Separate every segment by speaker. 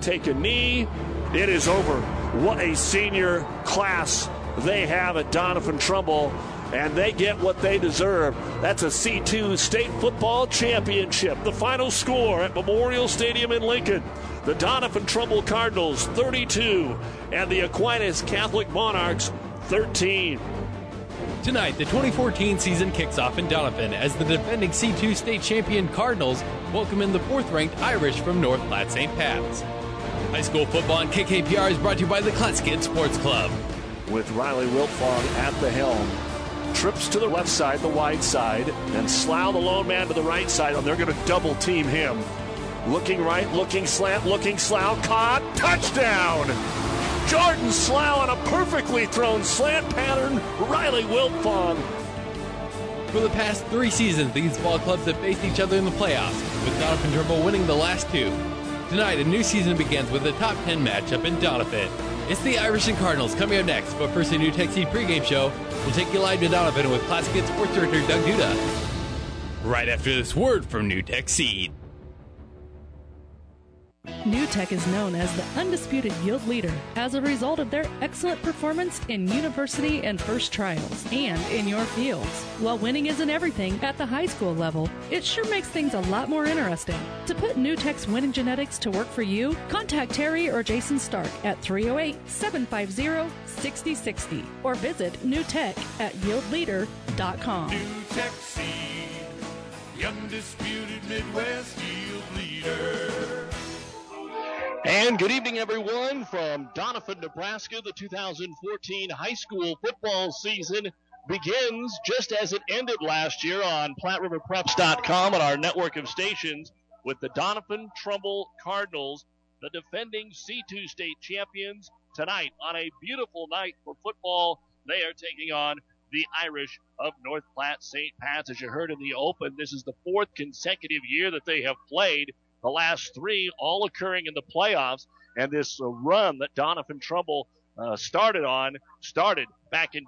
Speaker 1: take a knee. It is over. What a senior class they have at Doniphan Trumbull, and they get what they deserve. That's a C2 state football championship. The final score at Memorial Stadium in Lincoln. The Doniphan Trumbull Cardinals 32 and the Aquinas Catholic Monarchs 13.
Speaker 2: Tonight, the 2014 season kicks off in Doniphan as the defending C2 state champion Cardinals welcome in the 4th-ranked Irish from North Platte St. Pat's. High school football on KKPR is brought to you by the Classic Sports Club.
Speaker 1: With Riley Wiltfong at the helm. Trips to the left side, the wide side, and Slough, the lone man, to the right side, and they're going to double team him. Looking right, looking slant, looking Slough, caught, touchdown! Jordan Slough on a perfectly thrown slant pattern, Riley Wiltfong.
Speaker 2: For the past 3 seasons, these ball clubs have faced each other in the playoffs, with Doniphan Trumbull winning the last 2. Tonight, a new season begins with a top 10 matchup in Doniphan. It's the Irish and Cardinals coming up next, but first a New Tech Seed pregame show. We'll take you live to Doniphan with Classic Sports Director Doug Duda. Right after this word from New Tech Seed.
Speaker 3: New Tech is known as the undisputed yield leader as a result of their excellent performance in university and first trials and in your fields. While winning isn't everything at the high school level, it sure makes things a lot more interesting. To put New Tech's winning genetics to work for you, contact Terry or Jason Stark at 308-750-6060 or visit newtech at yieldleader.com.
Speaker 4: New Tech Seed, the undisputed Midwest yield leader.
Speaker 5: And good evening, everyone, from Doniphan, Nebraska. The 2014 high school football season begins just as it ended last year on PlatteRiverPreps.com and our network of stations with the Doniphan Trumbull Cardinals, the defending C2 state champions, tonight on a beautiful night for football. They are taking on the Irish of North Platte St. Pat's. As you heard in the open, this is the 4th consecutive year that they have played. The last 3 all occurring in the playoffs, and this run that Doniphan Trumbull started back in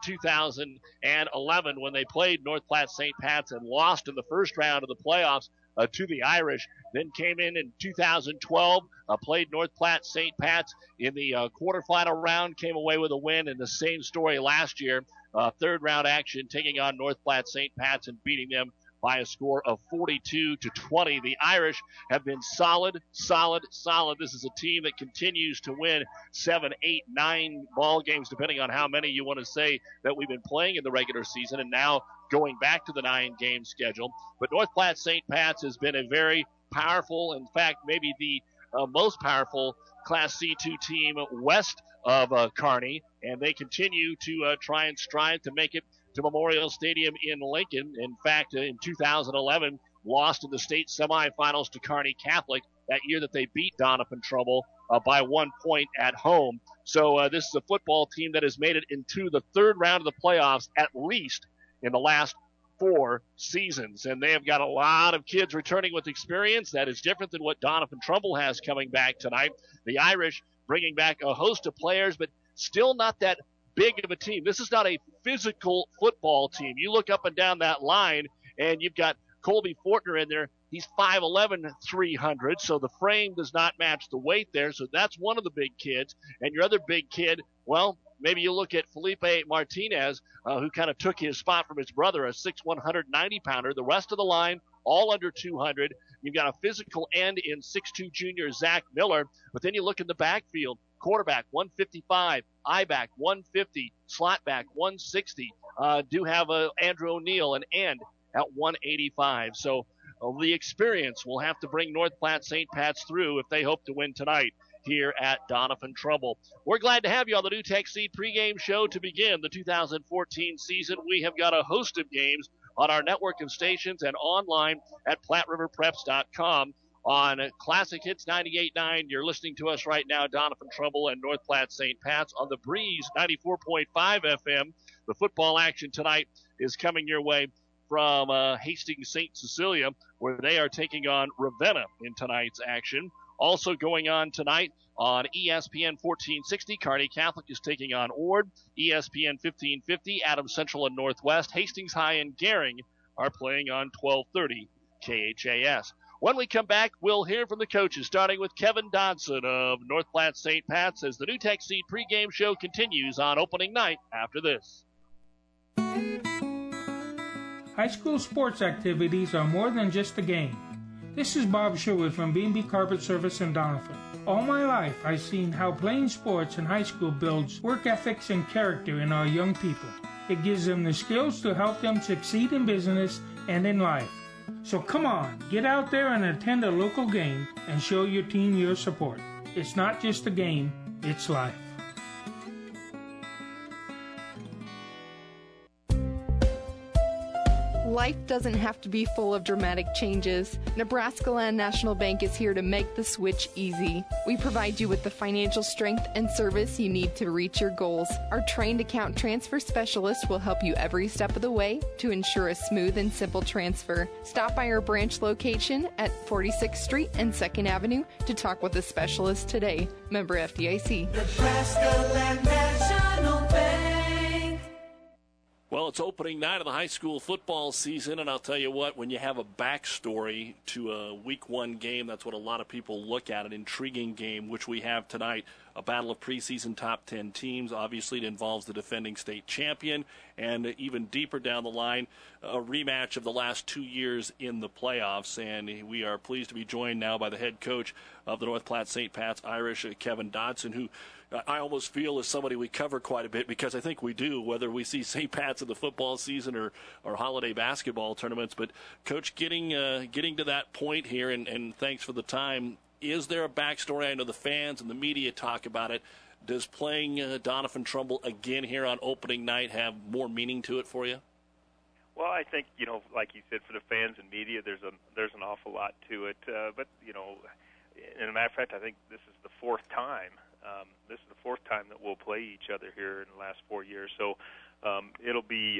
Speaker 5: 2011 when they played North Platte St. Pat's and lost in the first round of the playoffs to the Irish. Then came in 2012, played North Platte St. Pat's in the quarterfinal round, came away with a win, and the same story last year. 3rd round action, taking on North Platte St. Pat's and beating them by a score of 42-20. The Irish have been solid. This is a team that continues to win 7, 8, 9 ball games, depending on how many you want to say that we've been playing in the regular season, and now going back to the 9-game schedule. But North Platte St. Pat's has been a very powerful, in fact, maybe the most powerful Class C2 team west of Kearney, and they continue to try and strive to make it to Memorial Stadium in Lincoln. In fact, in 2011, lost in the state semifinals to Kearney Catholic that year that they beat Doniphan Trumbull by 1 point at home. So this is a football team that has made it into the 3rd round of the playoffs at least in the last 4 seasons. And they have got a lot of kids returning with experience. That is different than what Doniphan Trumbull has coming back tonight. The Irish bringing back a host of players, but still not that big of a team. This is not a physical football team. You look up and down that line, and you've got Colby Fortner in there. He's 5'11", 300, so the frame does not match the weight there, so that's one of the big kids. And your other big kid, well, maybe you look at Felipe Martinez, who kind of took his spot from his brother, a 6'1", 190-pounder. The rest of the line, all under 200. You've got a physical end in 6'2" junior Zach Miller, but then you look in the backfield. Quarterback, 155. I-back, 150. Slot back, 160. Do have Andrew O'Neill, an end, at 185. So the experience will have to bring North Platte St. Pat's through if they hope to win tonight here at Doniphan Trumbull. We're glad to have you on the New Tech Seed pregame show to begin the 2014 season. We have got a host of games on our network of stations and online at PlatteRiverPreps.com. On Classic Hits 98.9, you're listening to us right now, Doniphan Trumbull and North Platte St. Pat's. On the Breeze 94.5 FM, the football action tonight is coming your way from Hastings St. Cecilia, where they are taking on Ravenna in tonight's action. Also going on tonight on ESPN 1460, Kearney Catholic is taking on Ord. ESPN 1550, Adams Central and Northwest. Hastings High and Gering are playing on 1230 KHAS. When we come back, we'll hear from the coaches, starting with Kevin Dodson of North Platte St. Pat's as the NuTech Seed pregame show continues on opening night after this.
Speaker 6: High school sports activities are more than just a game. This is Bob Sherwood from B&B Carpet Service in Donovan. All my life, I've seen how playing sports in high school builds work ethics and character in our young people. It gives them the skills to help them succeed in business and in life. So come on, get out there and attend a local game and show your team your support. It's not just a game, it's life.
Speaker 7: Life doesn't have to be full of dramatic changes. Nebraska Land National Bank is here to make the switch easy. We provide you with the financial strength and service you need to reach your goals. Our trained account transfer specialist will help you every step of the way to ensure a smooth and simple transfer. Stop by our branch location at 46th Street and 2nd Avenue to talk with a specialist today. Member FDIC.
Speaker 4: Nebraska Land National Bank.
Speaker 1: Well, it's opening night of the high school football season, and I'll tell you what, when you have a backstory to a Week 1 game, that's what a lot of people look at, an intriguing game, which we have tonight, a battle of preseason top 10 teams. Obviously, it involves the defending state champion, and even deeper down the line, a rematch of the last 2 years in the playoffs. And we are pleased to be joined now by the head coach of the North Platte St. Pat's Irish, Kevin Dodson, who I almost feel is somebody we cover quite a bit, because I think we do, whether we see St. Pat's in the football season or holiday basketball tournaments. But, Coach, getting to that point here, and thanks for the time, is there a backstory? I know the fans and the media talk about it. Does playing Doniphan Trumbull again here on opening night have more meaning to it for you?
Speaker 8: Well, I think, like you said, for the fans and media, there's an awful lot to it. But, as a matter of fact, I think this is the fourth time. This is the fourth time that we'll play each other here in the last 4 years. So it'll be,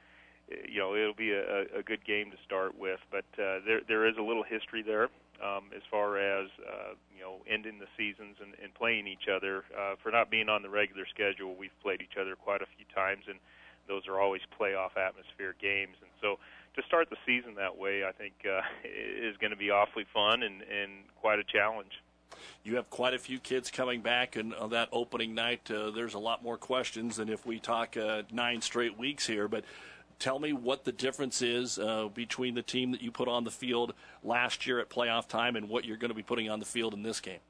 Speaker 8: it'll be a good game to start with. But there is a little history there as far as ending the seasons and playing each other. For not being on the regular schedule, we've played each other quite a few times, and those are always playoff atmosphere games. And so to start the season that way, I think is going to be awfully fun and quite a challenge.
Speaker 1: You have quite a few kids coming back, and on that opening night, there's a lot more questions than if we talk 9 straight weeks here. But tell me what the difference is between the team that you put on the field last year at playoff time and what you're going to be putting on the field in this game.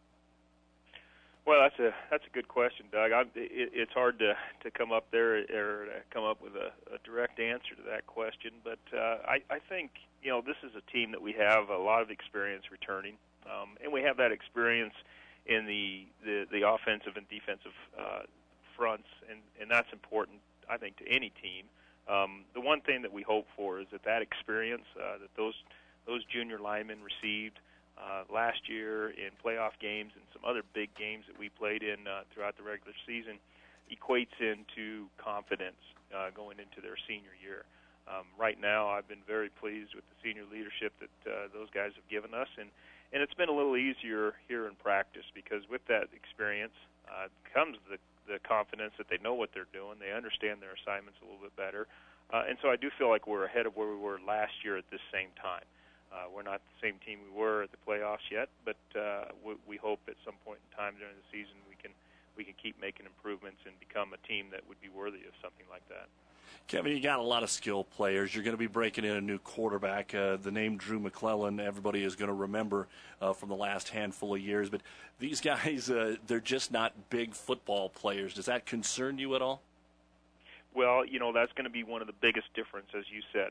Speaker 8: Well, that's a good question, Doug. It's hard to come up there or come up with a direct answer to that question. But I think this is a team that we have a lot of experience returning. And we have that experience in the offensive and defensive fronts, and that's important, I think, to any team. The one thing that we hope for is that experience that those junior linemen received last year in playoff games and some other big games that we played in throughout the regular season equates into confidence going into their senior year. Right now, I've been very pleased with the senior leadership that those guys have given us, and it's been a little easier here in practice because with that experience comes the confidence that they know what they're doing. They understand their assignments a little bit better. And so I do feel like we're ahead of where we were last year at this same time. We're not the same team we were at the playoffs yet, but we hope at some point in time during the season we can keep making improvements and become a team that would be worthy of something like that.
Speaker 1: Kevin, you got a lot of skilled players. You're going to be breaking in a new quarterback. The name Drew McClellan, everybody is going to remember from the last handful of years. But these guys, they're just not big football players. Does that concern you at all?
Speaker 8: Well, that's going to be one of the biggest differences, as you said.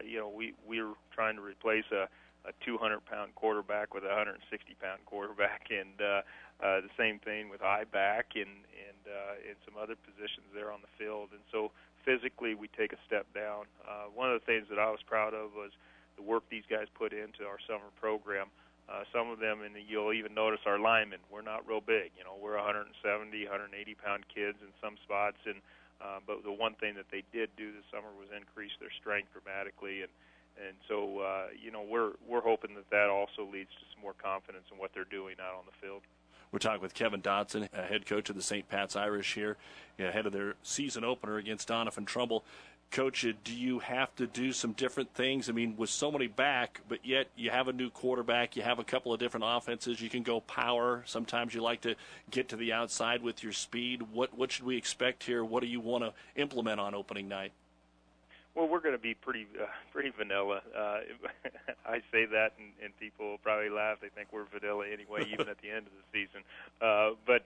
Speaker 8: We're trying to replace a 200-pound quarterback with a 160-pound quarterback, and the same thing with I-back and some other positions there on the field. And so physically we take a step down. One of the things that I was proud of was the work these guys put into our summer program. Some of them, and you'll even notice our linemen, we're not real big. We're 170, 180-pound kids in some spots, but the one thing that they did do this summer was increase their strength dramatically, and so we're hoping that also leads to some more confidence in what they're doing out on the field.
Speaker 1: We're talking with Kevin Dodson, head coach of the St. Pat's Irish here, ahead of their season opener against Doniphan Trumbull. Coach, do you have to do some different things? I mean, with so many back, but yet you have a new quarterback, you have a couple of different offenses, you can go power. Sometimes you like to get to the outside with your speed. What should we expect here? What do you want to implement on opening night?
Speaker 8: Well, we're going to be pretty vanilla. I say that, and people will probably laugh. They think we're vanilla anyway, even at the end of the season. But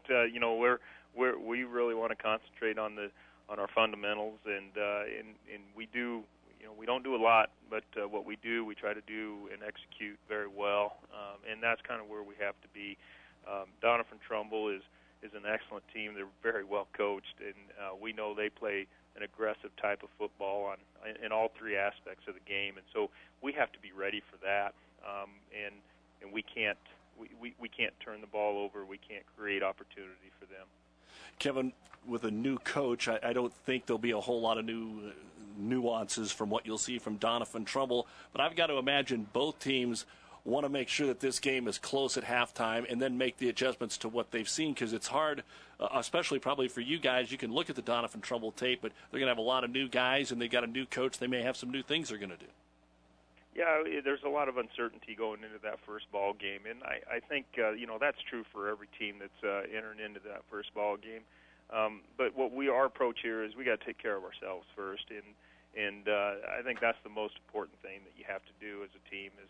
Speaker 8: we really want to concentrate on our fundamentals, and we do. We don't do a lot, but what we do, we try to do and execute very well, and that's kind of where we have to be. Doniphan Trumbull is an excellent team. They're very well coached, and we know they play an aggressive type of football in all three aspects of the game, and so we have to be ready for that. And we can't turn the ball over. We can't create opportunity for them.
Speaker 1: Kevin, with a new coach, I don't think there'll be a whole lot of new nuances from what you'll see from Doniphan Trumbull, but I've got to imagine both teams want to make sure that this game is close at halftime and then make the adjustments to what they've seen, because it's hard, especially probably for you guys. You can look at the Doniphan Trumbull tape, but they're going to have a lot of new guys, and they've got a new coach. They may have some new things they're going to do.
Speaker 8: Yeah, there's a lot of uncertainty going into that first ball game, and I think that's true for every team that's entering into that first ball game. But our approach here is we got to take care of ourselves first, and I think that's the most important thing that you have to do as a team is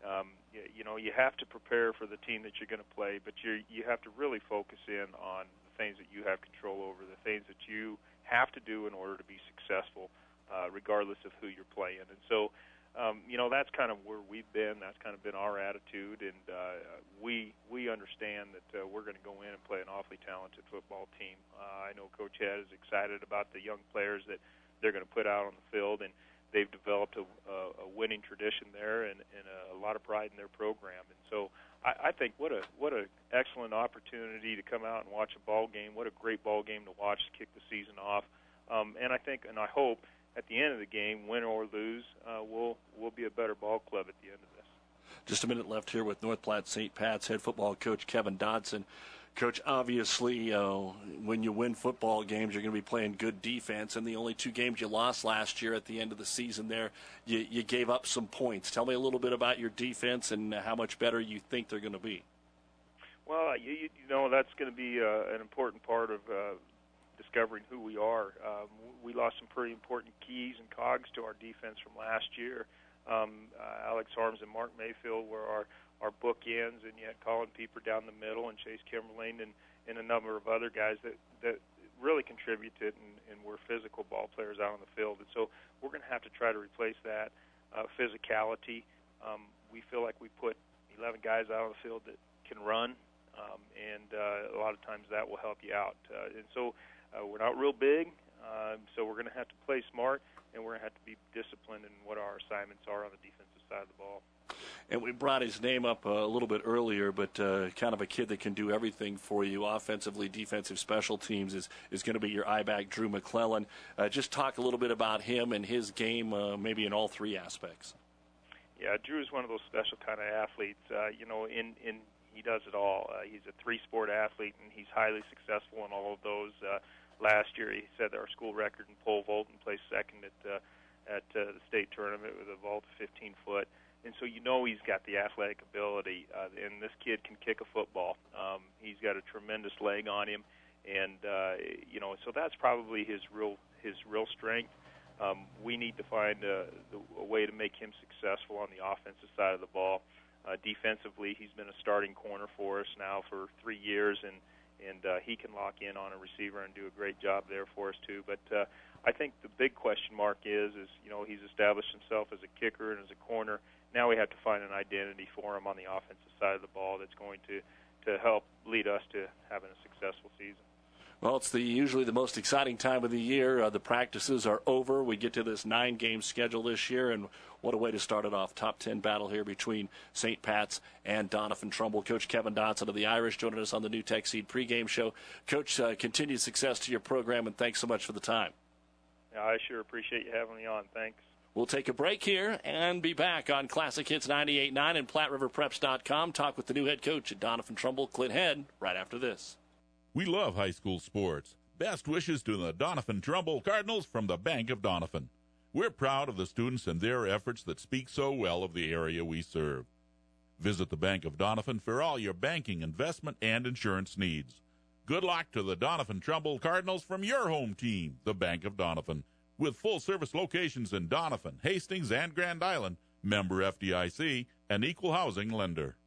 Speaker 8: you have to prepare for the team that you're going to play, but you have to really focus in on the things that you have control over, the things that you have to do in order to be successful, regardless of who you're playing. And so, that's kind of where we've been. That's kind of been our attitude, and we understand that we're going to go in and play an awfully talented football team. I know Coach Head is excited about the young players that they're going to put out on the field, and they've developed a winning tradition there and a lot of pride in their program. And so I think what a excellent opportunity to come out and watch a ball game. What a great ball game to watch to kick the season off. And I think and I hope at the end of the game, win or lose, we'll be a better ball club at the end of this.
Speaker 1: Just a minute left here with North Platte St. Pat's head football coach Kevin Dodson. Coach, obviously, when you win football games, you're going to be playing good defense. And the only two games you lost last year at the end of the season there, you gave up some points. Tell me a little bit about your defense and how much better you think they're going to be.
Speaker 8: Well, that's going to be an important part of discovering who we are. We lost some pretty important keys and cogs to our defense from last year. Alex Harms and Mark Mayfield were our bookends, and you had Colin Pieper down the middle and Chase Kimberlane and a number of other guys that really contributed and were physical ball players out on the field. And so we're going to have to try to replace that physicality. We feel like we put 11 guys out on the field that can run, and a lot of times that will help you out. And so we're not real big, so we're going to have to play smart, and we're going to have to be disciplined in what our assignments are on the defensive side of the ball.
Speaker 1: And we brought his name up a little bit earlier, but kind of a kid that can do everything for you, offensively, defensive, special teams, is going to be your I-back, Drew McClellan. Just talk a little bit about him and his game, maybe in all three aspects.
Speaker 8: Yeah, Drew is one of those special kind of athletes. He does it all. He's a three-sport athlete, and he's highly successful in all of those. Last year, he set our school record in pole vault and placed second at the state tournament with a vault of 15-foot. And so he's got the athletic ability, and this kid can kick a football. He's got a tremendous leg on him, and so that's probably his real strength. We need to find a way to make him successful on the offensive side of the ball. Defensively, he's been a starting corner for us now for 3 years, and he can lock in on a receiver and do a great job there for us too. But I think the big question mark is he's established himself as a kicker and as a corner. Now we have to find an identity for him on the offensive side of the ball that's going to help lead us to having a successful season.
Speaker 1: Well, it's usually the most exciting time of the year. The practices are over. We get to this 9-game schedule this year, and what a way to start it off. Top 10 battle here between St. Pat's and Doniphan Trumbull. Coach Kevin Dodson of the Irish joining us on the New Tech Seed pregame show. Coach, continued success to your program, and thanks so much for the time.
Speaker 8: Yeah, I sure appreciate you having me on. Thanks.
Speaker 1: We'll take a break here and be back on Classic Hits 98.9 and PlatteRiverPreps.com. Talk with the new head coach at Doniphan Trumbull, Clint Head, right after this.
Speaker 9: We love high school sports. Best wishes to the Doniphan Trumbull Cardinals from the Bank of Doniphan. We're proud of the students and their efforts that speak so well of the area we serve. Visit the Bank of Doniphan for all your banking, investment, and insurance needs. Good luck to the Doniphan-Trumbull Cardinals from your home team, the Bank of Doniphan. With full-service locations in Doniphan, Hastings, and Grand Island, member FDIC, an equal housing lender.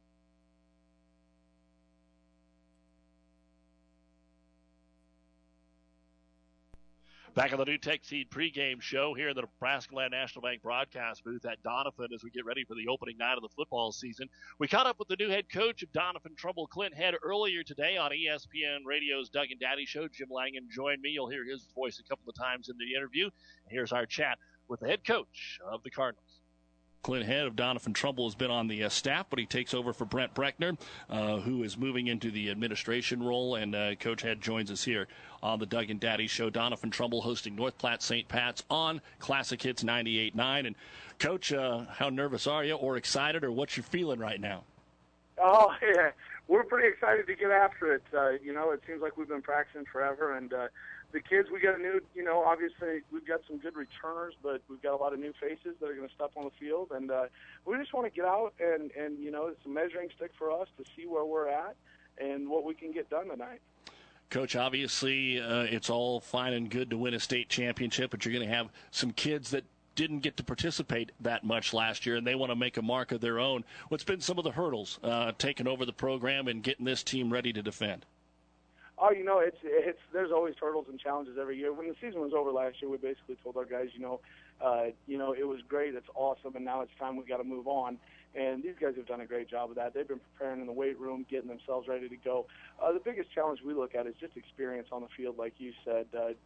Speaker 5: Back on the NuTech Seed pregame show here in the Nebraska Land National Bank broadcast booth at Doniphan as we get ready for the opening night of the football season. We caught up with the new head coach of Doniphan-Trumbull, Clint Head, earlier today on ESPN Radio's Doug and Daddy Show. Jim Langen joined me. You'll hear his voice a couple of times in the interview. Here's our chat with the head coach of the Cardinals. Clint Head of Doniphan-Trumbull has been on the staff, but he takes over for Brent Breckner, who is moving into the administration role, and Coach Head joins us here on the Doug and Daddy Show. Doniphan-Trumbull hosting North Platte St. Pat's on Classic Hits 98.9. And, Coach, how nervous are you, or excited, or what's your feeling right now?
Speaker 10: Oh, yeah. We're pretty excited to get after it. It seems like we've been practicing forever, and the kids, we got a new, obviously we've got some good returners, but we've got a lot of new faces that are going to step on the field, and we just want to get out and it's a measuring stick for us to see where we're at and what we can get done tonight.
Speaker 5: Coach, obviously it's all fine and good to win a state championship, but you're going to have some kids that didn't get to participate that much last year, and they want to make a mark of their own. What's been some of the hurdles taking over the program and getting this team ready to defend?
Speaker 10: Oh, there's always hurdles and challenges every year. When the season was over last year, we basically told our guys, it was great, it's awesome, and now it's time we got to move on. And these guys have done a great job of that. They've been preparing in the weight room, getting themselves ready to go. The biggest challenge we look at is just experience on the field, like you said.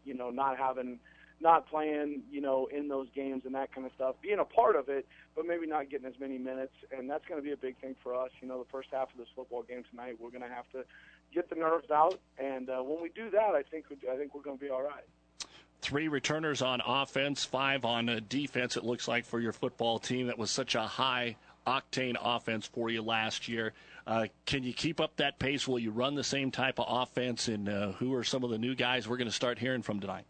Speaker 10: Not playing, in those games and that kind of stuff, being a part of it, but maybe not getting as many minutes, and that's going to be a big thing for us. The first half of this football game tonight, we're going to have to get the nerves out, and when we do that, I think we're going to be all right.
Speaker 5: 3 returners on offense, 5 on defense, it looks like, for your football team. That was such a high-octane offense for you last year. Can you keep up that pace? Will you run the same type of offense, and who are some of the new guys we're going to start hearing from tonight?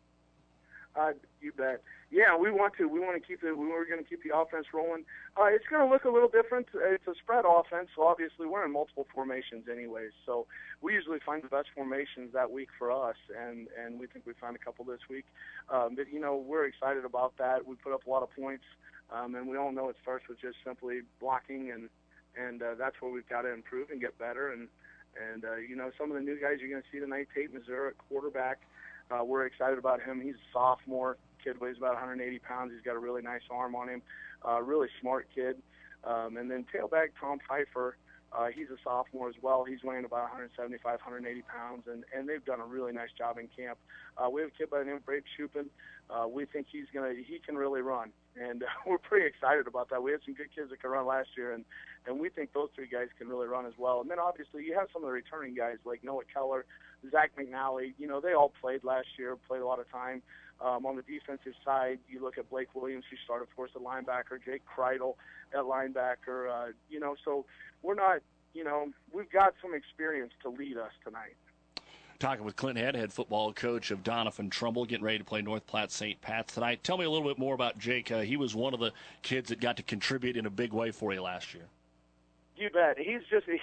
Speaker 10: You bet. Yeah, we want to. We want to keep it. We're going to keep the offense rolling. It's going to look a little different. It's a spread offense, so obviously we're in multiple formations anyways. So we usually find the best formations that week for us, and we think we found a couple this week. But we're excited about that. We put up a lot of points, and we all know it starts with just simply blocking, and that's where we've got to improve and get better. And some of the new guys you're going to see tonight, Tate Missouri at quarterback. We're excited about him. He's a sophomore. Kid weighs about 180 pounds. He's got a really nice arm on him. Really smart kid. And then tailback Tom Pfeiffer, he's a sophomore as well. He's weighing about 175, 180 pounds, and they've done a really nice job in camp. We have a kid by the name of Brave Shupin. We think he can really run, and we're pretty excited about that. We had some good kids that could run last year, and we think those 3 guys can really run as well. And then obviously you have some of the returning guys like Noah Keller, Zach McNally. They all played last year, played a lot of time. On the defensive side, you look at Blake Williams, who started for us at linebacker, Jake Kreidel at linebacker. So we're not, we've got some experience to lead us tonight.
Speaker 5: Talking with Clint Head, head football coach of Doniphan-Trumbull, getting ready to play North Platte St. Pat's tonight. Tell me a little bit more about Jake. He was one of the kids that got to contribute in a big way for you last year.
Speaker 10: You bet. He's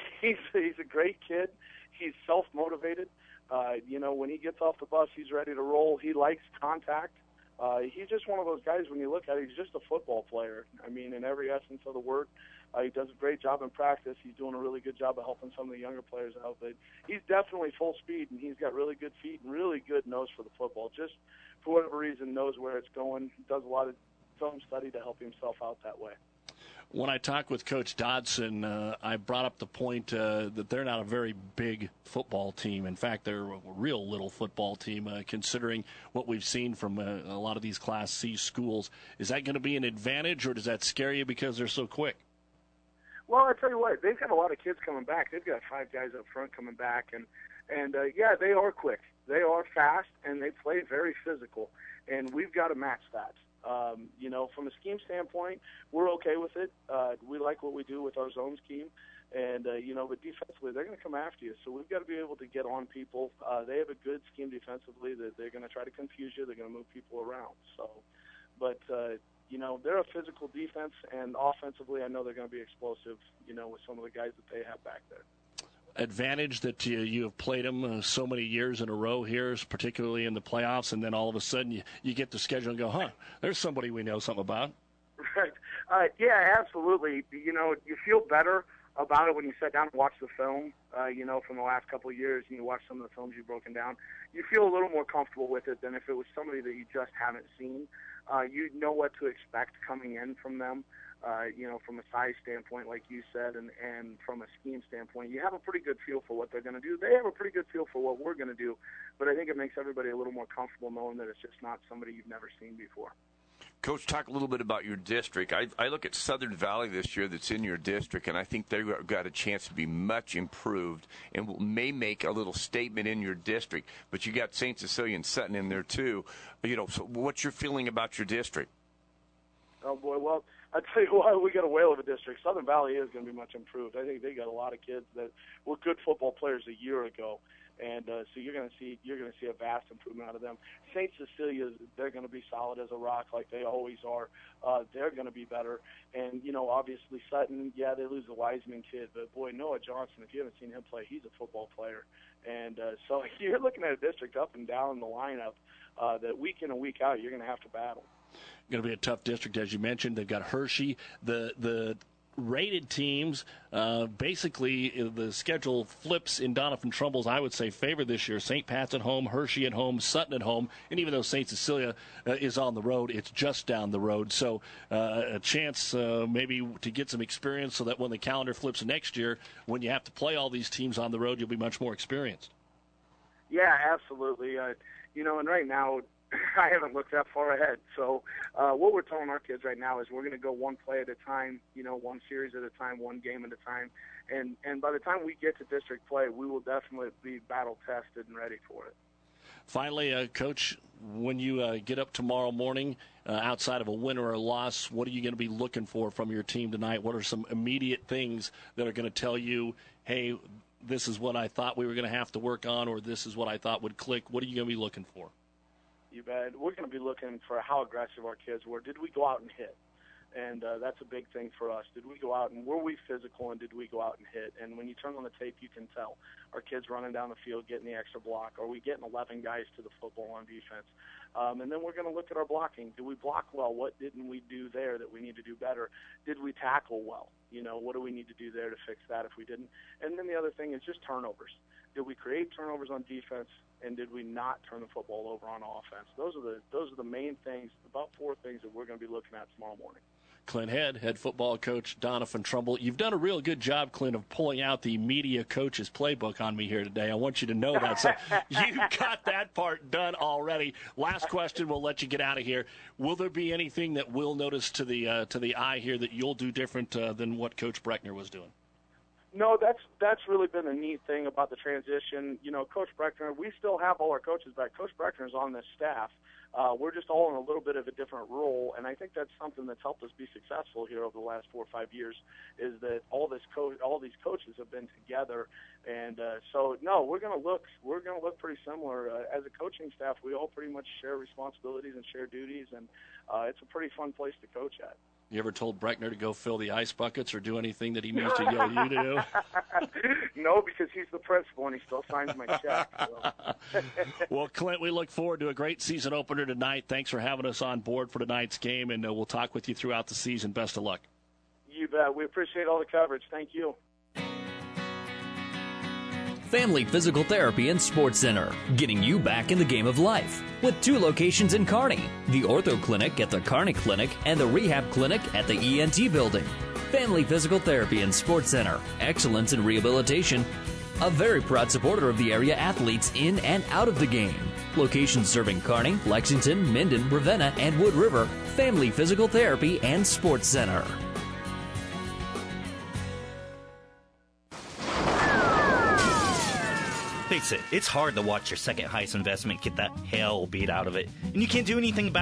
Speaker 10: a great kid. He's self-motivated. When he gets off the bus, he's ready to roll. He likes contact. He's just one of those guys, when you look at it, he's just a football player. I mean, in every essence of the word. He does a great job in practice. He's doing a really good job of helping some of the younger players out. But he's definitely full speed, and he's got really good feet and really good nose for the football. Just for whatever reason, knows where it's going. Does a lot of film study to help himself out that way.
Speaker 5: When I talked with Coach Dodson, I brought up the point that they're not a very big football team. In fact, they're a real little football team, considering what we've seen from a lot of these Class C schools. Is that going to be an advantage, or does that scare you because they're so quick?
Speaker 10: Well, I tell you what, they've got a lot of kids coming back. They've got 5 guys up front coming back, and yeah, they are quick. They are fast, and they play very physical, and we've got to match that. From a scheme standpoint, we're okay with it. We like what we do with our zone scheme, and but defensively, they're going to come after you. So we've got to be able to get on people. They have a good scheme defensively that they're going to try to confuse you. They're going to move people around. So, but they're a physical defense, and offensively, I know they're going to be explosive, with some of the guys that they have back there.
Speaker 1: Advantage that you have played them so many years in a row here, particularly in the playoffs, and then all of a sudden you get the schedule and go, there's somebody we know something about.
Speaker 10: Right. Yeah, absolutely. You feel better about it when you sit down and watch the film, from the last couple of years, and you watch some of the films you've broken down. You feel a little more comfortable with it than if it was somebody that you just haven't seen. You know what to expect coming in from them. From a size standpoint, like you said, and from a scheme standpoint, you have a pretty good feel for what they're going to do. They have a pretty good feel for what we're going to do, but I think it makes everybody a little more comfortable knowing that it's just not somebody you've never seen before.
Speaker 11: Coach, talk a little bit about your district. I look at Southern Valley this year that's in your district, and I think they've got a chance to be much improved and may make a little statement in your district. But you got St. Cecilia and Sutton in there, too. So what's your feeling about your district?
Speaker 10: Oh, boy, well, I tell you what, we got a whale of a district. Southern Valley is going to be much improved. I think they got a lot of kids that were good football players a year ago, and so you're going to see a vast improvement out of them. St. Cecilia, they're going to be solid as a rock like they always are. They're going to be better, and obviously Sutton, yeah, they lose the Wiseman kid, but boy, Noah Johnson, if you haven't seen him play, he's a football player, and so you're looking at a district up and down the lineup that week in and week out you're going to have to battle.
Speaker 1: Going to be a tough district, as you mentioned. They've got Hershey. The rated teams, basically the schedule flips in Doniphan-Trumbull's, I would say, favor this year. St. Pat's at home, Hershey at home, Sutton at home. And even though St. Cecilia is on the road, it's just down the road. So a chance maybe to get some experience so that when the calendar flips next year, when you have to play all these teams on the road, you'll be much more experienced.
Speaker 10: Yeah, absolutely. And right now, I haven't looked that far ahead. So what we're telling our kids right now is we're going to go one play at a time, one series at a time, one game at a time. And by the time we get to district play, we will definitely be battle-tested and ready for it.
Speaker 1: Finally, Coach, when you get up tomorrow morning, outside of a win or a loss, what are you going to be looking for from your team tonight? What are some immediate things that are going to tell you, hey, this is what I thought we were going to have to work on, or this is what I thought would click? What are you going to be looking for?
Speaker 10: You bet. We're going to be looking for how aggressive our kids were. Did we go out and hit? And that's a big thing for us. Did we go out and were we physical, and did we go out and hit? And when you turn on the tape, you can tell. Our kids running down the field, getting the extra block. Are we getting 11 guys to the football on defense? And then we're going to look at our blocking. Did we block well? What didn't we do there that we need to do better? Did we tackle well? What do we need to do there to fix that if we didn't? And then the other thing is just turnovers. Did we create turnovers on defense, and did we not turn the football over on offense? Those are the main things, about 4 things that we're going to be looking at tomorrow morning.
Speaker 1: Clint head football coach Doniphan-Trumbull. You've done a real good job, Clint, of pulling out the media coach's playbook on me here today. I want you to know that. So you got that part done already. Last question, we'll let you get out of here. Will there be anything that we'll notice to the eye here that you'll do different than what Coach Brechner was doing?
Speaker 10: No, that's really been a neat thing about the transition. Coach Brechner, we still have all our coaches back. Coach Brechner's on this staff. We're just all in a little bit of a different role, and I think that's something that's helped us be successful here over the last 4 or 5 years. Is that all these coaches have been together, and so no, we're going to look pretty similar as a coaching staff. We all pretty much share responsibilities and share duties, and it's a pretty fun place to coach at.
Speaker 1: You ever told Brechner to go fill the ice buckets or do anything that he needs to yell you to do?
Speaker 10: No, because he's the principal and he still signs my check. So.
Speaker 1: Well, Clint, we look forward to a great season opener tonight. Thanks for having us on board for tonight's game, and we'll talk with you throughout the season. Best of luck.
Speaker 10: You bet. We appreciate all the coverage. Thank you.
Speaker 12: Family Physical Therapy and Sports Center, getting you back in the game of life. With 2 locations in Kearney, the Ortho Clinic at the Kearney Clinic and the Rehab Clinic at the ENT Building. Family Physical Therapy and Sports Center, excellence in rehabilitation. A very proud supporter of the area athletes in and out of the game. Locations serving Kearney, Lexington, Minden, Ravenna, and Wood River. Family Physical Therapy and Sports Center.
Speaker 13: Face it, it's hard to watch your second highest investment get the hell beat out of it, and you can't do anything about it.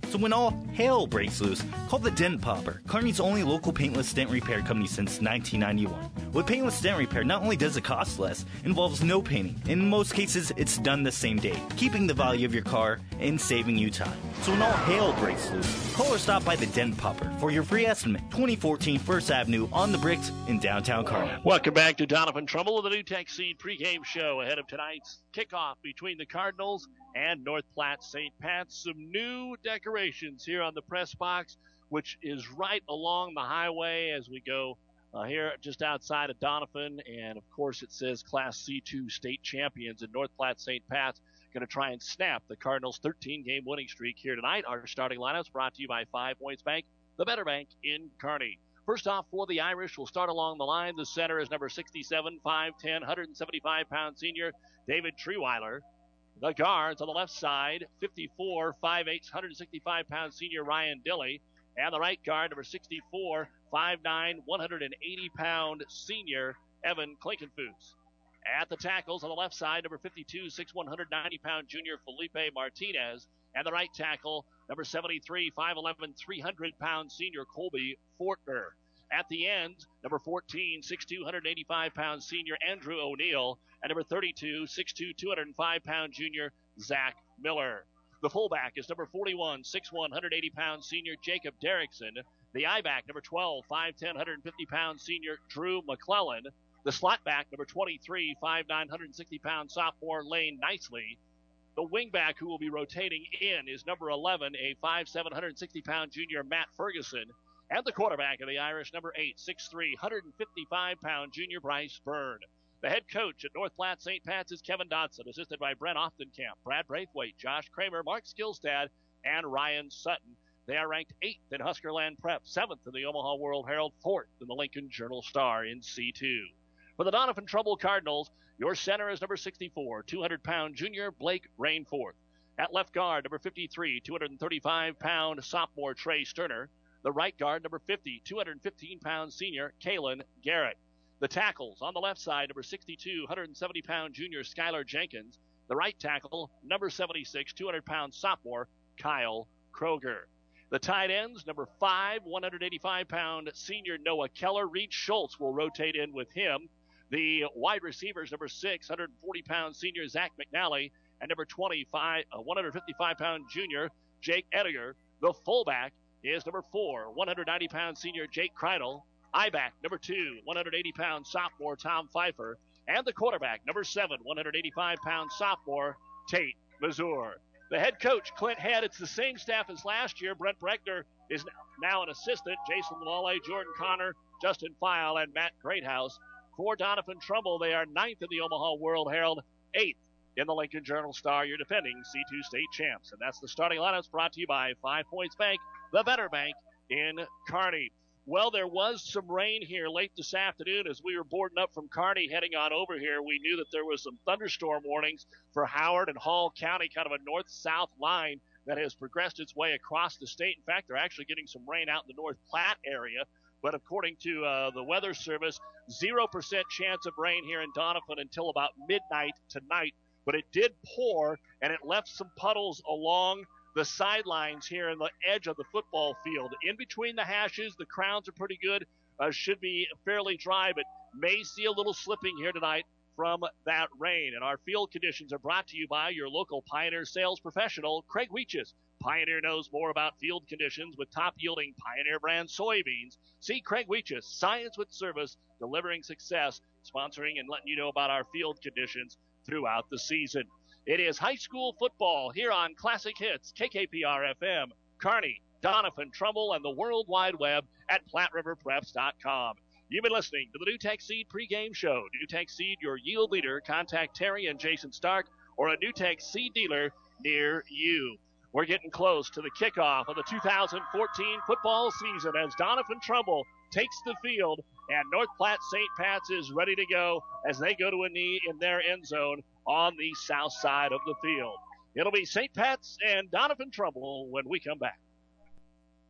Speaker 13: So when all hell breaks loose, call the Dent Popper, Kearney's only local paintless dent repair company since 1991. With paintless dent repair, not only does it cost less, it involves no painting. In most cases, it's done the same day, keeping the value of your car and saving you time. So when all hell breaks loose, call or stop by the Dent Popper for your free estimate. 2014 First Avenue on the Bricks in downtown Kearney.
Speaker 5: Welcome back to Donovan Trumbull with the NewTek Seed pregame show ahead of tonight's kickoff between the Cardinals and North Platte St. Pat's. Some new decorations here on the press box, which is right along the highway as we go here just outside of Donovan. And, of course, it says Class C2 state champions in North Platte St. Pat's. Going to try and snap the Cardinals' 13-game winning streak here tonight. Our starting lineups brought to you by 5 Points Bank, the better bank in Kearney. First off for the Irish, we'll start along the line. The center is number 67, 5'10", 175-pound senior David Treweiler. The guards on the left side, 54, 5'8", 165-pound senior Ryan Dilley. And the right guard, number 64, 5'9", 180-pound senior Evan Klinkenfuss. At the tackles on the left side, number 52, 6'1", 190-pound junior Felipe Martinez. And the right tackle, number 73, 5'11", 300-pound senior Colby Fortner. At the end, number 14, 6'2", 185-pound senior Andrew O'Neill. And number 32, 6'2", 205-pound junior Zach Miller. The fullback is number 41, 6'1", 180-pound senior Jacob Derrickson. The I-back, number 12, 5'10", 150-pound senior Drew McClellan. The slot back, number 23, 5'9", 160-pound sophomore Lane Nicely. The wingback who will be rotating in is number 11, a 5'7", 160-pound junior Matt Ferguson. And the quarterback of the Irish, number 8, 6'3", 155-pound junior Bryce Byrne. The head coach at North Platte St. Pat's is Kevin Dotson, assisted by Brent Oftenkamp, Brad Braithwaite, Josh Kramer, Mark Skillstad, and Ryan Sutton. They are ranked 8th in Huskerland Prep, 7th in the Omaha World Herald, 4th in the Lincoln Journal-Star in C2. For the Donovan Trumbull Cardinals, your center is number 64, 200-pound junior Blake Rainforth. At left guard, number 53, 235-pound sophomore Trey Sterner. The right guard, number 50, 215-pound senior Kalen Garrett. The tackles on the left side, number 62, 170-pound junior Skylar Jenkins. The right tackle, number 76, 200-pound sophomore Kyle Kroger. The tight ends, number 5, 185-pound senior Noah Keller. Reed Schultz will rotate in with him. The wide receivers, number 6, 140-pound senior Zach McNally, and number 25, 155-pound junior Jake Ediger. The fullback is number 4, 190-pound senior Jake Kreidel. I-back, number 2, 180-pound sophomore Tom Pfeiffer. And the quarterback, number 7, 185-pound sophomore Tate Mazur. The head coach, Clint Head, it's the same staff as last year. Brent Bregner is now an assistant. Jason Lawley, Jordan Connor, Justin File, and Matt Greathouse. For Donovan Trumbull, they are 9th in the Omaha World Herald, 8th in the Lincoln Journal-Star, your defending C2 state champs. And that's the starting lineups brought to you by 5 Points Bank, the better bank in Kearney. Well, there was some rain here late this afternoon as we were boarding up from Kearney heading on over here. We knew that there was some thunderstorm warnings for Howard and Hall County, kind of a north-south line that has progressed its way across the state. In fact, they're actually getting some rain out in the North Platte area. But according to the Weather Service, 0% chance of rain here in Donovan until about midnight tonight. But it did pour, and it left some puddles along the sidelines here in the edge of the football field. In between the hashes, the crowns are pretty good. Should be fairly dry, but may see a little slipping here tonight from that rain. And our field conditions are brought to you by your local Pioneer sales professional, Craig Weeches. Pioneer knows more about field conditions with top-yielding Pioneer brand soybeans. See Craig Weeches, science with service, delivering success, sponsoring and letting you know about our field conditions throughout the season. It is high school football here on Classic Hits, KKPR-FM, Kearney, Donovan, Trumbull, and the World Wide Web at PlatteRiverPreps.com. You've been listening to the NewTek Seed pregame show. NewTek Seed, your yield leader. Contact Terry and Jason Stark or a NewTek Seed dealer near you. We're getting close to the kickoff of the 2014 football season as Donovan Trumbull takes the field and North Platte St. Pat's is ready to go as they go to a knee in their end zone on the south side of the field. It'll be St. Pat's and Donovan Trumbull when we come back.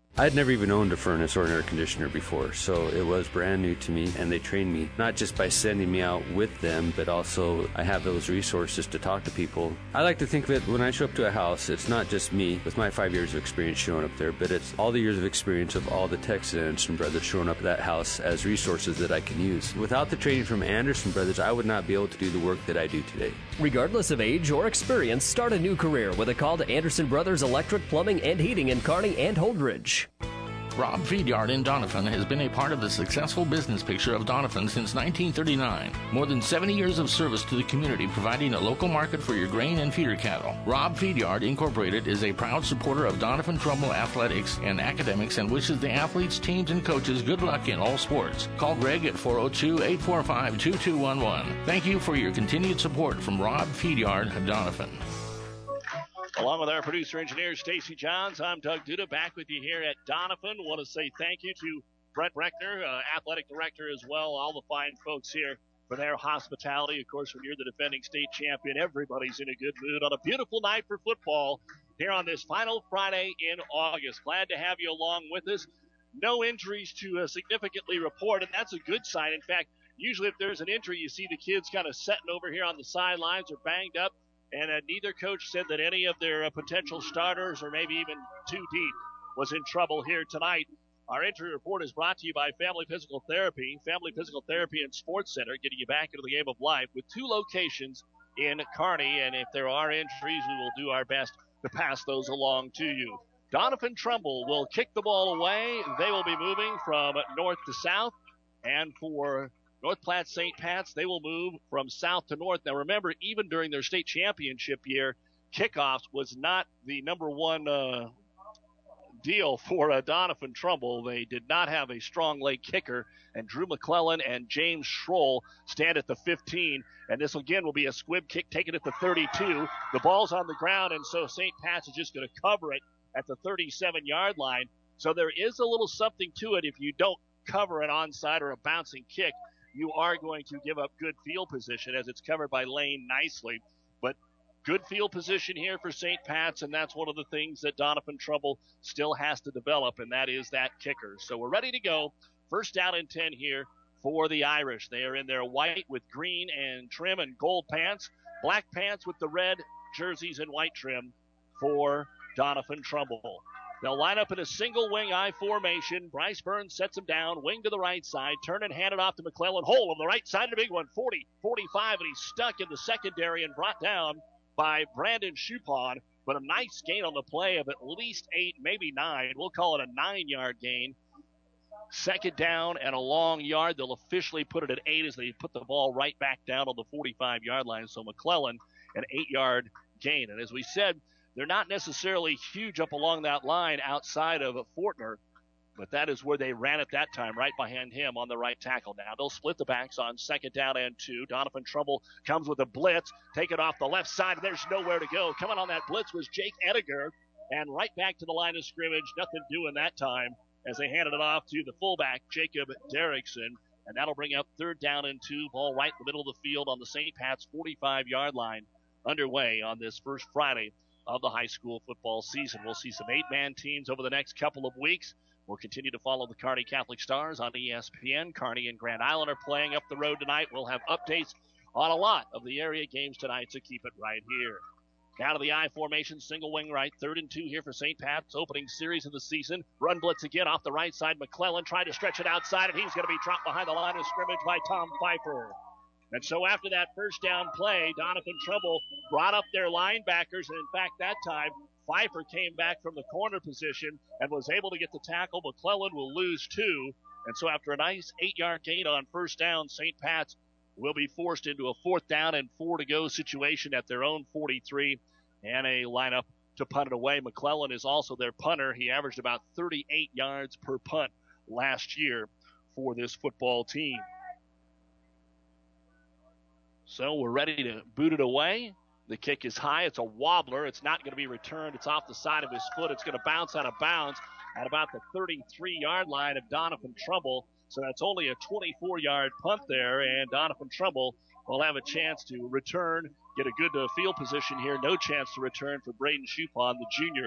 Speaker 14: I'd never even owned a furnace or an air conditioner before, so it was brand new to me, and they trained me, not just by sending me out with them, but also I have those resources to talk to people. I like to think that when I show up to a house, it's not just me with my 5 years of experience showing up there, but it's all the years of experience of all the techs at Anderson Brothers showing up at that house as resources that I can use. Without the training from Anderson Brothers, I would not be able to do the work that I do today.
Speaker 15: Regardless of age or experience, start a new career with a call to Anderson Brothers Electric, Plumbing, and Heating in Kearney and Holdridge.
Speaker 16: Rob Feedyard in Donovan has been a part of the successful business picture of Donovan since 1939. More than 70 years of service to the community, providing a local market for your grain and feeder cattle. Rob Feedyard Incorporated is a proud supporter of Donovan Trumbull athletics and academics and wishes the athletes, teams, and coaches good luck in all sports. Call Greg at 402-845-2211. Thank you for your continued support from Rob Feedyard of Donovan.
Speaker 5: Along with our producer-engineer, Stacy Johns, I'm Doug Duda, back with you here at Donovan. Want to say thank you to Brett Reckner, athletic director as well, all the fine folks here for their hospitality. Of course, when you're the defending state champion, everybody's in a good mood on a beautiful night for football here on this final Friday in August. Glad to have you along with us. No injuries to significantly report, and that's a good sign. In fact, usually if there's an injury, you see the kids kind of sitting over here on the sidelines or banged up. And neither coach said that any of their potential starters or maybe even too deep was in trouble here tonight. Our injury report is brought to you by Family Physical Therapy. Family Physical Therapy and Sports Center, getting you back into the game of life with 2 locations in Kearney. And if there are injuries, we will do our best to pass those along to you. Donovan Trumbull will kick the ball away. They will be moving from north to south. And for North Platte St. Pat's, they will move from south to north. Now, remember, even during their state championship year, kickoffs was not the number one deal for Donovan Trumbull. They did not have a strong leg kicker, and Drew McClellan and James Schroll stand at the 15. And this, again, will be a squib kick taken at the 32. The ball's on the ground, and so St. Pat's is just going to cover it at the 37-yard line. So there is a little something to it. If you don't cover an onside or a bouncing kick, you are going to give up good field position as it's covered by Lane nicely. But good field position here for St. Pat's, and that's one of the things that Donovan Trumbull still has to develop, and that is that kicker. So we're ready to go. First down and 10 here for the Irish. They are in their white with green and trim and gold pants, black pants with the red jerseys and white trim for Donovan Trumbull. They'll line up in a single wing I formation. Bryce Burns sets him down, wing to the right side, turn and hand it off to McClellan. Hole on the right side, a big one, 40, 45, and he's stuck in the secondary and brought down by Brandon Chupon. But a nice gain on the play of at least 8, maybe 9. We'll call it a 9-yard gain. Second down and a long yard. They'll officially put it at 8 as they put the ball right back down on the 45-yard line. So McClellan, an 8-yard gain. And as we said, they're not necessarily huge up along that line outside of Fortner, but that is where they ran at that time, right behind him on the right tackle. Now they'll split the backs on second down and 2. Donovan Trumbull comes with a blitz, take it off the left side, and there's nowhere to go. Coming on that blitz was Jake Ediger, and right back to the line of scrimmage, nothing doing that time as they handed it off to the fullback, Jacob Derrickson, and that'll bring up third down and 2, ball right in the middle of the field on the St. Pat's 45-yard line, underway on this first Friday of the high school football season. We'll see some 8-man teams over the next couple of weeks. We'll continue to follow the Kearney Catholic Stars on ESPN. Kearney and Grand Island are playing up the road tonight. We'll have updates on a lot of the area games tonight, so keep it right here. Down to the I formation, single wing right, 3rd and 2 here for St. Pat's, opening series of the season. Run blitz again off the right side. McClellan trying to stretch it outside, and he's going to be dropped behind the line of scrimmage by Tom Pfeiffer. And so after that first down play, Donovan Trumbull brought up their linebackers, and in fact that time Pfeiffer came back from the corner position and was able to get the tackle. McClellan will lose 2, and so after a nice 8-yard gain on first down, St. Pat's will be forced into a 4th down and 4 to go situation at their own 43, and a lineup to punt it away. McClellan is also their punter. He averaged about 38 yards per punt last year for this football team. So we're ready to boot it away. The kick is high. It's a wobbler. It's not going to be returned. It's off the side of his foot. It's going to bounce out of bounds at about the 33-yard line of Donovan Trumbull. So that's only a 24-yard punt there, and Donovan Trumbull will have a chance to return, get a good field position here. No chance to return for Braden Chupon, the junior,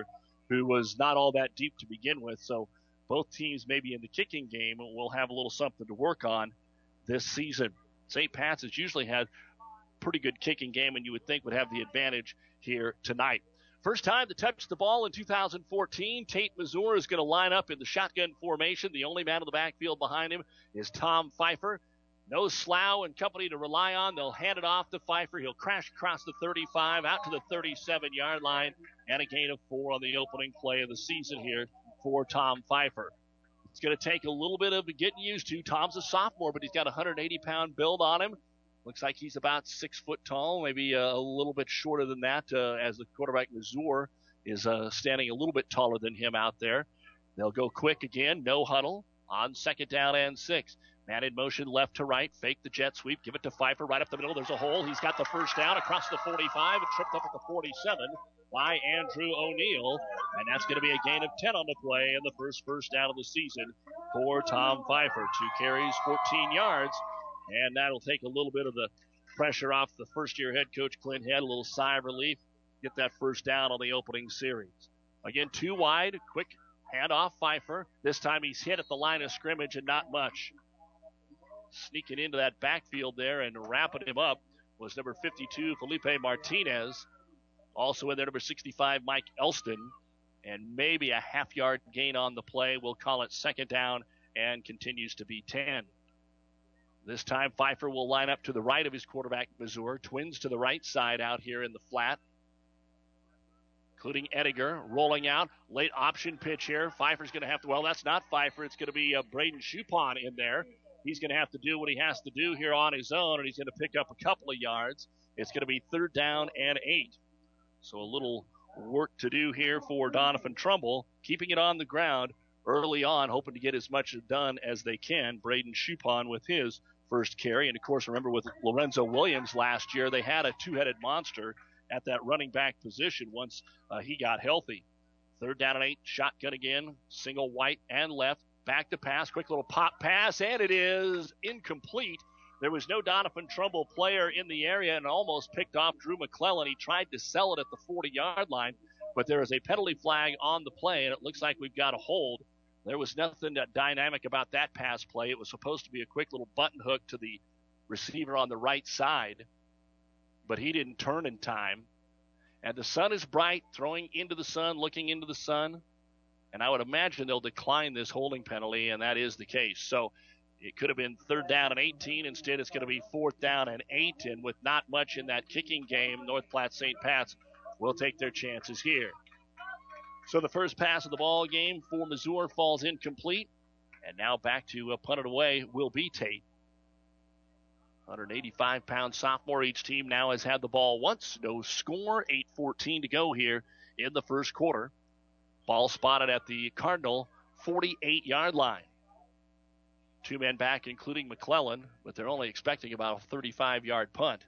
Speaker 5: who was not all that deep to begin with. So both teams maybe in the kicking game will have a little something to work on this season. St. Pat's has usually had pretty good kicking game, and you would think would have the advantage here tonight. First time to touch the ball in 2014. Tate Mazur is going to line up in the shotgun formation. The only man in the backfield behind him is Tom Pfeiffer. No Slough and company to rely on. They'll hand it off to Pfeiffer. He'll crash across the 35 out to the 37-yard line, and a gain of 4 on the opening play of the season here for Tom Pfeiffer. It's going to take a little bit of getting used to. Tom's a sophomore, but he's got a 180-pound build on him. Looks like he's about 6 foot tall, maybe a little bit shorter than that, as the quarterback Mazur is standing a little bit taller than him out there. They'll go quick again, no huddle on 2nd down and 6. Man in motion left to right, fake the jet sweep, give it to Pfeiffer right up the middle. There's a hole. He's got the first down across the 45 and tripped up at the 47 by Andrew O'Neill. And that's going to be a gain of 10 on the play and the first down of the season for Tom Pfeiffer. 2 carries, 14 yards. And that'll take a little bit of the pressure off the first-year head coach, Clint Head. A little sigh of relief. Get that first down on the opening series. Again, 2 wide. Quick handoff, Pfeiffer. This time he's hit at the line of scrimmage and not much. Sneaking into that backfield there and wrapping him up was number 52, Felipe Martinez. Also in there, number 65, Mike Elston. And maybe a half-yard gain on the play. We'll call it 2nd down and continues to be 10. This time, Pfeiffer will line up to the right of his quarterback, Mazur. Twins to the right side out here in the flat, including Ediger rolling out. Late option pitch here. Pfeiffer's going to have to, well, that's not Pfeiffer. It's going to be Braden Chupon in there. He's going to have to do what he has to do here on his own, and he's going to pick up a couple of yards. It's going to be 3rd down and 8. So a little work to do here for Doniphan Trumbull, keeping it on the ground early on, hoping to get as much done as they can. Braden Chupon with his first carry. And, of course, remember with Lorenzo Williams last year, they had a 2-headed monster at that running back position once he got healthy. 3rd down and 8, shotgun again, single right and left. Back to pass, quick little pop pass, and it is incomplete. There was no Doniphan Trumbull player in the area and almost picked off Drew McClellan. He tried to sell it at the 40-yard line, but there is a penalty flag on the play, and it looks like we've got a hold. There was nothing dynamic about that pass play. It was supposed to be a quick little button hook to the receiver on the right side, but he didn't turn in time. And the sun is bright, throwing into the sun, looking into the sun. And I would imagine they'll decline this holding penalty, and that is the case. So it could have been 3rd down and 18. Instead, it's going to be 4th down and 8. And with not much in that kicking game, North Platte St. Pat's will take their chances here. So the first pass of the ball game for Mazur falls incomplete. And now back to punt it away will be Tate. 185-pound sophomore. Each team now has had the ball once. No score. 8:14 to go here in the first quarter. Ball spotted at the Cardinal 48-yard line. 2 men back, including McClellan, but they're only expecting about a 35-yard punt.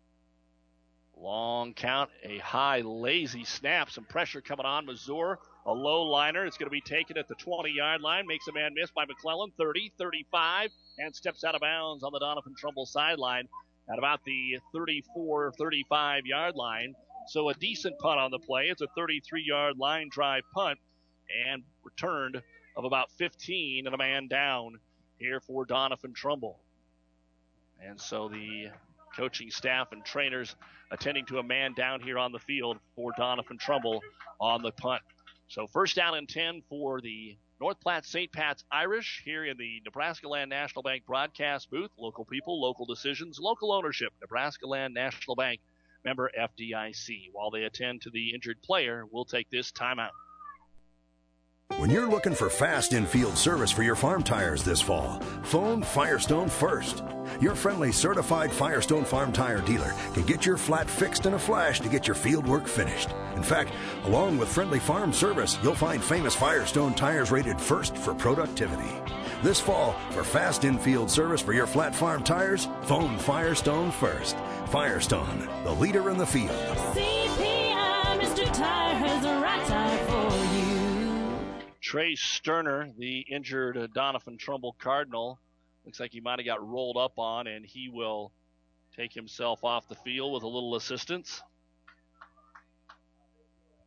Speaker 5: Long count, a high, lazy snap. Some pressure coming on Mazur. A low liner. It's going to be taken at the 20-yard line. Makes a man miss by McClellan. 30, 35, and steps out of bounds on the Doniphan Trumbull sideline at about the 34, 35-yard line. So a decent punt on the play. It's a 33-yard line drive punt and returned of about 15 and a man down here for Doniphan Trumbull. And so the coaching staff and trainers attending to a man down here on the field for Doniphan Trumbull on the punt. So 1st down and 10 for the North Platte St. Pat's Irish here in the Nebraska Land National Bank broadcast booth. Local people, local decisions, local ownership. Nebraska Land National Bank, member FDIC. While they attend to the injured player, we'll take this timeout.
Speaker 17: When you're looking for fast in-field service for your farm tires this fall, phone Firestone first. Your friendly certified Firestone Farm Tire dealer can get your flat fixed in a flash to get your field work finished. In fact, along with friendly farm service, you'll find famous Firestone tires rated first for productivity. This fall, for fast in-field service for your flat farm tires, phone Firestone first. Firestone, the leader in the field.
Speaker 4: CPI, Mr. Tire has the right tire for you.
Speaker 5: Trey Sterner, the injured Doniphan Trumbull Cardinal, looks like he might have got rolled up on, and he will take himself off the field with a little assistance.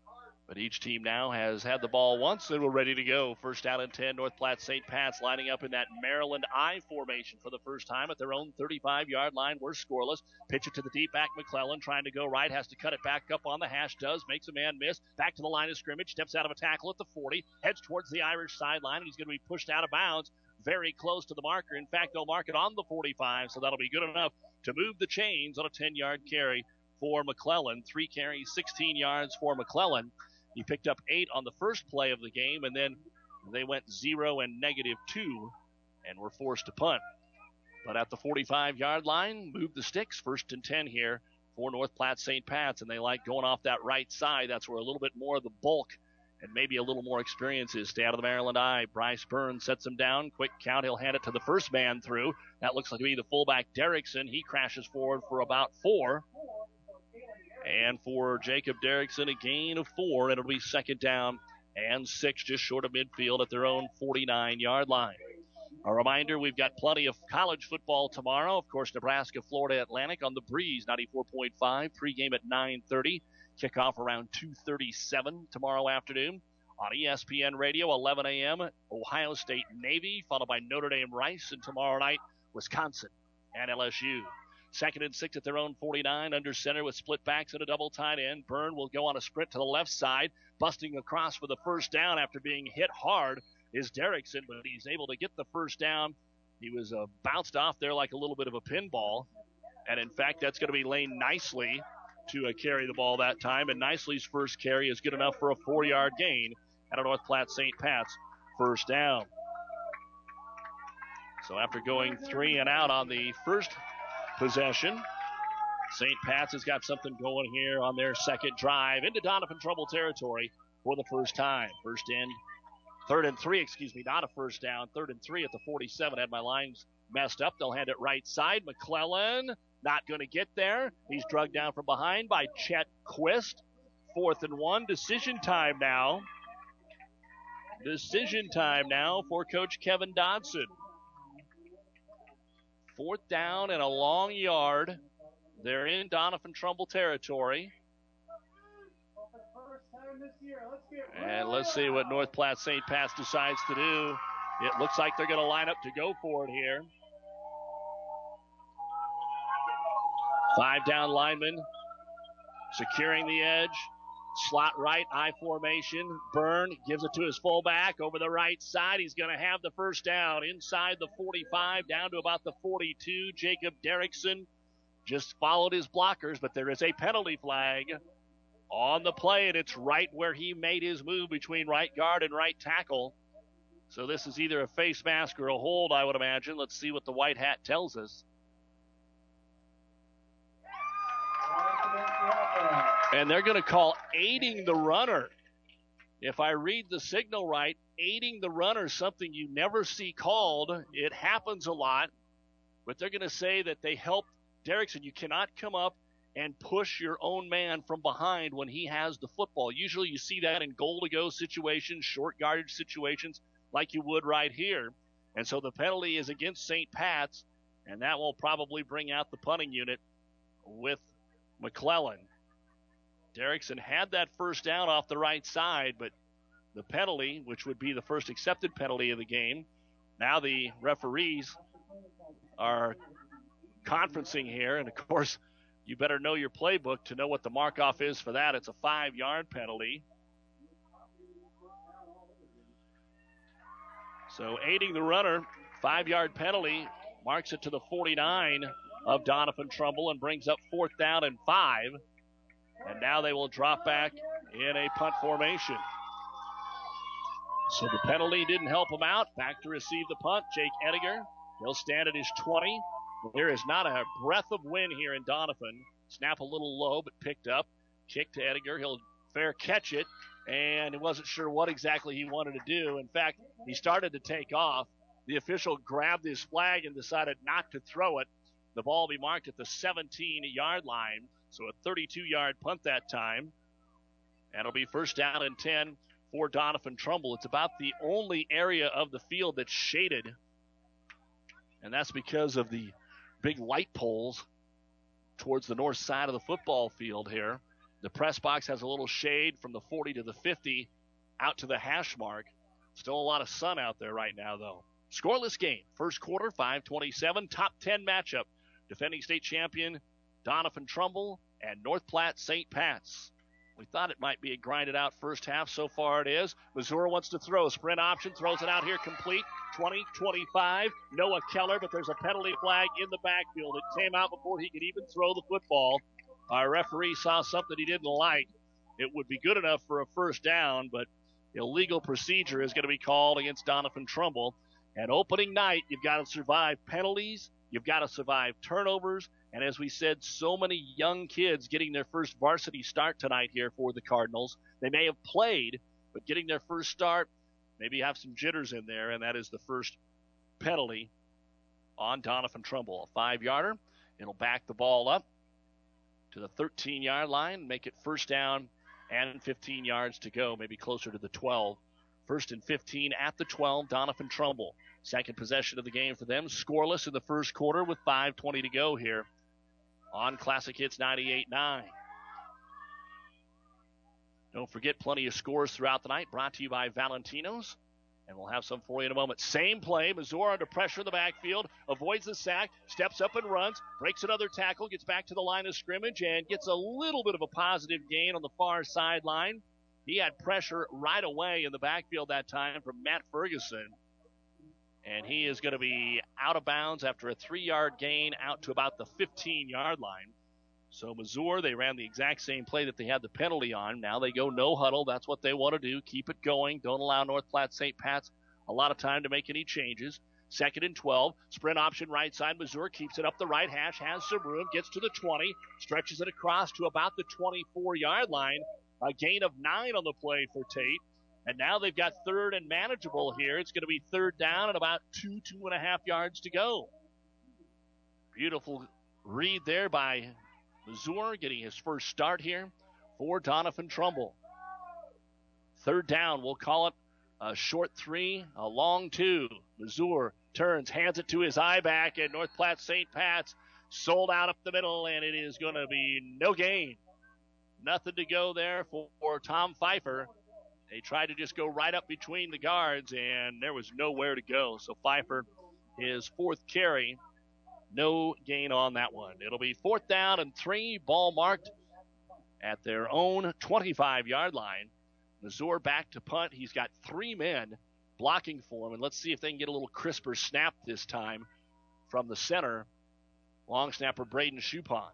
Speaker 5: But each team now has had the ball once and we're ready to go. First down and 10, North Platte St. Pat's lining up in that Maryland I formation for the first time at their own 35-yard line. We're scoreless. Pitch it to the deep back. McClellan trying to go right, has to cut it back up on the hash, does, makes a man miss. Back to the line of scrimmage, steps out of a tackle at the 40, heads towards the Irish sideline, and he's going to be pushed out of bounds very close to the marker. In fact, they'll mark it on the 45, so that'll be good enough to move the chains on a 10-yard carry for McClellan. 3 carries, 16 yards for McClellan. He picked up 8 on the first play of the game, and then they went 0 and -2 and were forced to punt. But at the 45-yard line, move the sticks. 1st and 10 here for North Platte St. Pat's, and they like going off that right side. That's where a little bit more of the bulk and maybe a little more experience is. Stay out of the Maryland I. Bryce Burns sets him down. Quick count. He'll hand it to the first man through. That looks like to be the fullback, Derrickson. He crashes forward for about 4. And for Jacob Derrickson, a gain of 4. It'll be 2nd down and 6, just short of midfield at their own 49-yard line. A reminder, we've got plenty of college football tomorrow. Of course, Nebraska, Florida Atlantic on the Breeze, 94.5. Pregame at 9:30. Kickoff around 2:37 tomorrow afternoon. On ESPN Radio, 11 a.m., Ohio State Navy, followed by Notre Dame Rice. And tomorrow night, Wisconsin and LSU. 2nd and 6 at their own 49, under center with split backs and a double tight end. Byrne will go on a sprint to the left side, busting across for the first down after being hit hard is Derrickson, but he's able to get the first down. He was bounced off there like a little bit of a pinball, and in fact, that's going to be Lane Nicely to carry the ball that time, and Nicely's first carry is good enough for a 4-yard gain at a North Platte St. Pat's first down. So after going 3 and out on the first possession, St. Pat's has got something going here on their second drive into Donovan Trumbull territory for the first time. 3rd and 3, not a first down. 3rd and 3 at the 47. Had my lines messed up. They'll hand it right side. McClellan not going to get there. He's drugged down from behind by Chet Quist. 4th and 1. Decision time now. Decision time now for Coach Kevin Dodson. 4th down and a long yard. They're in Donovan Trumbull territory. And let's see what North Platte St. Pat's decides to do. It looks like they're going to line up to go for it here. 5 down linemen securing the edge. Slot right, I formation. Byrne gives it to his fullback over the right side. He's going to have the first down inside the 45, down to about the 42. Jacob Derrickson just followed his blockers, but there is a penalty flag on the play, and it's right where he made his move between right guard and right tackle. So this is either a face mask or a hold, I would imagine. Let's see what the white hat tells us. And they're going to call aiding the runner. If I read the signal right, aiding the runner, something you never see called. It happens a lot, but they're going to say that they helped Derrickson. You cannot come up and push your own man from behind when he has the football. Usually you see that in goal-to-go situations, short yardage situations, like you would right here. And so the penalty is against St. Pat's, and that will probably bring out the punting unit with McClellan. Derrickson had that first down off the right side, but the penalty, which would be the first accepted penalty of the game, now the referees are conferencing here, and of course, you better know your playbook to know what the mark-off is for that. It's a 5-yard penalty. So aiding the runner, 5-yard penalty, marks it to the 49 of Donovan Trumbull and brings up 4th down and 5. And now they will drop back in a punt formation. So the penalty didn't help him out. Back to receive the punt, Jake Ediger. He'll stand at his 20. There is not a breath of wind here in Donovan. Snap a little low, but picked up. Kick to Ediger. He'll fair catch it, and he wasn't sure what exactly he wanted to do. In fact, he started to take off. The official grabbed his flag and decided not to throw it. The ball will be marked at the 17-yard line. So a 32-yard punt that time. And it'll be 1st down and 10 for Donovan Trumbull. It's about the only area of the field that's shaded. And that's because of the big light poles towards the north side of the football field here.
Speaker 1: The press box has a little shade from the 40 to the 50 out to the hash mark. Still a lot of sun out there right now, though. Scoreless game. First quarter, 5:27. Top 10 matchup. Defending state champion Doniphan Trumbull and North Platte St. Pat's. We thought it might be a grinded out first half. So far it is. Missouri wants to throw. Sprint option. Throws it out here complete. 20-25. Noah Keller, but there's a penalty flag in the backfield. It came out before he could even throw the football. Our referee saw something he didn't like. It would be good enough for a first down, but illegal procedure is going to be called against Doniphan Trumbull. And opening night, you've got to survive penalties. You've got to survive turnovers. And as we said, so many young kids getting their first varsity start tonight here for the Cardinals. They may have played, but getting their first start, maybe have some jitters in there, and that is the first penalty on Doniphan Trumbull. A 5-yarder. It'll back the ball up to the 13-yard line, make it first down and 15 yards to go, maybe closer to the 12. First and 15 at the 12, Doniphan Trumbull. Second possession of the game for them. Scoreless in the first quarter with 5:20 to go here on Classic Hits 98.9. Don't forget, plenty of scores throughout the night brought to you by Valentino's. And we'll have some for you in a moment. Same play. Missouri under pressure in the backfield. Avoids the sack. Steps up and runs. Breaks another tackle. Gets back to the line of scrimmage and gets a little bit of a positive gain on the far sideline. He had pressure right away in the backfield that time from Matt Ferguson. And he is going to be out of bounds after a 3-yard gain out to about the 15-yard line. So Missouri, they ran the exact same play that they had the penalty on. Now they go no huddle. That's what they want to do. Keep it going. Don't allow North Platte St. Pat's a lot of time to make any changes. Second and 12. Sprint option right side. Missouri keeps it up the right hash. Has some room. Gets to the 20. Stretches it across to about the 24-yard line. A gain of 9 on the play for Tate. And now they've got third and manageable here. It's going to be third down and about 2.5 yards to go. Beautiful read there by Missouri, getting his first start here for Doniphan Trumbull. Third down, we'll call it a short 3, a long 2. Missouri turns, hands it to his eye back, and North Platte St. Pat's sold out up the middle, and it is going to be no gain. Nothing to go there for Tom Pfeiffer. They tried to just go right up between the guards, and there was nowhere to go. So Pfeiffer, his fourth carry, no gain on that one. It'll be 4th down and 3, ball marked at their own 25-yard line. Missouri back to punt. He's got 3 men blocking for him, and let's see if they can get a little crisper snap this time from the center, long snapper Braden Chupon.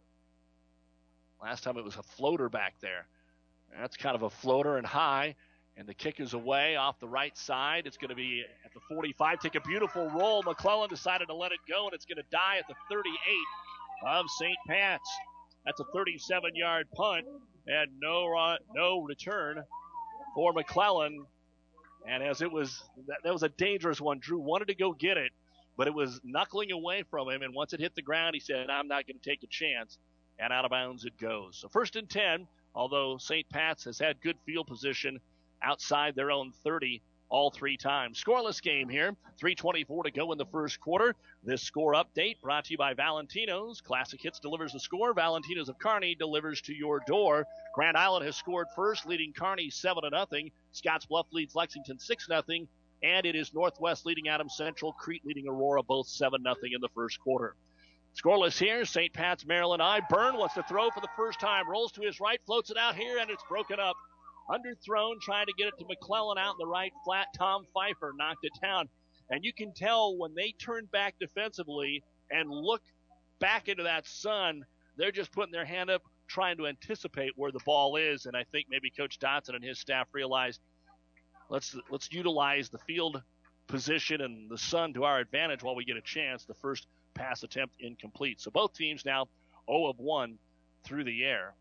Speaker 1: Last time it was a floater back there. That's kind of a floater and high, and the kick is away off the right side. It's going to be at the 45. Take a beautiful roll. McClellan decided to let it go, and it's going to die at the 38 of St. Pat's. That's a 37-yard punt, and no return for McClellan. And as it was, that was a dangerous one. Drew wanted to go get it, but it was knuckling away from him, and once it hit the ground, he said, I'm not going to take a chance, and out of bounds it goes. So 1st and 10, although St. Pat's has had good field position outside their own 30 all 3 times. Scoreless game here. 3:24 to go in the first quarter. This score update brought to you by Valentino's. Classic Hits delivers the score. Valentino's of Kearney delivers to your door. Grand Island has scored first, leading Kearney 7-0. Scottsbluff leads Lexington 6-0. And it is Northwest leading Adams Central. Crete leading Aurora, both 7-0 in the first quarter. Scoreless here. St. Pat's, Maryland I. Byrne wants to throw for the first time. Rolls to his right, floats it out here, and it's broken up. Underthrown, trying to get it to McClellan out in the right flat. Tom Pfeiffer knocked it down. And you can tell when they turn back defensively and look back into that sun, they're just putting their hand up, trying to anticipate where the ball is. And I think maybe Coach Dotson and his staff realized, let's utilize the field position and the sun to our advantage while we get a chance. The first pass attempt incomplete. So both teams now 0 of 1 through the air.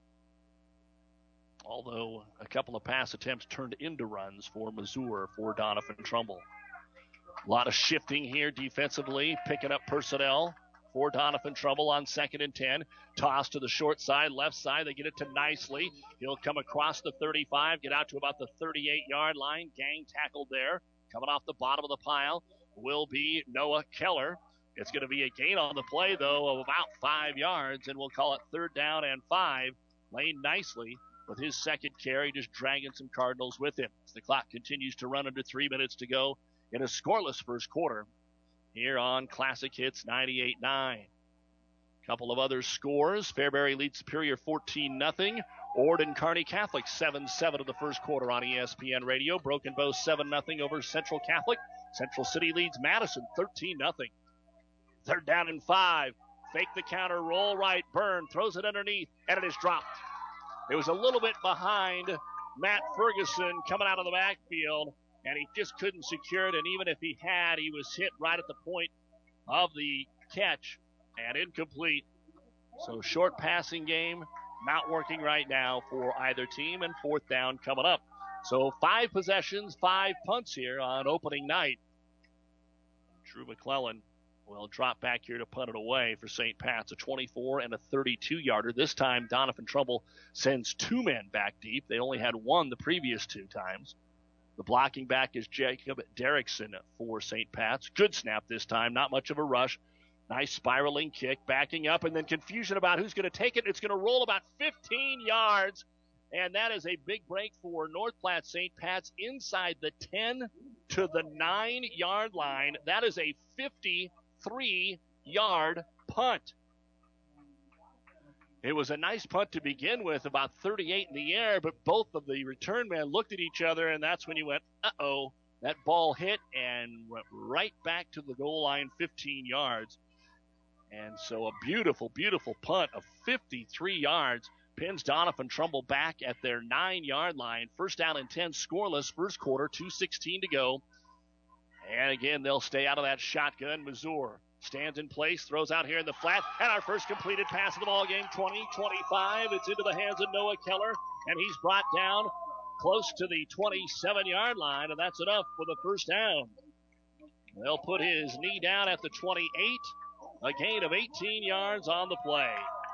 Speaker 1: Although a couple of pass attempts turned into runs for Missouri for Doniphan Trumbull. A lot of shifting here defensively, picking up personnel for Doniphan Trumbull on 2nd and 10. Toss to the short side, left side. They get it to Nicely. He'll come across the 35, get out to about the 38-yard line. Gang tackled there. Coming off the bottom of the pile will be Noah Keller. It's going to be a gain on the play, though, of about 5 yards, and we'll call it 3rd down and 5.
Speaker 5: Lane nicely with his second carry, just dragging some Cardinals with him. As the clock continues to run under 3 minutes to go in a scoreless first quarter here on Classic Hits 98.9. Couple of other scores. Fairbury leads Superior 14-0. Ord and Kearney Catholic 7-7 of the first quarter on ESPN Radio. Broken Bow 7-0 over Central Catholic. Central City leads Madison 13-0. Third down and 5. Fake the counter, roll right, Byrne throws it underneath, and it is dropped. It was a little bit behind Matt Ferguson coming out of the backfield, and he just couldn't secure it, and even if he had, he was hit right at the point of the catch and incomplete. So short passing game, not working right now for either team, and fourth down coming up. So 5 possessions, 5 punts here on opening night. Drew McClellan will drop back here to punt it away for St. Pat's, a 24 and a 32-yarder. This time, Donovan Trumbull sends 2 men back deep. They only had 1 the previous 2 times. The blocking back is Jacob Derrickson for St. Pat's. Good snap this time, not much of a rush. Nice spiraling kick, backing up, and then confusion about who's going to take it. It's going to roll about 15 yards, and that is a big break for North Platte St. Pat's inside the 10 to the 9-yard line. That is a 53-yard punt. It was a nice punt to begin with, about 38 in the air, but both of the return men looked at each other, and that's when you went, uh-oh. That ball hit and went right back to the goal line, 15 yards. And so a beautiful, beautiful punt of 53 yards pins Donovan Trumbull back at their 9-yard line. First down and 10, scoreless, first quarter, 2:16 to go. And again, they'll stay out of that shotgun. Mazur stands in place, throws out here in the flat, and our first completed pass of the ball game, 20-25. It's into the hands of Noah Keller, and he's brought down close to the 27-yard line, and that's enough for the first down. They'll put his knee down at the 28, a gain of 18 yards on the play.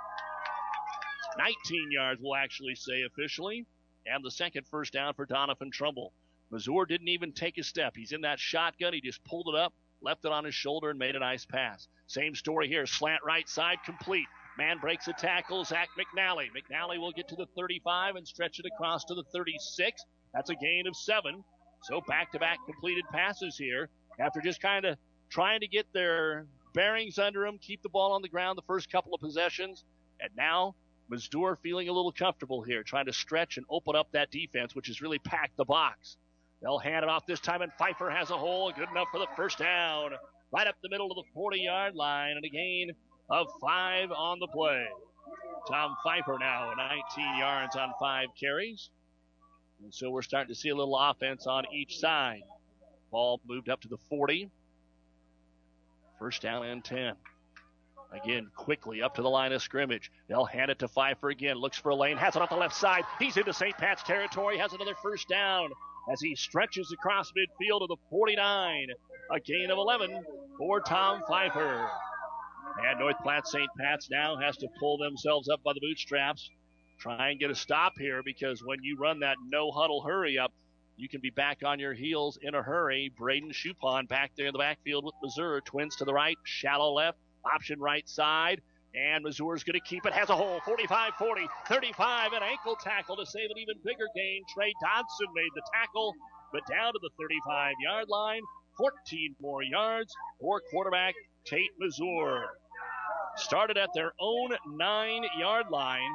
Speaker 5: 19 yards, we'll actually say officially, and the second first down for Donovan Trumbull. Mazur didn't even take a step. He's in that shotgun. He just pulled it up, left it on his shoulder, and made a nice pass. Same story here. Slant right side, complete. Man breaks a tackle, Zach McNally. McNally will get to the 35 and stretch it across to the 36. That's a gain of 7. So back-to-back completed passes here after just kind of trying to get their bearings under them, keep the ball on the ground the first couple of possessions. And now Mazur feeling a little comfortable here, trying to stretch and open up that defense, which has really packed the box. They'll hand it off this time, and Pfeiffer has a hole, good enough for the first down. Right up the middle of the 40-yard line, and a gain of 5 on the play. Tom Pfeiffer now 19 yards on 5 carries. And so we're starting to see a little offense on each side. Ball moved up to the 40. First down and 10. Again, quickly up to the line of scrimmage. They'll hand it to Pfeiffer again. Looks for a lane. Has it off the left side. He's into St. Pat's territory. Has another first down as he stretches across midfield to the 49. A gain of 11 for Tom Pfeiffer. And North Platte St. Pat's now has to pull themselves up by the bootstraps. Try and get a stop here, because when you run that no-huddle hurry up, you can be back on your heels in a hurry. Braden Chupon back there in the backfield with Mazur. Twins to the right, shallow left, option right side. And Mazur's going to keep it. Has a hole. 45, 40, 35. An ankle tackle to save an even bigger gain. Trey Dodson made the tackle, but down to the 35-yard line. 14 more yards for quarterback Tate Mazur. Started at their own 9-yard line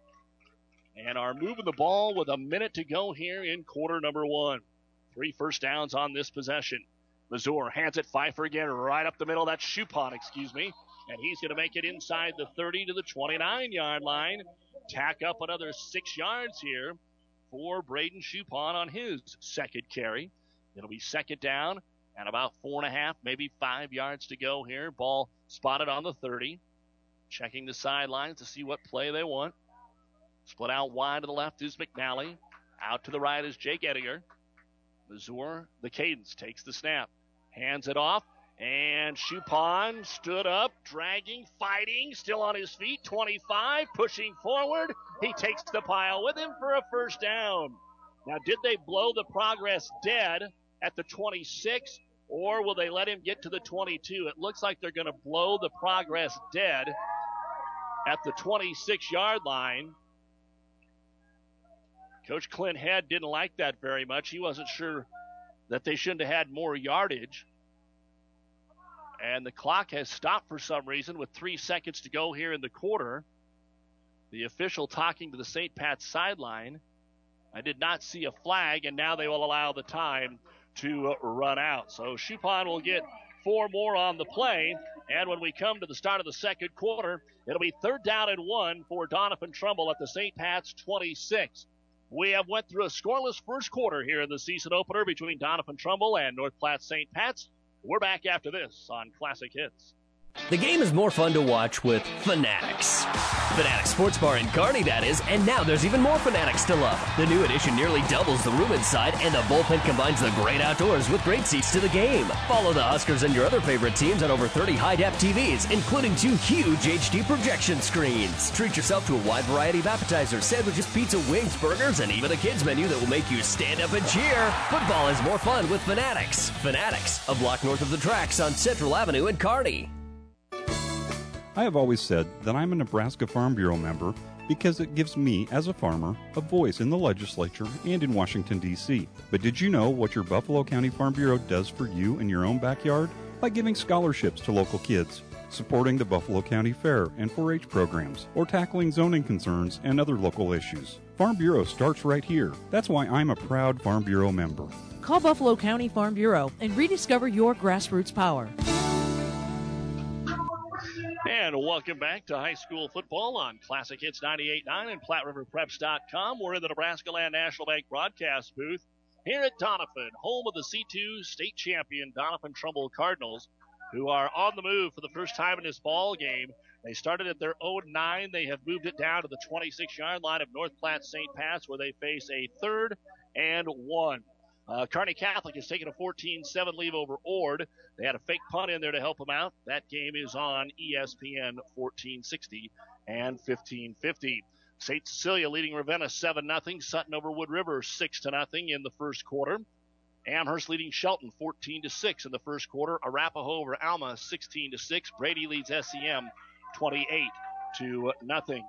Speaker 5: and are moving the ball with a minute to go here in quarter number 1. 3 first downs on this possession. Mazur hands it Pfeiffer again right up the middle. That's Chupon, and he's going to make it inside the 30 to the 29-yard line. Tack up another 6 yards here for Braden Chupon on his second carry. It'll be second down and about 4.5, maybe 5 yards to go here. Ball spotted on the 30. Checking the sidelines to see what play they want. Split out wide to the left is McNally. Out to the right is Jake Ettinger. Mazur, the cadence, takes the snap. Hands it off. And Chupon stood up, dragging, fighting, still on his feet. 25, pushing forward. He takes the pile with him for a first down. Now, did they blow the progress dead at the 26, or will they let him get to the 22? It looks like they're going to blow the progress dead at the 26-yard line.
Speaker 1: Coach Clint Head didn't like that very much. He wasn't sure that they shouldn't have had more yardage. And the clock has stopped for some reason with 3 seconds to go here in the quarter. The official talking to the St. Pat's sideline. I did not see a flag, and now they will allow the time to run out. So Chupon will get 4 more on the play. And when we come to the start of the second quarter, it'll be 3rd down and 1 for Doniphan Trumbull at the St. Pat's 26. We have went through a scoreless first quarter here in the season opener between Doniphan Trumbull and North Platte St. Pat's. We're back after this on Classic Hits.
Speaker 15: The game is more fun to watch with Fanatics. Fanatics Sports Bar in Kearney, that is, and now there's even more Fanatics to love. The new edition nearly doubles the room inside, and the bullpen combines the great outdoors with great seats to the game. Follow the Huskers and your other favorite teams on over 30 high-def TVs, including 2 huge HD projection screens. Treat yourself to a wide variety of appetizers, sandwiches, pizza, wings, burgers, and even a kids menu that will make you stand up and cheer. Football is more fun with Fanatics. Fanatics, a block north of the tracks on Central Avenue in Kearney.
Speaker 18: I have always said that I'm a Nebraska Farm Bureau member because it gives me, as a farmer, a voice in the legislature and in Washington, D.C. But did you know what your Buffalo County Farm Bureau does for you in your own backyard? By giving scholarships to local kids, supporting the Buffalo County Fair and 4-H programs, or tackling zoning concerns and other local issues. Farm Bureau starts right here. That's why I'm a proud Farm Bureau member.
Speaker 19: Call Buffalo County Farm Bureau and rediscover your grassroots power.
Speaker 1: And welcome back to high school football on Classic Hits 98.9 and PlatteRiverPreps.com. We're in the Nebraska Land National Bank broadcast booth here at Doniphan, home of the C2 state champion Doniphan Trumbull Cardinals, who are on the move for the first time in this ball game. They started at their 0-9. They have moved it down to the 26-yard line of North Platte St. Pat's, where they face a 3rd and 1. Kearney Catholic has taken a 14-7 lead over Ord. They had a fake punt in there to help them out. That game is on ESPN 1460 and 1550. St. Cecilia leading Ravenna 7-0. Sutton over Wood River 6-0 in the first quarter. Amherst leading Shelton 14-6 in the first quarter. Arapahoe over Alma 16-6. Brady leads SEM 28-0.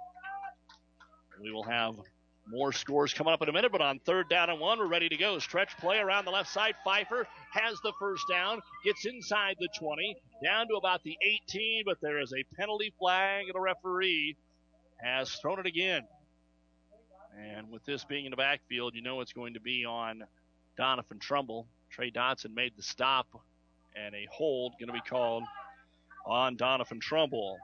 Speaker 1: We will have more scores coming up in a minute, but on 3rd down and 1, we're ready to go. Stretch play around the left side. Pfeiffer has the first down, gets inside the 20, down to about the 18, but there is a penalty flag, and the referee has thrown it again. And with this being in the backfield, you know it's going to be on Doniphan Trumbull. Trey Dodson made the stop, and a hold going to be called on Doniphan Trumbull.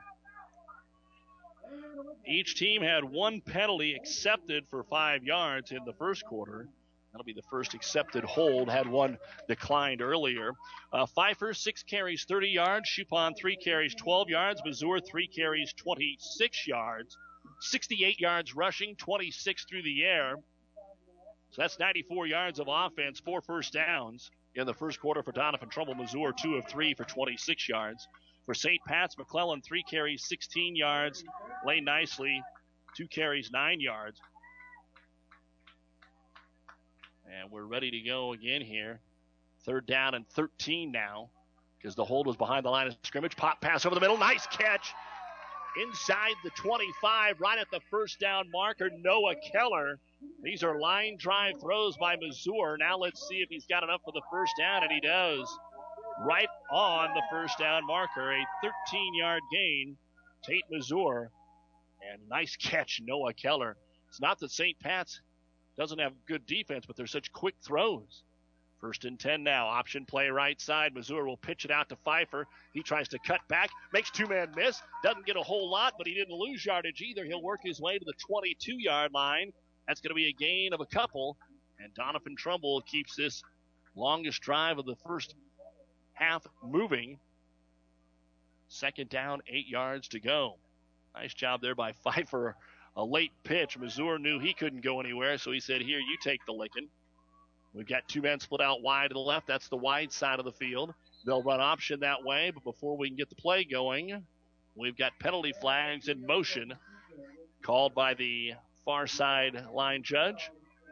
Speaker 1: Each team had 1 penalty accepted for 5 yards in the first quarter. That'll be the first accepted hold. Had 1 declined earlier. Pfeiffer, 6 carries, 30 yards. Chupon, 3 carries, 12 yards. Mazur, 3 carries, 26 yards. 68 yards rushing, 26 through the air. So that's 94 yards of offense, 4 first downs in the first quarter for Doniphan Trumbull. Mazur, 2 of 3 for 26 yards. For St. Pat's, McClellan, 3 carries, 16 yards. Lane Nicely, 2 carries, 9 yards. And we're ready to go again here. 3rd down and 13 now, because the hold was behind the line of scrimmage. Pop pass over the middle. Nice catch. Inside the 25, right at the first down marker, Noah Keller. These are line drive throws by Mazur. Now let's see if he's got enough for the first down, and he does. Right on the first down marker, a 13-yard gain. Tate Mazur. And nice catch, Noah Keller. It's not that St. Pat's doesn't have good defense, but they're such quick throws. 1st and 10 now. Option play right side. Mazur will pitch it out to Pfeiffer. He tries to cut back. Makes 2-man miss. Doesn't get a whole lot, but he didn't lose yardage either. He'll work his way to the 22-yard line. That's going to be a gain of a couple. And Doniphan Trumbull keeps this longest drive of the first half moving. 2nd down, 8 yards to go. Nice job there by Pfeiffer. A late pitch. Mazur knew he couldn't go anywhere, so he said, here, you take the licking. We've got 2 men split out wide to the left. That's the wide side of the field. They'll run option that way, but before we can get the play going, we've got penalty flags in motion called by the far side line judge.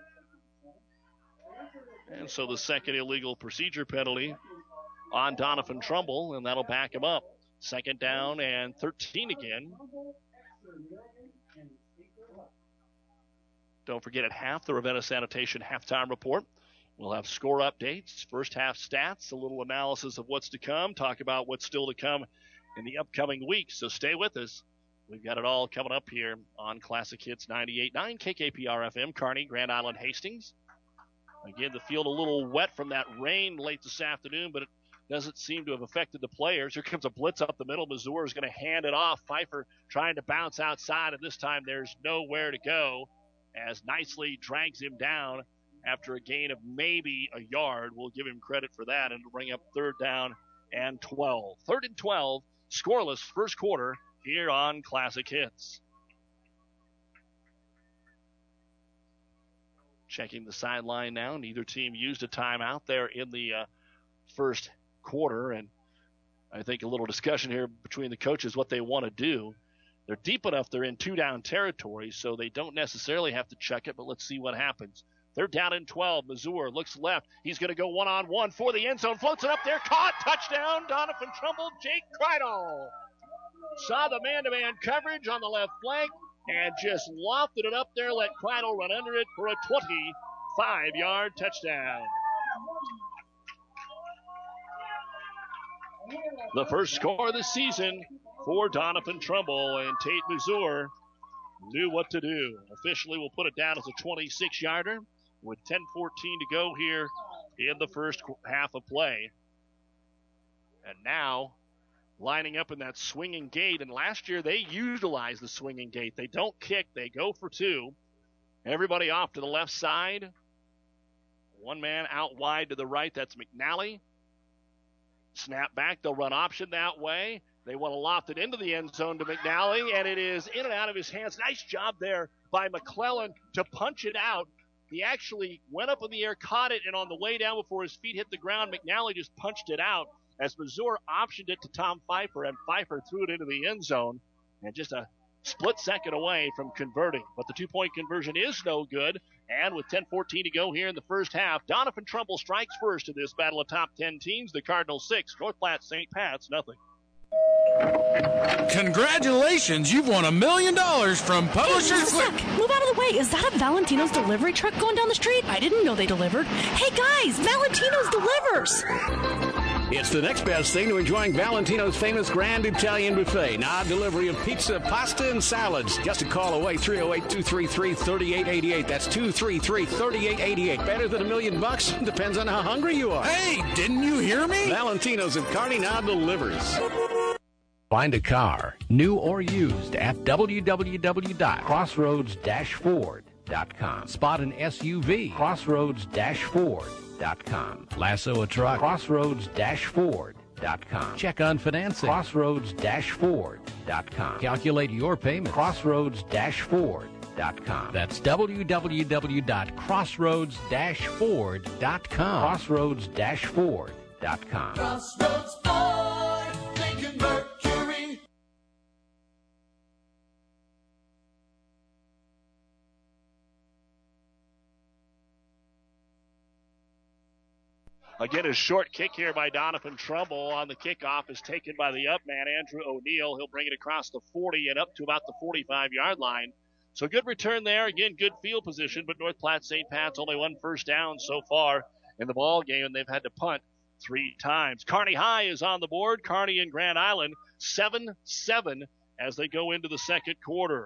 Speaker 1: And so the second illegal procedure penalty on Doniphan Trumbull, and that'll back him up. 2nd down and 13 again.
Speaker 5: Don't forget, at half, the Ravenna Sanitation halftime report. We'll have score updates, first half stats, a little analysis of what's to come, talk about what's still to come in the upcoming weeks. So stay with us. We've got it all coming up here on Classic Hits 98.9 KKPR-FM, Kearney, Grand Island, Hastings. Again, the field a little wet from that rain late this afternoon, but it doesn't seem to have affected the players. Here comes a blitz up the middle. Missouri is going to hand it off. Pfeiffer trying to bounce outside, and this time there's nowhere to go as Nicely drags him down after a gain of maybe a yard. We'll give him credit for that, and it'll bring up 3rd down and 12. 3rd and 12, scoreless first quarter here on Classic Hits. Checking the sideline now. Neither team used a timeout there in the first quarter, and I think a little discussion here between the coaches what they want to do. They're deep enough, they're in 2-down territory, so they don't necessarily have to check it, but let's see what happens. 3rd down and 12. Missouri looks left. He's going to go one-on-one for the end zone. Floats it up there. Caught. Touchdown. Donovan Trumbull. Jake Kreidel saw the man-to-man coverage on the left flank and just lofted it up there. Let Kreidel run under it for a 25-yard touchdown. The first score of the season for Donovan Trumbull, and Tate Missouri knew what to do. Officially, we'll put it down as a 26-yarder with 10:14 to go here in the first half of play. And now lining up in that swinging gate, and last year they utilized the swinging gate. They don't kick, they go for 2. Everybody off to the left side. One man out wide to the right, that's McNally. Snap back, they'll run option that way. They want to loft it into the end zone to McNally, and it is in and out of his hands. Nice job there by McClellan to punch it out. He actually went up in the air, caught it, and on the way down before his feet hit the ground, McNally just punched it out as Missouri optioned it to Tom Pfeiffer, and Pfeiffer threw it into the end zone, and just a split second away from converting. But the 2-point conversion is no good, and with 10:14 to go here in the first half, Donovan Trumbull strikes first in this battle of top 10 teams. The Cardinals 6, North Platte St. Pat's nothing.
Speaker 20: Congratulations, you've won $1 million from Publishers.
Speaker 21: Hey, move out of the way. Is that a Valentino's delivery truck going down the street? I didn't know they delivered. Hey guys, Valentino's delivers.
Speaker 22: It's the next best thing to enjoying Valentino's famous Grand Italian Buffet. Now delivery of pizza, pasta, and salads. Just a call away, 308-233-3888. That's 233-3888. Better than $1 million? Depends on how hungry you are.
Speaker 20: Hey, didn't you hear me?
Speaker 22: Valentino's of Kearney now delivers.
Speaker 23: Find a car, new or used, at www.crossroads-ford.com. Spot an SUV, crossroads-ford.com. Lasso a truck, crossroads-ford.com. Check on financing, crossroads-ford.com. Calculate your payment, crossroads-ford.com. That's www.crossroads-ford.com. Crossroads-ford.com.
Speaker 24: Crossroads Ford, Lincoln Mercury.
Speaker 5: Again, a short kick here by Donovan Trumbull on the kickoff is taken by the up man, Andrew O'Neill. He'll bring it across the 40 and up to about the 45-yard line. So good return there. Again, good field position, but North Platte St. Pat's only 1 first down so far in the ball game, and they've had to punt 3 times. Kearney High is on the board. Kearney and Grand Island 7-7 as they go into the second quarter.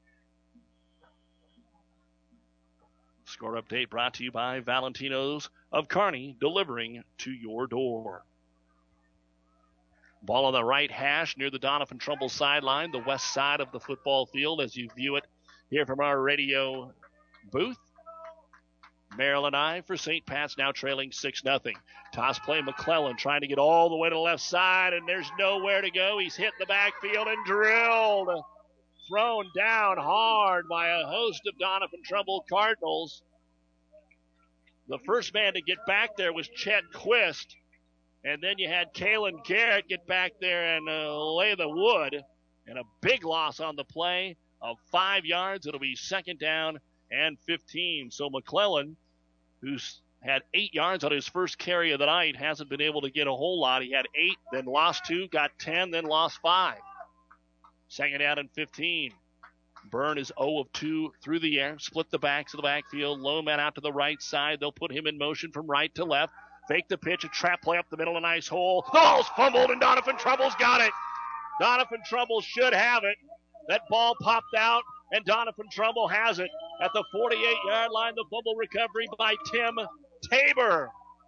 Speaker 5: Score update brought to you by Valentino's of Kearney, delivering to your door. Ball on the right hash near the Donovan Trumbull sideline, the west side of the football field as you view it here from our radio booth. Maryland I for St. Pat's now trailing 6-0. Toss play McClellan trying to get all the way to the left side, and there's nowhere to go. He's hit the backfield and drilled. Thrown down hard by a host of Donovan Trumbull Cardinals. The first man to get back there was Chet Quist. And then you had Kalen Garrett get back there and lay the wood. And a big loss on the play of 5 yards. It'll be 2nd down and 15. So McClellan, who's had 8 yards on his first carry of the night, hasn't been able to get a whole lot. He had 8, then lost 2, got 10, then lost 5. 2nd down and 15. Byrne is 0 of 2 through the air. Split the backs of the backfield. Low man out to the right side. They'll put him in motion from right to left. Fake the pitch. A trap play up the middle. A nice hole. The ball's fumbled, and Donovan Trumble's got it. Donovan Trumbull should have it. That ball popped out, and Donovan Trumbull has it. At the 48-yard line, the fumble recovery by Tim Tabor.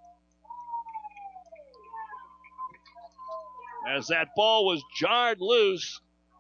Speaker 5: As that ball was jarred loose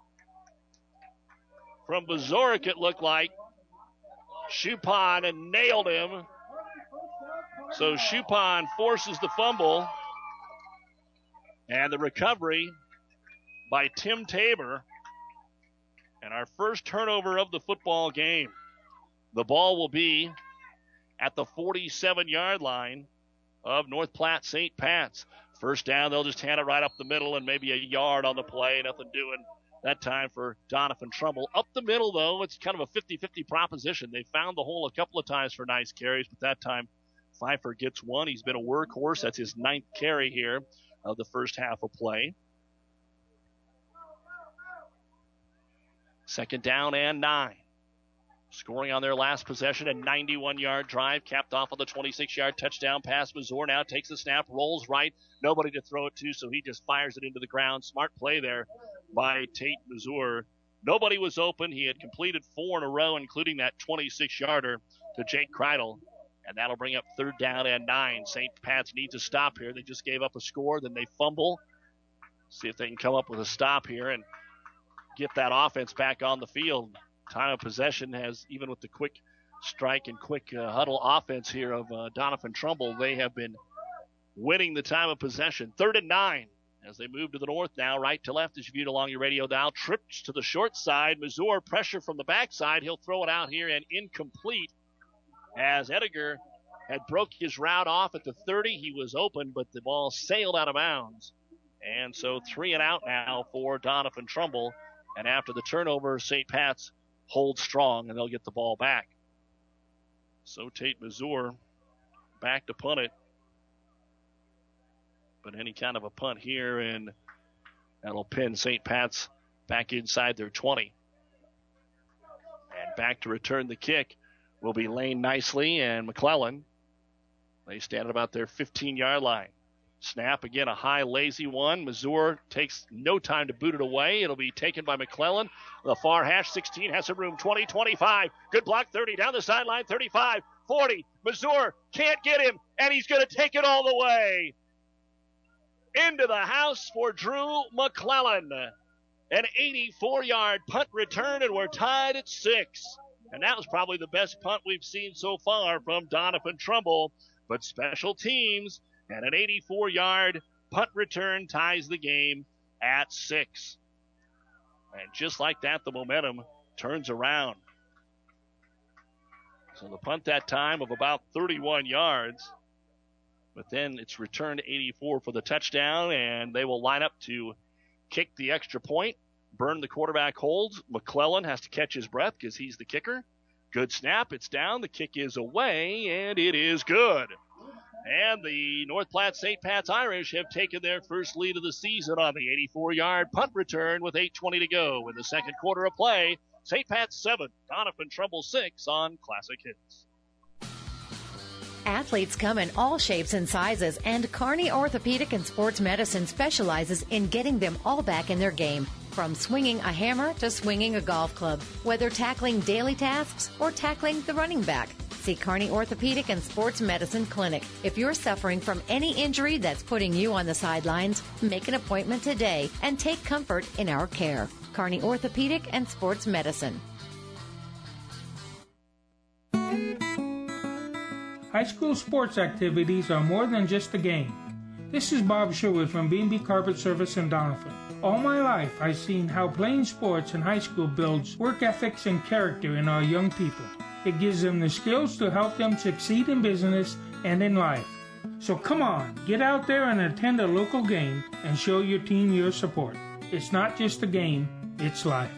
Speaker 5: from Bazorek, it looked like. Chupon and nailed him. So Chupon forces the fumble. And the recovery by Tim Tabor. And our first turnover of the football game. The ball will be at the 47-yard line of North Platte St. Pat's. First down, they'll just hand it right up the middle and maybe a yard on the play. Nothing doing that time for Donovan Trumbull. Up the middle, though, it's kind of a 50-50 proposition. They found the hole a couple of times for nice carries, but that time Pfeiffer gets one. He's been a workhorse. That's his 9th carry here of the first half of play. Second down and 9. Scoring on their last possession, a 91-yard drive, capped off on the 26-yard touchdown pass. Mazur now takes the snap, rolls right, nobody to throw it to, so he just fires it into the ground. Smart play there by Tate Mazur. Nobody was open. He had completed 4 in a row, including that 26-yarder to Jake Kreidel, and that'll bring up third down and 9. St. Pat's needs a stop here. They just gave up a score, then they fumble. See if they can come up with a stop here and get that offense back on the field. Time of possession has, even with the quick strike and quick huddle offense here of Donovan Trumbull, they have been winning the time of possession. 3rd and 9 as they move to the north now, right to left as you viewed along your radio dial. Trips to the short side. Mazur pressure from the backside. He'll throw it out here and incomplete as Ediger had broke his route off at the 30. He was open, but the ball sailed out of bounds. And so 3 and out now for Donovan Trumbull. And after the turnover, St. Pat's hold strong, and they'll get the ball back. So Tate Mazur back to punt it. But any kind of a punt here, and that'll pin St. Pat's back inside their 20. And back to return the kick will be Lane Nicely and McClellan. They stand at about their 15-yard line. Snap, again, a high, lazy one. Mazur takes no time to boot it away. It'll be taken by McClellan. The far hash, 16, has some room, 20, 25. Good block, 30, down the sideline, 35, 40. Mazur can't get him, and he's going to take it all the way. Into the house for Drew McClellan. An 84-yard punt return, and we're tied at 6. And that was probably the best punt we've seen so far from Donovan Trumbull. But special teams and an 84-yard punt return ties the game at 6. And just like that, the momentum turns around. So the punt that time of about 31 yards. But then it's returned 84 for the touchdown, and they will line up to kick the extra point. Byrne, the quarterback, holds. McClellan has to catch his breath because he's the kicker. Good snap. It's down. The kick is away, and it is good. And the North Platte St. Pat's Irish have taken their first lead of the season on the 84-yard punt return with 8:20 to go in the second quarter of play. St. Pat's 7, Donovan Trumbull 6 on Classic Hits.
Speaker 2: Athletes come in all shapes and sizes, and Kearney Orthopedic and Sports Medicine specializes in getting them all back in their game. From swinging a hammer to swinging a golf club, whether tackling daily tasks or tackling the running back. See Kearney Orthopedic and Sports Medicine Clinic. If you're suffering from any injury that's putting you on the sidelines, make an appointment today and take comfort in our care. Kearney Orthopedic and Sports Medicine.
Speaker 3: High school sports activities are more than just a game. This is Bob Sherwood from B&B Carpet Service in Donovan. All my life, I've seen how playing sports in high school builds work ethics and character in our young people. It gives them the skills to help them succeed in business and in life. So come on, get out there and attend a local game and show your team your support. It's not just a game, it's life.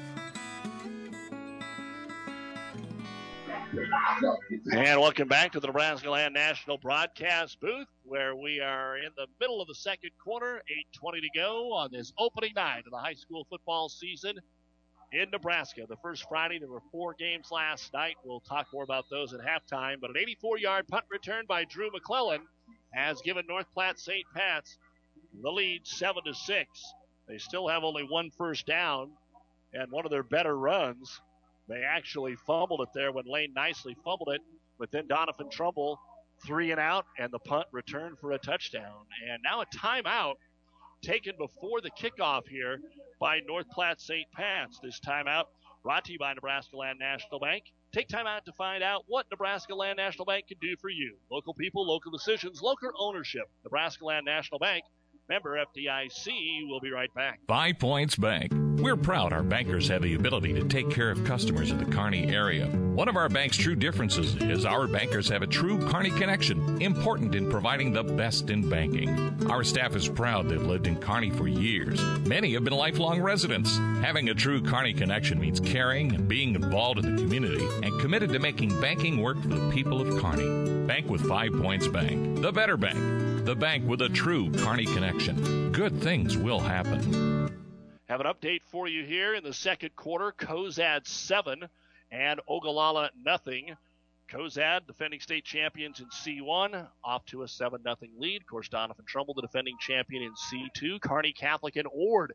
Speaker 5: And welcome back to the Nebraska Land National Broadcast booth, where we are in the middle of the second quarter, 8:20 to go on this opening night of the high school football season. in Nebraska. The first Friday, there were 4 games last night. We'll talk more about those at halftime. But an 84-yard punt return by Drew McClellan has given North Platte St. Pat's the lead 7-6. They still have only 1 first down, and one of their better runs, they actually fumbled it there when Lane nicely fumbled it. But then Donovan Trumbull 3 and out, and the punt returned for a touchdown. And now a timeout taken before the kickoff here by North Platte St. Pat's. This timeout brought to you by Nebraska Land National Bank. Take time out to find out what Nebraska Land National Bank can do for you. Local people, local decisions, local ownership. Nebraska Land National Bank, member FDIC. We'll be right back.
Speaker 6: 5 Points Bank. We're proud our bankers have the ability to take care of customers in the Kearney area. One of our bank's true differences is our bankers have a true Kearney connection, important in providing the best in banking. Our staff is proud they've lived in Kearney for years. Many have been lifelong residents. Having a true Kearney connection means caring and being involved in the community and committed to making banking work for the people of Kearney. Bank with 5 Points Bank. The better bank. The bank with a true Kearney connection. Good things will happen.
Speaker 5: Have an update for you here in the second quarter. Cozad 7 and Ogallala nothing. Cozad, defending state champions in C1, off to a 7-0 lead. Of course, Donovan Trumbull, the defending champion in C2. Kearney Catholic and Ord,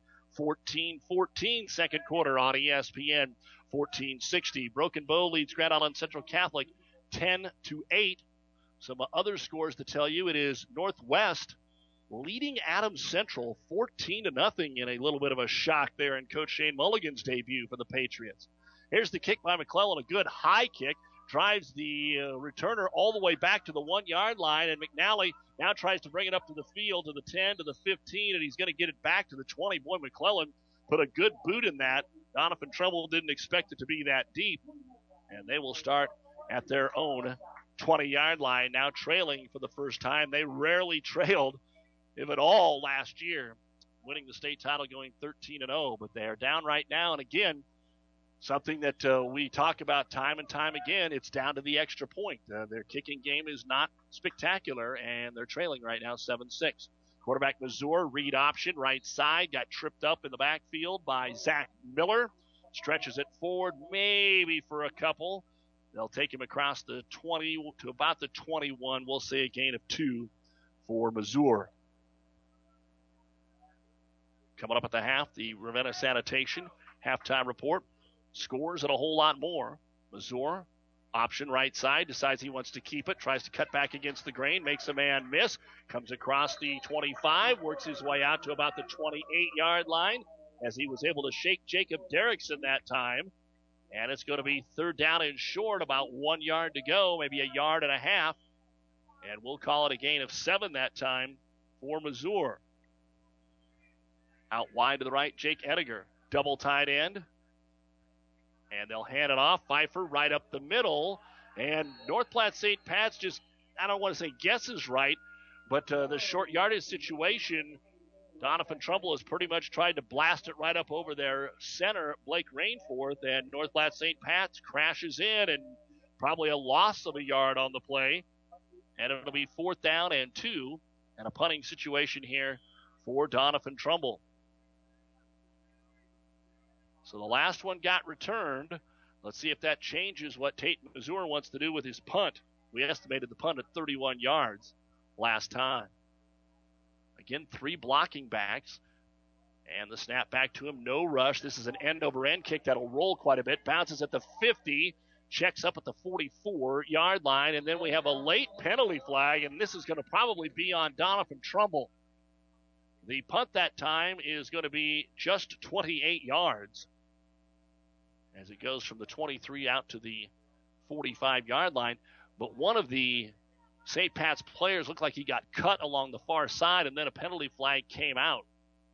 Speaker 5: 14-14, second quarter on ESPN, 14-60. Broken Bow leads Grand Island Central Catholic 10-8. Some other scores to tell you, it is Northwest leading Adams Central 14-0 in a little bit of a shock there in Coach Shane Mulligan's debut for the Patriots. Here's the kick by McClellan, a good high kick, drives the returner all the way back to the 1-yard line, and McNally now tries to bring it up to the field, to the 10, to the 15, and he's going to get it back to the 20. Boy, McClellan put a good boot in that. Donovan Trumbull didn't expect it to be that deep, and they will start at their own 20-yard line, now trailing for the first time. They rarely trailed, if at all, last year, winning the state title going 13-0, but they are down right now. And again, something that we talk about time and time again, it's down to the extra point. Their kicking game is not spectacular, and they're trailing right now 7-6. Quarterback Mazur, read option, right side, got tripped up in the backfield by Zach Miller. Stretches it forward, maybe for a couple. They'll take him across the 20 to about the 21. We'll say a gain of 2 for Mazur. Coming up at the half, the Ravenna Sanitation halftime report. Scores and a whole lot more. Mazur, option right side, decides he wants to keep it, tries to cut back against the grain, makes a man miss, comes across the 25, works his way out to about the 28-yard line as he was able to shake Jacob Derrickson that time. And it's going to be third down and short, about 1 yard to go, maybe a yard and a half. And we'll call it a gain of 7 that time for Mazur. Out wide to the right, Jake Ediger, double tight end. And they'll hand it off. Pfeiffer right up the middle. And North Platte St. Pat's just, I don't want to say guesses right, but the short yardage situation, Donovan Trumbull has pretty much tried to blast it right up over their center, Blake Rainforth, and North Platte St. Pat's crashes in, and probably a loss of a yard on the play. And it'll be 4th down and 2, and a punting situation here for Donovan Trumbull. So the last one got returned. Let's see if that changes what Tate Mazur wants to do with his punt. We estimated the punt at 31 yards last time. Again, 3 blocking backs. And the snap back to him, no rush. This is an end-over-end kick that'll roll quite a bit. Bounces at the 50, checks up at the 44-yard line, and then we have a late penalty flag, and this is going to probably be on Donovan Trumbull. The punt that time is going to be just 28 yards as it goes from the 23 out to the 45-yard line. But one of the St. Pat's players looked like he got cut along the far side, and then a penalty flag came out.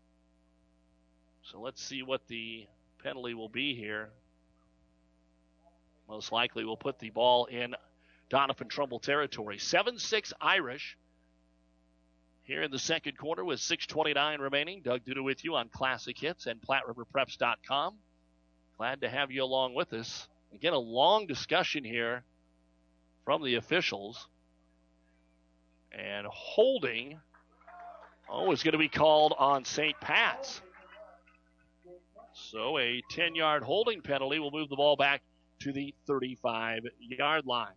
Speaker 5: So let's see what the penalty will be here. Most likely we'll put the ball in Donovan Trumbull territory. 7-6 Irish here in the second quarter with 6:29 remaining. Doug Duda with you on Classic Hits and PlatteRiverPreps.com. Glad to have you along with us. Again, a long discussion here from the officials. And holding, is going to be called on St. Pat's. So a 10-yard holding penalty will move the ball back to the 35-yard line.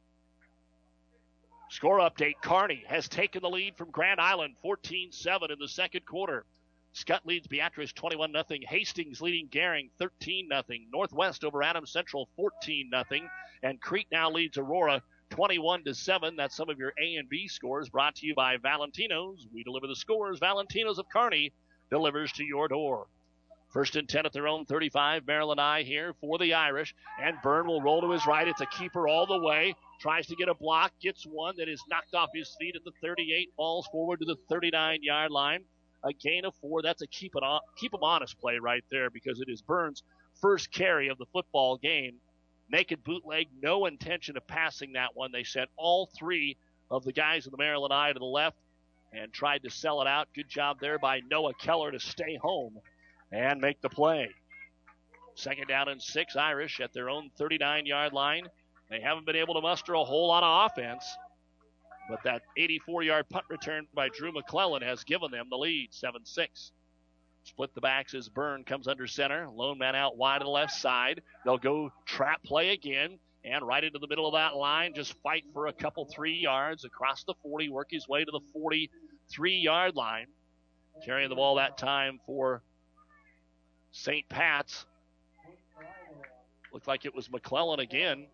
Speaker 5: Score update, Kearney has taken the lead from Grand Island 14-7 in the second quarter. Scott leads Beatrice 21-0. Hastings leading Gering 13-0. Northwest over Adams Central 14-0. And Crete now leads Aurora 21-7. That's some of your A and B scores brought to you by Valentino's. We deliver the scores. Valentino's of Kearney delivers to your door. First and 10 at their own 35. Maryland I here for the Irish. And Byrne will roll to his right. It's a keeper all the way. Tries to get a block. Gets one that is knocked off his feet at the 38. Falls forward to the 39-yard line. A gain of 4. That's a keep him honest play right there because it is Byrne's first carry of the football game. Naked bootleg, no intention of passing that one. They sent all 3 of the guys in the Maryland I to the left and tried to sell it out. Good job there by Noah Keller to stay home and make the play. Second down and 6, Irish at their own 39-yard line. They haven't been able to muster a whole lot of offense, but that 84-yard punt return by Drew McClellan has given them the lead, 7-6. Split the backs as Byrne comes under center. Lone man out wide to the left side. They'll go trap play again and right into the middle of that line. Just fight for a couple 3 yards across the 40, work his way to the 43-yard line. Carrying the ball that time for St. Pat's. Looked like it was McClellan again.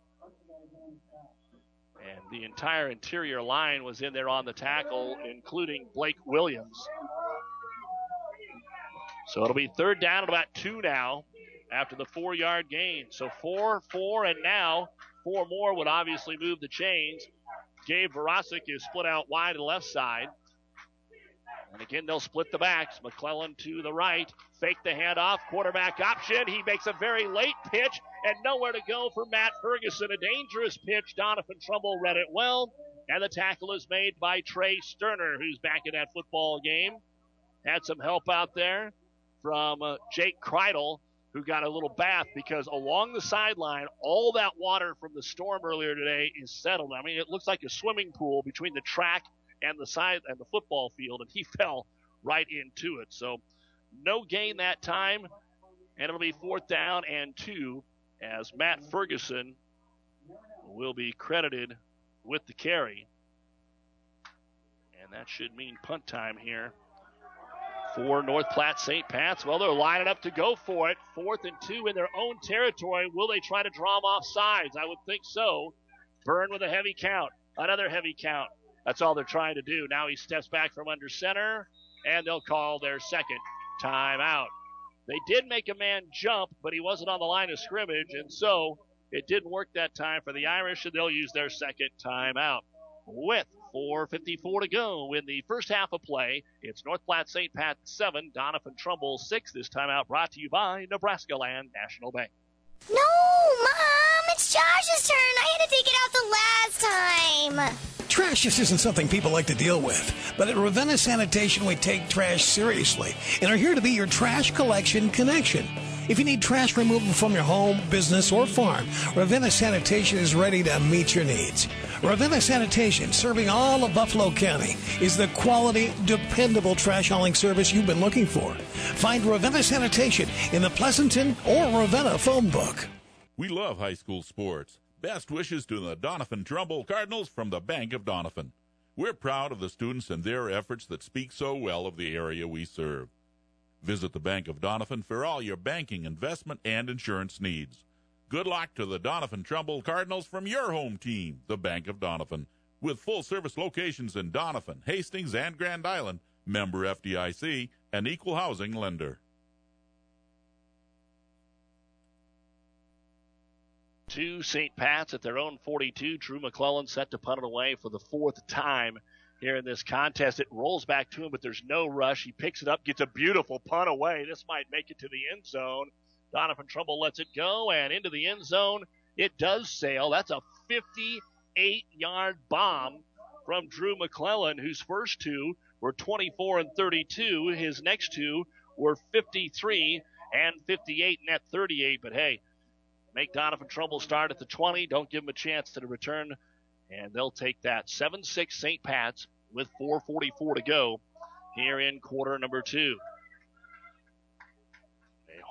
Speaker 5: And the entire interior line was in there on the tackle, including Blake Williams. So it'll be third down at about 2 now after the 4-yard gain. So 4, and now 4 more would obviously move the chains. Gabe Varasic is split out wide to the left side. And again, they'll split the backs. McClellan to the right. Fake the handoff. Quarterback option. He makes a very late pitch and nowhere to go for Matt Ferguson. A dangerous pitch. Donovan Trumbull read it well. And the tackle is made by Trey Sterner, who's back in that football game. Had some help out there from Jake Kreidel, who got a little bath because along the sideline, all that water from the storm earlier today is settled. I mean, it looks like a swimming pool between the track and the side and the football field, and he fell right into it. So no gain that time, and it'll be 4th down and 2 as Matt Ferguson will be credited with the carry. And that should mean punt time here for North Platte St. Pat's. Well, they're lining up to go for it. 4th and 2 in their own territory. Will they try to draw them off sides? I would think so. Byrne with a heavy count. Another heavy count. That's all they're trying to do. Now he steps back from under center, and they'll call their second timeout. They did make a man jump, but he wasn't on the line of scrimmage, and so it didn't work that time for the Irish, and they'll use their second timeout. With 4:54 to go in the first half of play, it's North Platte St. Pat 7, Donovan Trumbull 6. This timeout brought to you by Nebraska Land National Bank.
Speaker 7: No, Mom, it's Josh's turn. I had to take it out the last time.
Speaker 8: Trash just isn't something people like to deal with. But at Ravenna Sanitation, we take trash seriously and are here to be your trash collection connection. If you need trash removal from your home, business, or farm, Ravenna Sanitation is ready to meet your needs. Ravenna Sanitation, serving all of Buffalo County, is the quality, dependable trash hauling service you've been looking for. Find Ravenna Sanitation in the Pleasanton or Ravenna phone book.
Speaker 9: We love high school sports. Best wishes to the Donovan Trumbull Cardinals from the Bank of Donovan. We're proud of the students and their efforts that speak so well of the area we serve. Visit the Bank of Donovan for all your banking, investment, and insurance needs. Good luck to the Donovan Trumbull Cardinals from your home team, the Bank of Donovan. With full-service locations in Donovan, Hastings, and Grand Island, member FDIC, an equal housing lender.
Speaker 5: To St. Pat's at their own 42. Drew McClellan set to punt it away for the 4th time here in this contest. It rolls back to him, but there's no rush. He picks it up, gets a beautiful punt away. This might make it to the end zone. Donovan Trumbull lets it go, and into the end zone it does sail. That's a 58-yard bomb from Drew McClellan, whose first 2 were 24 and 32. His next 2 were 53 and 58 and at 38. But hey, make Donovan Trumbull start at the 20. Don't give him a chance to return. And they'll take that. 7-6 St. Pat's with 4:44 to go here in quarter number 2. A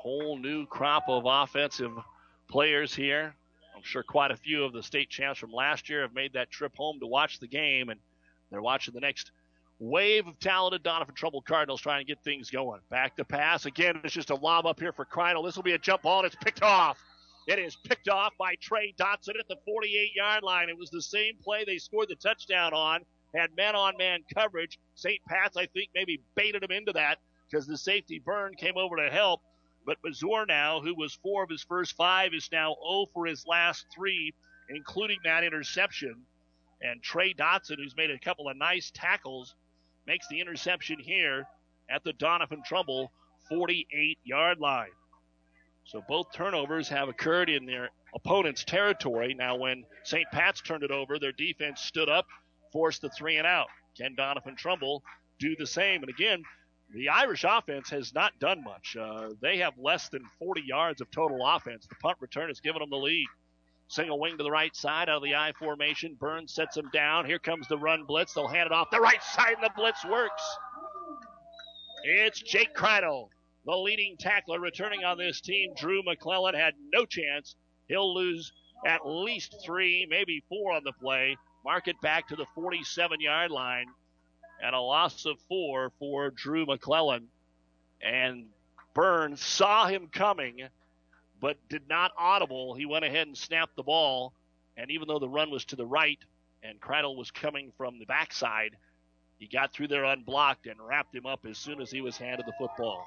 Speaker 5: whole new crop of offensive players here. I'm sure quite a few of the state champs from last year have made that trip home to watch the game, and they're watching the next wave of talented Donovan Trumbull Cardinals trying to get things going. Back to pass. Again, it's just a lob up here for Kreidel. This will be a jump ball, and it's picked off. It is picked off by Trey Dotson at the 48-yard line. It was the same play they scored the touchdown on. Had man-on-man coverage. St. Pat's, I think, maybe baited him into that because the safety Byrne came over to help. But Mazur now, who was 4 of his first 5, is now 0 for his last 3, including that interception. And Trey Dotson, who's made a couple of nice tackles, makes the interception here at the Donovan Trumbull 48-yard line. So both turnovers have occurred in their opponent's territory. Now when St. Pat's turned it over, their defense stood up, forced the 3 and out. Can Donovan Trumbull do the same? And again, the Irish offense has not done much. They have less than 40 yards of total offense. The punt return has given them the lead. Single wing to the right side out of the I formation. Burns sets him down. Here comes the run blitz. They'll hand it off the right side, and the blitz works. It's Jake Kreidel, the leading tackler returning on this team. Drew McClellan had no chance. He'll lose at least 3, maybe 4 on the play. Mark it back to the 47-yard line. And a loss of 4 for Drew McClellan. And Burns saw him coming, but did not audible. He went ahead and snapped the ball. And even though the run was to the right and Kreidel was coming from the backside, he got through there unblocked and wrapped him up as soon as he was handed the football.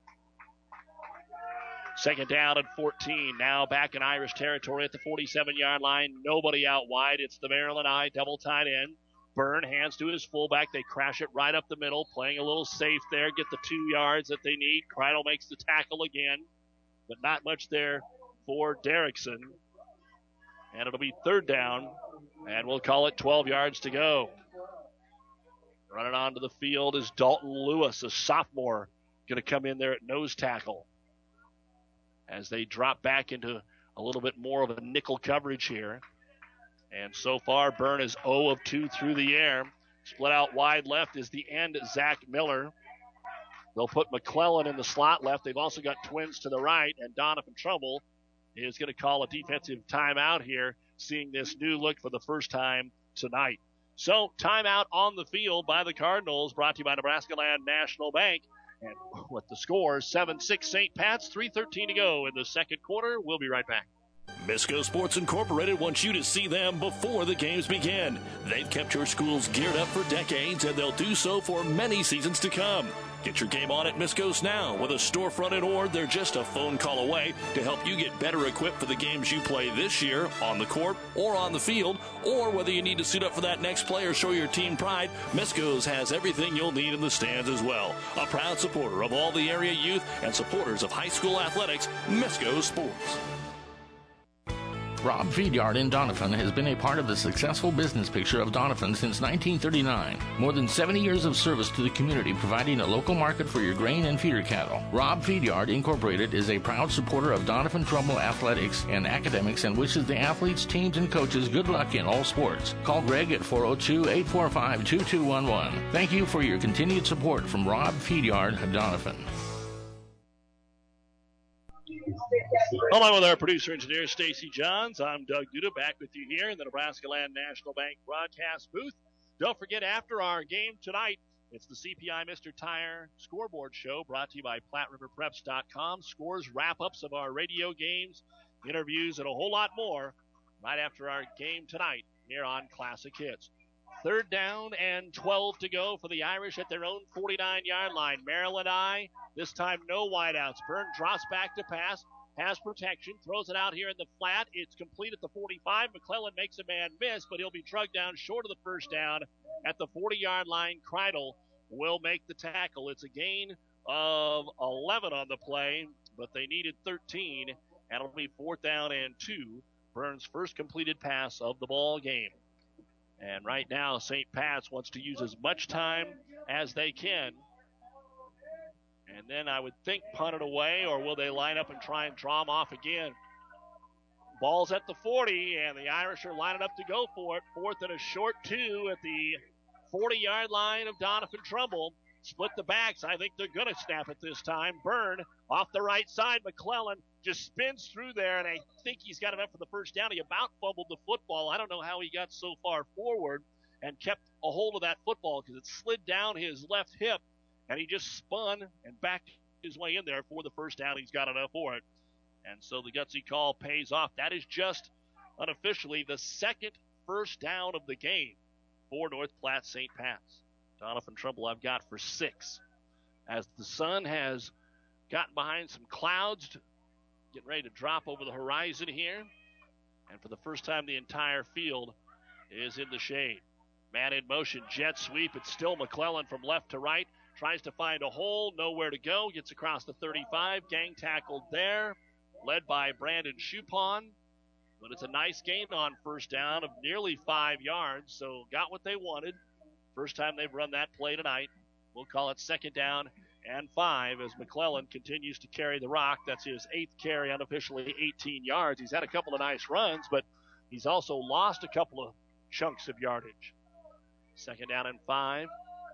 Speaker 5: Second down and 14. Now back in Irish territory at the 47-yard line. Nobody out wide. It's the Maryland I double tight end. Byrne hands to his fullback. They crash it right up the middle, playing a little safe there, get the 2 yards that they need. Kreidel makes the tackle again, but not much there for Derrickson. And it'll be third down, and we'll call it 12 yards to go. Running onto the field is Dalton Lewis, a sophomore, going to come in there at nose tackle as they drop back into a little bit more of a nickel coverage here. And so far, Byrne is 0 of 2 through the air. Split out wide left is the end, Zach Miller. They'll put McClellan in the slot left. They've also got twins to the right, and Donovan Trumbull is going to call a defensive timeout here, seeing this new look for the first time tonight. So, timeout on the field by the Cardinals, brought to you by Nebraska Land National Bank. And with the score, 7-6 St. Pat's, 3:13 to go in the second quarter. We'll be right back.
Speaker 10: Misco Sports Incorporated wants you to see them before the games begin. They've kept your schools geared up for decades, and they'll do so for many seasons to come. Get your game on at Misco's now. With a storefront in Ord, they're just a phone call away to help you get better equipped for the games you play this year on the court or on the field, or whether you need to suit up for that next play or show your team pride, Misco's has everything you'll need in the stands as well. A proud supporter of all the area youth and supporters of high school athletics, Misco Sports.
Speaker 16: Rob Feedyard in Donovan has been a part of the successful business picture of Donovan since 1939. More than 70 years of service to the community, providing a local market for your grain and feeder cattle. Rob Feedyard Incorporated is a proud supporter of Donovan Trumbull athletics and academics and wishes the athletes, teams, and coaches good luck in all sports. Call Greg at 402-845-2211. Thank you for your continued support from Rob Feedyard, Donovan.
Speaker 5: Along with our producer engineer Stacy Johns, I'm Doug Duda, back with you here in the Nebraska Land National Bank broadcast booth. Don't forget, after our game tonight, it's the CPI Mr. Tire scoreboard show brought to you by PlatteRiverPreps.com. Scores, wrap-ups of our radio games, interviews, and a whole lot more right after our game tonight here on Classic Hits. Third down and 12 to go for the Irish at their own 49-yard line. Maryland I, this time no wideouts. Byrne drops back to pass, has protection, throws it out here in the flat. It's complete at the 45. McClellan makes a man miss, but he'll be drugged down short of the first down at the 40-yard line. Kreidel will make the tackle. It's a gain of 11 on the play, but they needed 13, and it'll be 4th down and 2. Byrne's first completed pass of the ball game. And right now, St. Pat's wants to use as much time as they can. And then I would think punt it away, or will they line up and try and draw them off again? Ball's at the 40, and the Irish are lining up to go for it. 4th and a short 2 at the 40-yard line of Donovan Trumbull. Split the backs. I think they're going to snap it this time. Byrne off the right side. McClellan just spins through there, and I think he's got enough for the first down. He about fumbled the football. I don't know how he got so far forward and kept a hold of that football because it slid down his left hip, and he just spun and backed his way in there for the first down. He's got enough for it. And so the gutsy call pays off. That is just unofficially the second first down of the game for North Platte St. Pat's. Donovan Trumbull I've got for 6. As the sun has gotten behind some clouds, getting ready to drop over the horizon here. And for the first time, the entire field is in the shade. Man in motion, jet sweep. It's still McClellan from left to right. Tries to find a hole, nowhere to go. Gets across the 35. Gang tackled there, led by Brandon Chupon. But it's a nice gain on first down of nearly 5 yards, so got what they wanted. First time they've run that play tonight. We'll call it second down and 5 as McClellan continues to carry the rock. That's his 8th carry, unofficially 18 yards. He's had a couple of nice runs, but he's also lost a couple of chunks of yardage. Second down and 5.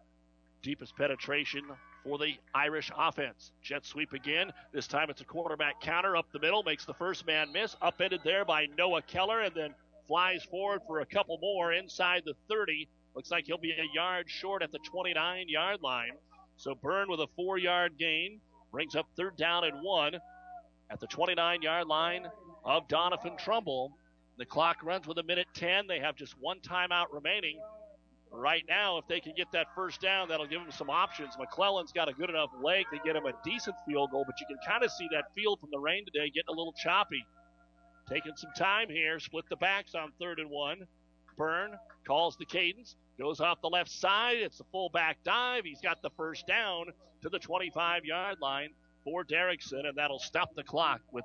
Speaker 5: Deepest penetration for the Irish offense. Jet sweep again. This time it's a quarterback counter up the middle. Makes the first man miss. Upended there by Noah Keller and then flies forward for a couple more inside the 30. Looks like he'll be a yard short at the 29-yard line. So Byrne with a 4-yard gain brings up third down and 1 at the 29-yard line of Donovan Trumbull. The clock runs with 1:10. They have just one timeout remaining. Right now, if they can get that first down, that'll give them some options. McClellan's got a good enough leg to get him a decent field goal, but you can kind of see that field from the rain today getting a little choppy. Taking some time here, split the backs on 3rd and 1. Byrne calls the cadence, goes off the left side. It's a fullback dive. He's got the first down to the 25-yard line for Derrickson, and that'll stop the clock with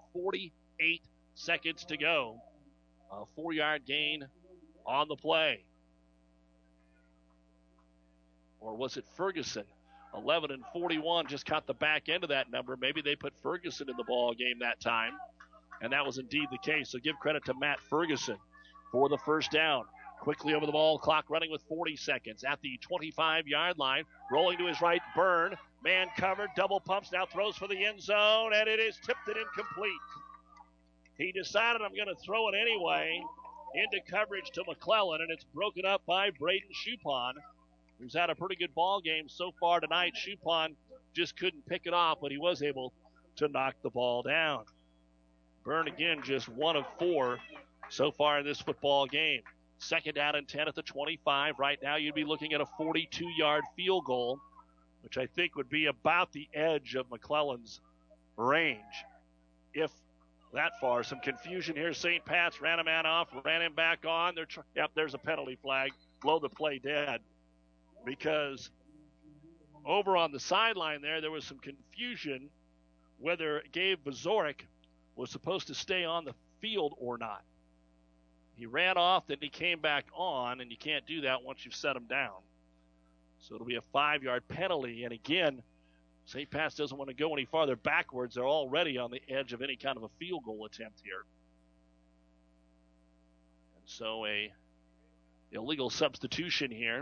Speaker 5: 48 seconds to go. A 4-yard gain on the play. Or was it Ferguson? 11 and 41 just caught the back end of that number. Maybe they put Ferguson in the ball game that time, and that was indeed the case. So give credit to Matt Ferguson for the first down. Quickly over the ball, clock running with 40 seconds at the 25-yard line. Rolling to his right, Byrne. Man covered, double pumps, now throws for the end zone, and it is tipped and incomplete. He decided I'm going to throw it anyway into coverage to McClellan, and it's broken up by Braden Chupon, who's had a pretty good ball game so far tonight. Chupon just couldn't pick it off, but he was able to knock the ball down. Byrne again just 1 of 4 so far in this football game. Second down and 10 at the 25. Right now you'd be looking at a 42-yard field goal, which I think would be about the edge of McClellan's range, if that far. Some confusion here. St. Pat's ran a man off, ran him back on. Yep, there's a penalty flag. Blow the play dead. Because over on the sideline there was some confusion whether Gabe Vazorek was supposed to stay on the field or not. He ran off, then he came back on, and you can't do that once you've set him down. So it'll be a 5-yard penalty. And again, St. Pat's doesn't want to go any farther backwards. They're already on the edge of any kind of a field goal attempt here. And so a illegal substitution here.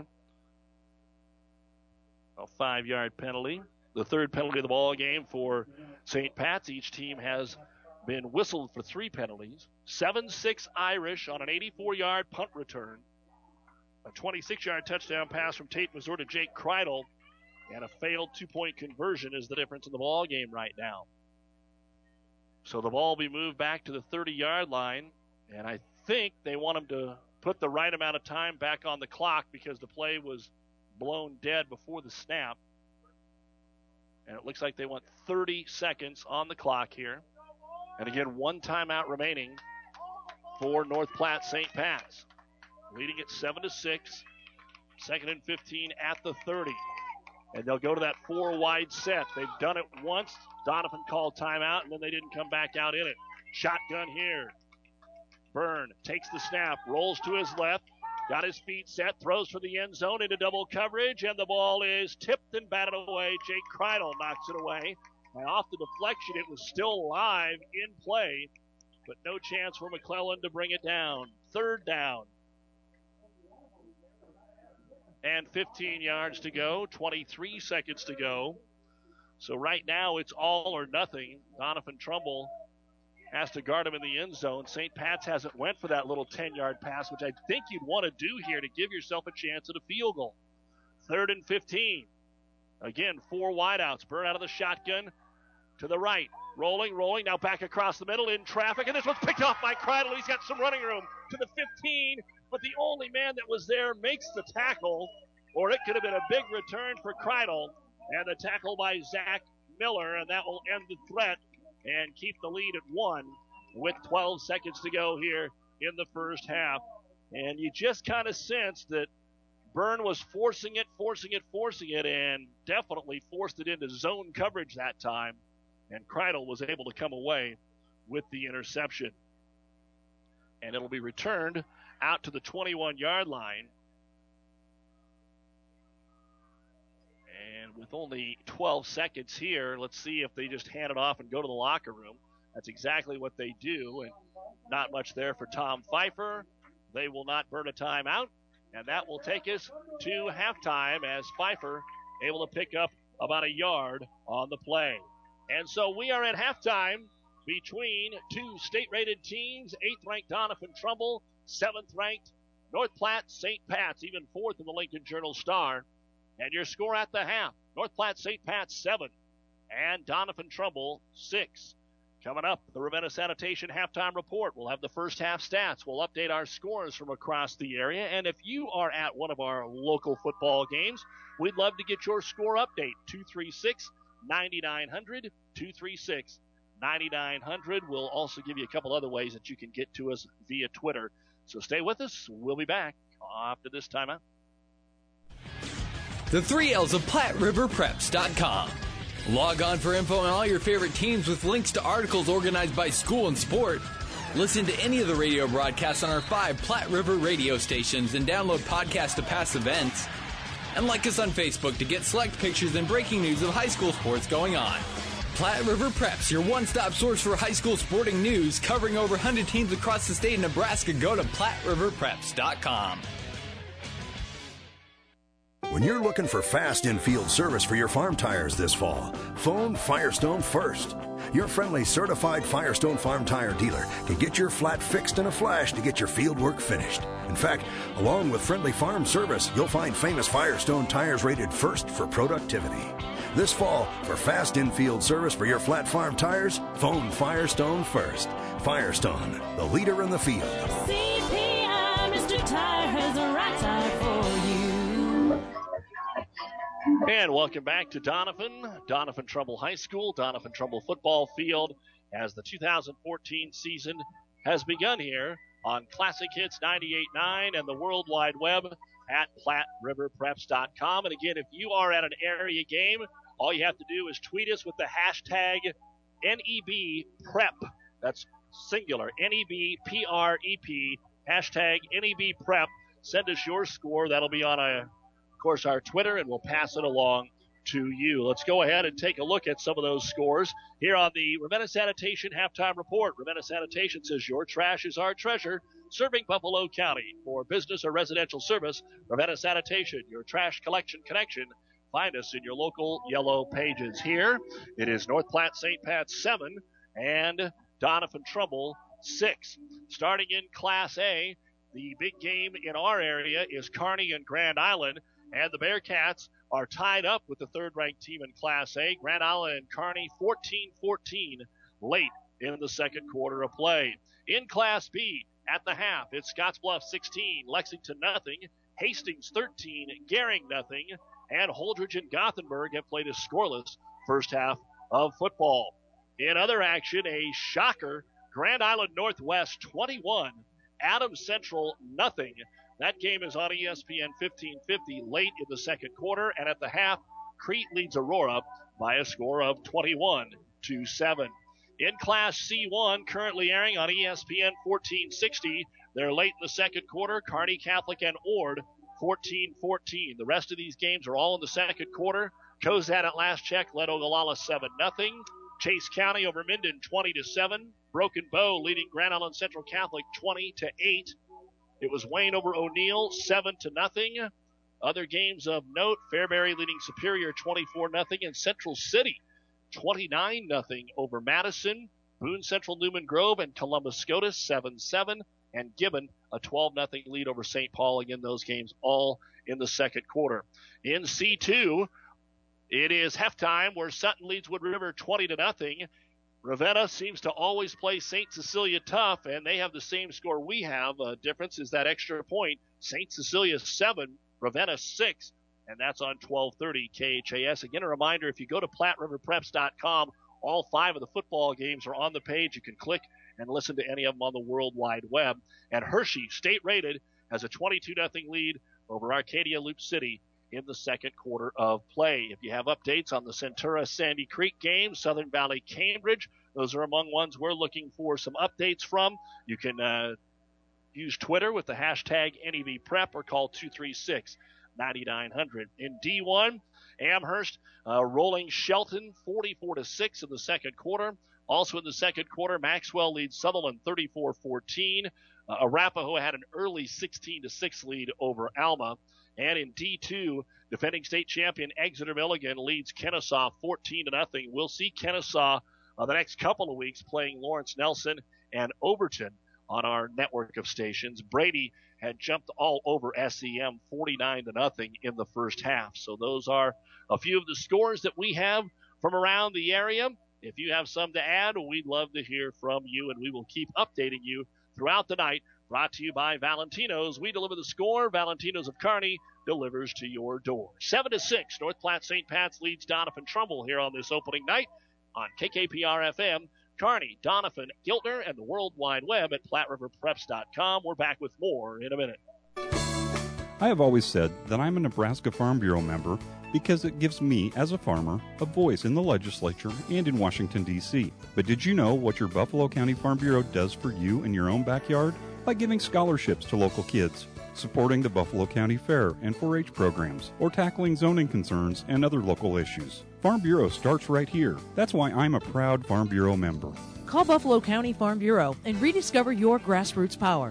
Speaker 5: A 5-yard penalty. The third penalty of the ball game for St. Pat's. Each team has been whistled for 3 penalties. 7-6 Irish on an 84-yard punt return. A 26-yard touchdown pass from Tate Mazur to Jake Kreidel. And a failed 2-point conversion is the difference in the ball game right now. So the ball will be moved back to the 30-yard line. And I think they want them to put the right amount of time back on the clock because the play was blown dead before the snap. And it looks like they want 30 seconds on the clock here. And again, 1 timeout remaining for North Platte St. Pat's. Leading at 7-6. 2nd and 15 at the 30. And they'll go to that 4-wide set. They've done it once. Donovan called timeout, and then they didn't come back out in it. Shotgun here. Byrne takes the snap, rolls to his left. Got his feet set, throws for the end zone into double coverage, and the ball is tipped and batted away. Jake Kreidel knocks it away. And off the deflection, it was still live in play, but no chance for McClellan to bring it down. Third down. and 15 yards to go, 23 seconds to go. So right now it's all or nothing. Donovan Trumbull has to guard him in the end zone. St. Pat's hasn't went for that little 10-yard pass, which I think you'd want to do here to give yourself a chance at a field goal. 3rd and 15. Again, 4 wideouts. Byrne out of the shotgun to the right. Rolling. Now back across the middle in traffic. And this one's picked off by Kreidel. He's got some running room to the 15. But the only man that was there makes the tackle. Or it could have been a big return for Kreidel. And the tackle by Zach Miller. And that will end the threat and keep the lead at 1 with 12 seconds to go here in the first half. And you just kind of sense that Byrne was forcing it, and definitely forced it into zone coverage that time. And Kreidel was able to come away with the interception. And it'll be returned out to the 21-yard line. And with only 12 seconds here, let's see if they just hand it off and go to the locker room. That's exactly what they do, and not much there for Tom Pfeiffer. They will not burn a timeout, and that will take us to halftime as Pfeiffer able to pick up about a yard on the play. And so we are at halftime between two state-rated teams, 8th-ranked Donovan Trumbull, 7th-ranked North Platte St. Pat's, even 4th in the Lincoln Journal-Star. And your score at the half, North Platte St. Pat's 7 and Donovan Trumbull 6. Coming up, the Ravenna Sanitation Halftime Report. We'll have the first half stats. We'll update our scores from across the area. And if you are at one of our local football games, we'd love to get your score update. 236-9900, 236-9900. We'll also give you a couple other ways that you can get to us via Twitter. So stay with us. We'll be back after this timeout.
Speaker 11: The 3 L's of PlatteRiverPreps.com. Log on for info on all your favorite teams with links to articles organized by school and sport. Listen to any of the radio broadcasts on our 5 Platte River radio stations and download podcasts to past events. And like us on Facebook to get select pictures and breaking news of high school sports going on. Platte River Preps, your one-stop source for high school sporting news, covering over 100 teams across the state of Nebraska. Go to PlatteRiverPreps.com.
Speaker 17: When you're looking for fast in-field service for your farm tires this fall, phone Firestone first. Your friendly certified Firestone Farm Tire dealer can get your flat fixed in a flash to get your field work finished. In fact, along with friendly farm service, you'll find famous Firestone tires rated first for productivity. This fall, for fast in-field service for your flat farm tires, phone Firestone first. Firestone, the leader in the field.
Speaker 4: CPI, Mr. Tire has a right tire for you.
Speaker 5: And welcome back to Donovan Trumbull High School, Donovan Trumbull football field, as the 2014 season has begun here on Classic Hits 98.9 and the World Wide Web at PlatteRiverPreps.com. And again, if you are at an area game, all you have to do is tweet us with the hashtag NEBPrep. That's singular, NEBPREP, hashtag NEBPrep. Send us your score. That'll be on of course, our Twitter, and we'll pass it along to you. Let's go ahead and take a look at some of those scores here on the Ravenna Sanitation Halftime Report. Ravenna Sanitation says your trash is our treasure, serving Buffalo County. For business or residential service, Ravenna Sanitation, your trash collection connection. Find us in your local yellow pages. Here, it is North Platte St. Pat's 7 and Donovan Trumbull 6. Starting in Class A, the big game in our area is Kearney and Grand Island. And the Bearcats are tied up with the third-ranked team in Class A. Grand Island and Kearney 14-14 late in the second quarter of play. In Class B, at the half, it's Scottsbluff 16, Lexington nothing, Hastings 13, Gehring nothing, and Holdridge and Gothenburg have played a scoreless first half of football. In other action, a shocker, Grand Island Northwest 21, Adams Central nothing. That game is on ESPN 1550 late in the second quarter, and at the half, Crete leads Aurora by a score of 21-7. In Class C1, currently airing on ESPN 1460, they're late in the second quarter, Kearney Catholic and Ord 14-14. The rest of these games are all in the second quarter. Cozad at last check led Ogallala 7-0. Chase County over Minden 20-7. Broken Bow leading Grand Island Central Catholic 20-8. It was Wayne over O'Neill, 7-0. Other games of note, Fairbury leading Superior 24-0, and Central City 29-0 over Madison. Boone Central Newman Grove and Columbus Scotus 7-7, and Gibbon a 12-0 lead over St. Paul. Again, those games all in the second quarter. In C2, it is halftime where Sutton leads Wood River 20-0. Ravenna seems to always play St. Cecilia tough, and they have the same score we have. Difference is that extra point. St. Cecilia 7, Ravenna 6, and that's on 1230 KHAS. Again, a reminder, if you go to PlatteRiverPreps.com, all 5 of the football games are on the page. You can click and listen to any of them on the World Wide Web. And Hershey, state-rated, has a 22-0 lead over Arcadia Loop City in the second quarter of play. If you have updates on the Centura Sandy Creek game, Southern Valley Cambridge, those are among ones we're looking for some updates from. You can use Twitter with the hashtag NEVPrep or call 236-9900. In D1, Amherst rolling Shelton 44-6 in the second quarter. Also in the second quarter, Maxwell leads Sutherland 34-14. Arapahoe had an early 16-6 lead over Alma. And in D2, defending state champion Exeter Milligan leads Kennesaw 14-0. We'll see Kennesaw the next couple of weeks playing Lawrence Nelson and Overton on our network of stations. Brady had jumped all over SEM 49-0 in the first half. So those are a few of the scores that we have from around the area. If you have some to add, we'd love to hear from you, and we will keep updating you throughout the night. Brought to you by Valentino's. We deliver the score. Valentino's of Kearney delivers to your door. 7-6, North Platte St. Pat's leads Doniphan Trumbull here on this opening night on KKPR-FM. Kearney, Doniphan, Giltner, and the World Wide Web at PlatteRiverPreps.com. We're back with more in a minute.
Speaker 18: I have always said that I'm a Nebraska Farm Bureau member because it gives me, as a farmer, a voice in the legislature and in Washington, D.C. But did you know what your Buffalo County Farm Bureau does for you in your own backyard? By giving scholarships to local kids, supporting the Buffalo County Fair and 4-H programs, or tackling zoning concerns and other local issues. Farm Bureau starts right here. That's why I'm a proud Farm Bureau member.
Speaker 19: Call Buffalo County Farm Bureau and rediscover your grassroots power.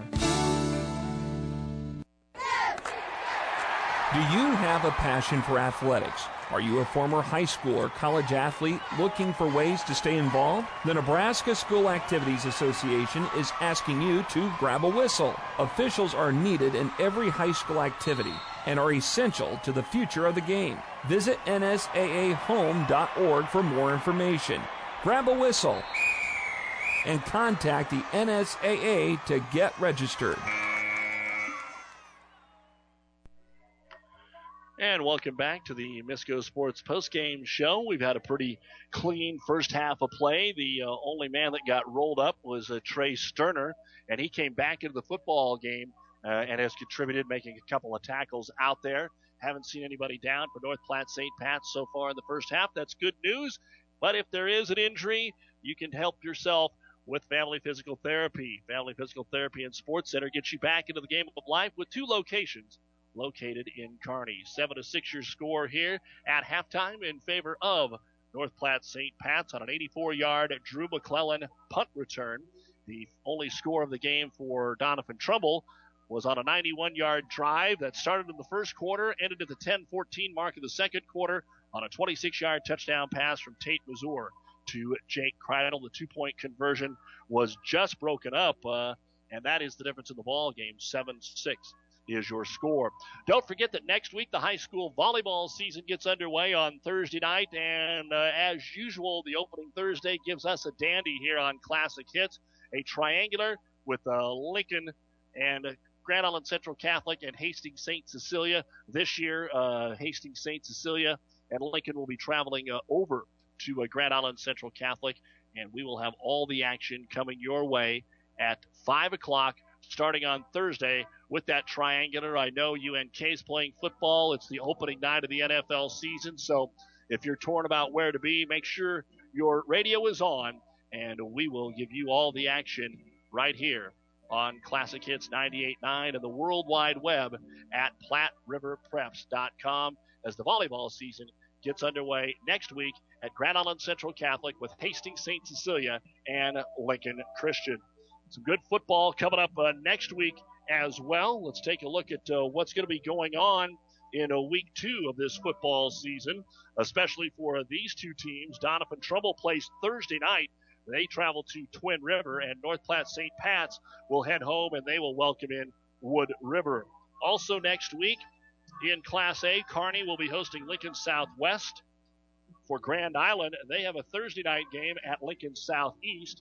Speaker 12: Do you have a passion for athletics? Are you a former high school or college athlete looking for ways to stay involved? The Nebraska School Activities Association is asking you to grab a whistle. Officials are needed in every high school activity and are essential to the future of the game. Visit nsaahome.org for more information. Grab a whistle and contact the NSAA to get registered.
Speaker 5: And welcome back to the Misco Sports postgame show. We've had a pretty clean first half of play. The only man that got rolled up was Trey Sterner, and he came back into the football game and has contributed, making a couple of tackles out there. Haven't seen anybody down for North Platte St. Pat's so far in the first half. That's good news. But if there is an injury, you can help yourself with Family Physical Therapy. Family Physical Therapy and Sports Center gets you back into the game of life with 2 locations located in Kearney. 7-6 your score here at halftime in favor of North Platte St. Pat's on an 84-yard Drew McClellan punt return. The only score of the game for Doniphan Trumbull was on a 91-yard drive that started in the first quarter, ended at the 10-14 mark of the second quarter on a 26-yard touchdown pass from Tate Mazur to Jake Kreidel. The 2-point conversion was just broken up, and that is the difference in the ball game. 7-6 is your score. Don't forget that next week the high school volleyball season gets underway on Thursday night, and as usual, the opening Thursday gives us a dandy here on Classic Hits, a triangular with Lincoln and Grand Island Central Catholic and Hastings St. Cecilia. This year, Hastings St. Cecilia and Lincoln will be traveling over to Grand Island Central Catholic, and we will have all the action coming your way at 5 o'clock starting on Thursday with that triangular. I know UNK is playing football. It's the opening night of the NFL season, so if you're torn about where to be, make sure your radio is on, and we will give you all the action right here on Classic Hits 98.9 and the World Wide Web at PlatteRiverPreps.com as the volleyball season gets underway next week at Grand Island Central Catholic with Hastings St. Cecilia and Lincoln Christian. Some good football coming up next week as well. Let's take a look at what's going to be going on in week 2 of this football season, especially for these two teams. Doniphan-Trumbull plays Thursday night. They travel to Twin River, and North Platte St. Pat's will head home, and they will welcome in Wood River. Also next week in Class A, Kearney will be hosting Lincoln Southwest. For Grand Island, they have a Thursday night game at Lincoln Southeast.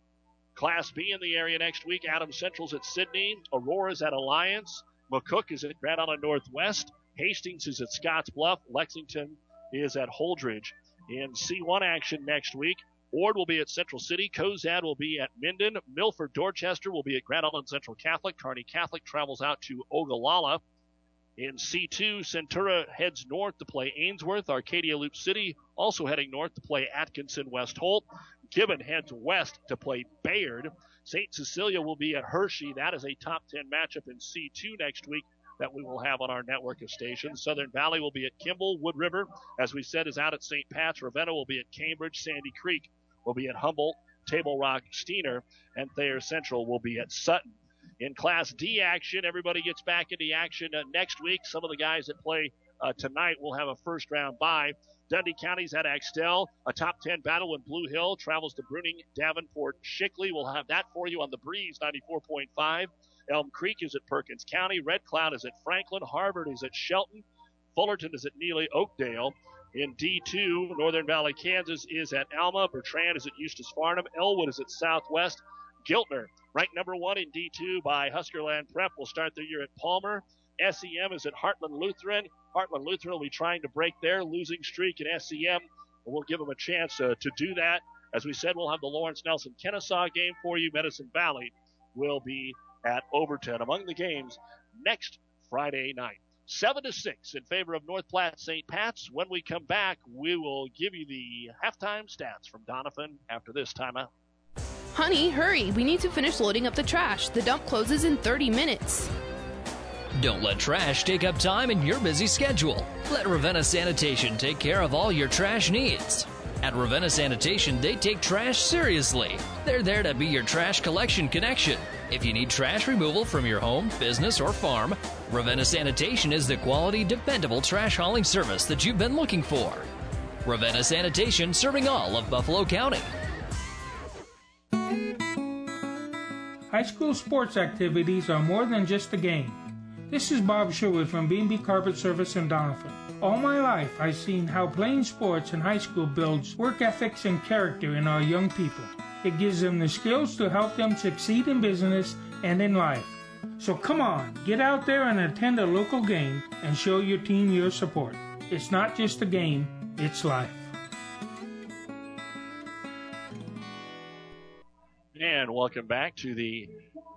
Speaker 5: Class B in the area next week, Adams Central's at Sidney, Aurora's at Alliance, McCook is at Grand Island Northwest, Hastings is at Scotts Bluff, Lexington is at Holdridge. In C1 action next week, Ord will be at Central City, Cozad will be at Minden, Milford Dorchester will be at Grand Island Central Catholic, Kearney Catholic travels out to Ogallala. In C2, Centura heads north to play Ainsworth, Arcadia Loop City also heading north to play Atkinson West Holt, Gibbon heads west to play Bayard, St. Cecilia will be at Hershey. That is a top 10 matchup in C2 next week that we will have on our network of stations. Southern Valley will be at Kimball, Wood River, as we said, is out at St. Pat's, Ravenna will be at Cambridge, Sandy Creek will be at Humboldt, Table Rock, Steiner, and Thayer Central will be at Sutton. In Class D action, everybody gets back into action next week. Some of the guys that play tonight will have a first-round bye. Dundee County's at Axtell. A top 10 battle in Blue Hill travels to Bruning, Davenport, Shickley. We'll have that for you on the Breeze 94.5. Elm Creek is at Perkins County. Red Cloud is at Franklin. Harvard is at Shelton. Fullerton is at Neely Oakdale. In D2, Northern Valley, Kansas is at Alma. Bertrand is at Eustis Farnham. Elwood is at Southwest. Giltner, ranked number 1 in D2 by Huskerland Prep, will start their year at Palmer. SEM is at Heartland Lutheran. Heartland Lutheran will be trying to break their losing streak in SEM, and we'll give them a chance to do that. As we said, we'll have the Lawrence Nelson Kennesaw game for you. Medicine Valley will be at Overton among the games next Friday night. 7-6 in favor of North Platte St. Pat's. When we come back, we will give you the halftime stats from Doniphan after this timeout.
Speaker 1: Honey, hurry. We need to finish loading up the trash. The dump closes in 30 minutes.
Speaker 13: Don't let trash take up time in your busy schedule. Let Ravenna Sanitation take care of all your trash needs. At Ravenna Sanitation, they take trash seriously. They're there to be your trash collection connection. If you need trash removal from your home, business, or farm, Ravenna Sanitation is the quality, dependable trash hauling service that you've been looking for. Ravenna Sanitation, serving all of Buffalo County.
Speaker 3: High school sports activities are more than just a game. This is Bob Sherwood from B&B Carpet Service in Doniphan. All my life, I've seen how playing sports in high school builds work ethics and character in our young people. It gives them the skills to help them succeed in business and in life. So come on, get out there and attend a local game and show your team your support. It's not just a game, it's life.
Speaker 5: And welcome back to the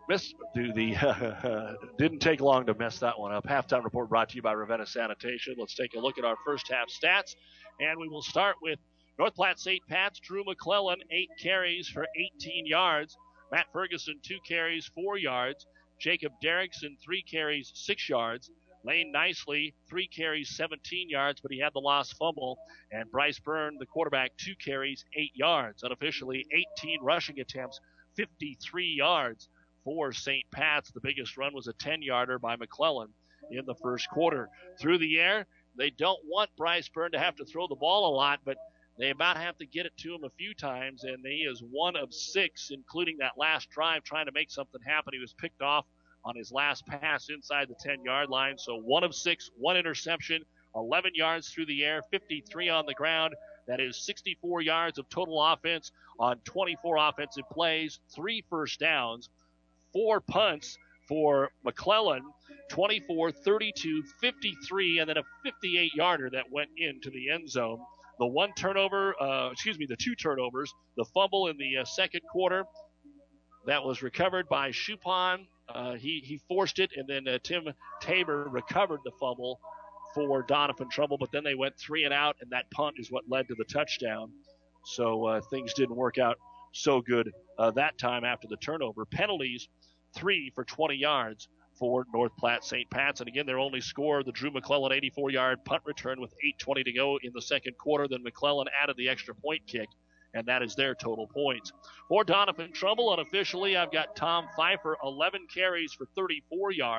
Speaker 5: didn't take long to mess that one up. Halftime report brought to you by Ravenna Sanitation. Let's take a look at our first half stats, and we will start with North Platte St. Pat's. Drew McClellan, 8 carries for 18 yards. Matt Ferguson, 2 carries, 4 yards. Jacob Derrickson, 3 carries, 6 yards. Lane Nicely, 3 carries, 17 yards, but he had the lost fumble. And Bryce Byrne, the quarterback, 2 carries, 8 yards. Unofficially, 18 rushing attempts, 53 yards for St. Pat's. The biggest run was a 10-yarder by McClellan in the first quarter. Through the air, they don't want Bryce Byrne to have to throw the ball a lot, but they about have to get it to him a few times, and he is 1 of 6, including that last drive, trying to make something happen. He was picked off on his last pass inside the 10-yard line. So 1 of 6, 1 interception, 11 yards through the air, 53 on the ground. That is 64 yards of total offense on 24 offensive plays, 3 first downs, 4 punts for McClellan, 24, 32, 53, and then a 58-yarder that went into the end zone. The 2 turnovers, the fumble in the second quarter that was recovered by Chupon. He forced it, and then Tim Tabor recovered the fumble for Doniphan-Trumbull, but then they went 3 and out, and that punt is what led to the touchdown. So things didn't work out so good that time after the turnover. Penalties, 3 for 20 yards for North Platte St. Pat's. And again, their only score, the Drew McClellan 84-yard punt return with 8:20 to go in the second quarter. Then McClellan added the extra point kick, and that is their total points. For Doniphan-Trumbull, unofficially, I've got Tom Pfeiffer, 11 carries for 34 yards.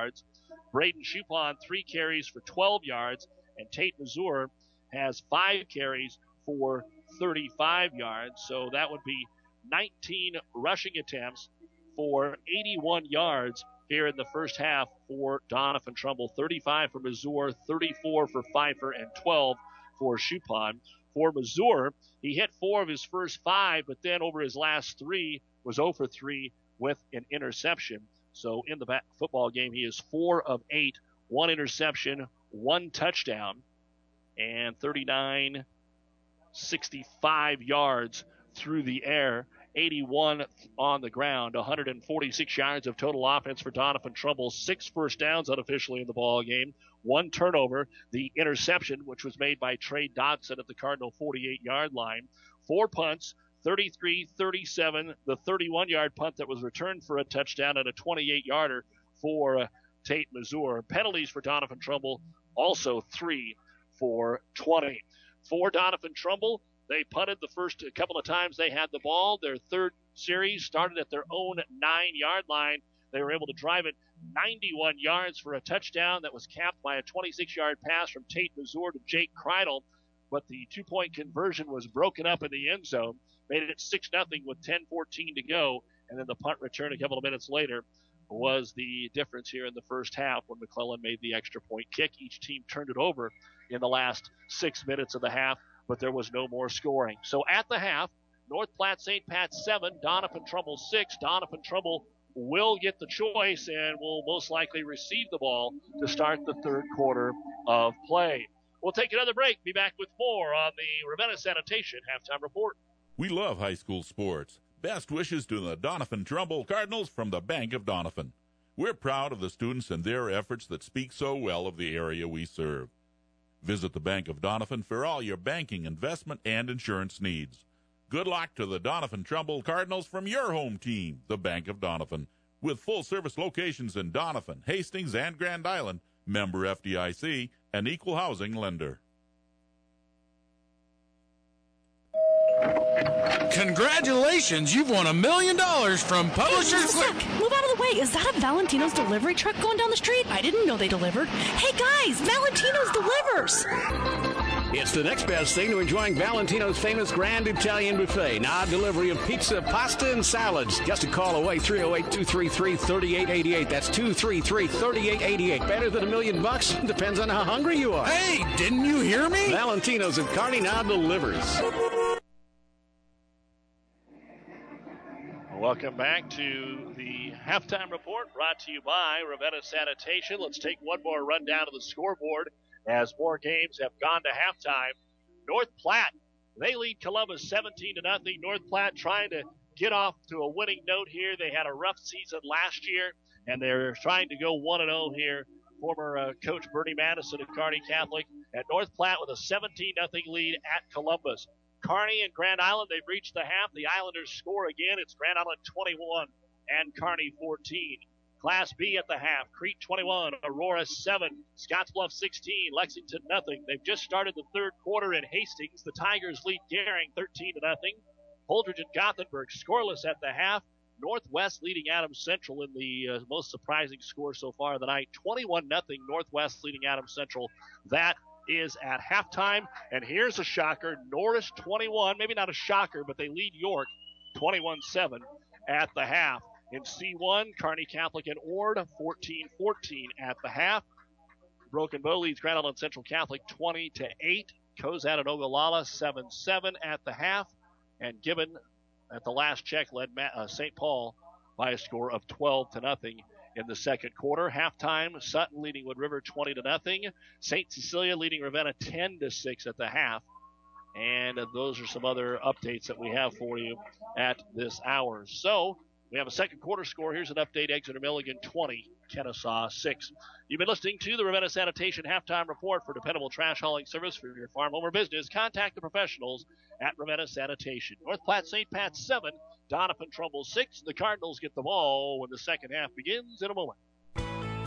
Speaker 5: Braden Chupon, 3 carries for 12 yards. And Tate Mazur has 5 carries for 35 yards. So that would be 19 rushing attempts for 81 yards here in the first half for Doniphan Trumbull. 35 for Mazur, 34 for Pfeiffer, and 12 for Chupon. For Mazur, he hit 4 of his first 5, but then over his last 3 was 0 for 3 with an interception. So in the football game, he is 4 of 8, 1 interception, 1 touchdown, and 65 yards through the air, 81 on the ground, 146 yards of total offense for Doniphan Trumbull, 6 first downs unofficially in the ball game, 1 turnover, the interception, which was made by Trey Dodson at the Cardinal 48-yard line, 4 punts, 33-37, the 31-yard punt that was returned for a touchdown, and a 28-yarder for Tate Mazur. Penalties for Doniphan Trumbull, also 3 for 20. For Doniphan Trumbull, they punted the first couple of times they had the ball. Their third series started at their own 9-yard line. They were able to drive it 91 yards for a touchdown that was capped by a 26-yard pass from Tate Mazur to Jake Kreidel, but the 2-point conversion was broken up in the end zone, made it 6-0 with 10:14 to go, and then the punt return a couple of minutes later was the difference here in the first half when McClellan made the extra point kick. Each team turned it over in the last 6 minutes of the half, but there was no more scoring. So at the half, North Platte St. Pat 7, Doniphan Trumbull 6. Doniphan Trumbull will get the choice and will most likely receive the ball to start the third quarter of play. We'll take another break. Be back with more on the Ravenna Sanitation Halftime Report.
Speaker 9: We love high school sports. Best wishes to the Doniphan Trumbull Cardinals from the Bank of Doniphan. We're proud of the students and their efforts that speak so well of the area we serve. Visit the Bank of Doniphan for all your banking, investment, and insurance needs. Good luck to the Doniphan Trumbull Cardinals from your home team, the Bank of Doniphan. With full-service locations in Doniphan, Hastings, and Grand Island, member FDIC, an equal housing lender.
Speaker 14: Congratulations, you've won $1 million from Publishers.
Speaker 15: Hey, move out of the way. Is that a Valentino's delivery truck going down the street? I didn't know they delivered. Hey guys, Valentino's delivers.
Speaker 22: It's the next best thing to enjoying Valentino's famous Grand Italian Buffet. Now delivery of pizza, pasta, and salads. Just a call away, 308-233-3888. That's 233-3888. Better than $1 million? Depends on how hungry you are.
Speaker 14: Hey, didn't you hear me?
Speaker 22: Valentino's at Kearney now delivers.
Speaker 5: Welcome back to the halftime report brought to you by Ravenna Sanitation. Let's take one more rundown of the scoreboard as more games have gone to halftime. North Platte, they lead Columbus 17-0. North Platte trying to get off to a winning note here. They had a rough season last year, and they're trying to go 1-0 here. Former coach Bernie Madison of Kearney Catholic at North Platte with a 17-0 lead at Columbus. Kearney and Grand Island, they've reached the half. The Islanders score again. It's Grand Island 21 and Kearney 14. Class B at the half. Crete 21, Aurora 7, Scottsbluff 16, Lexington nothing. They've just started the third quarter in Hastings. The Tigers lead Gering 13-0. Holdridge and Gothenburg scoreless at the half. Northwest leading Adams Central in the most surprising score so far of the night. 21-0 Northwest leading Adams Central. That is at halftime. And here's a shocker. Norris 21, maybe not a shocker, but they lead York 21-7 at the half. In C1, Kearney Catholic and Ord 14-14 at the half. Broken Bow leads Grand Island Central Catholic 20-8. Cozad and Ogallala 7-7 at the half. And Gibbon at the last check led St. Paul by a score of 12-0 in the second quarter. Halftime, Sutton leading Wood River 20-0. St. Cecilia leading Ravenna 10-6 at the half. And those are some other updates that we have for you at this hour. So we have a second quarter score. Here's an update. Exeter Milligan 20, Kennesaw 6. You've been listening to the Ravenna Sanitation Halftime Report. For dependable trash hauling service for your farm, home, or business, contact the professionals at Ravenna Sanitation. North Platte St. Pat 7, Doniphan Trumbull 6. The Cardinals get the ball when the second half begins in a moment.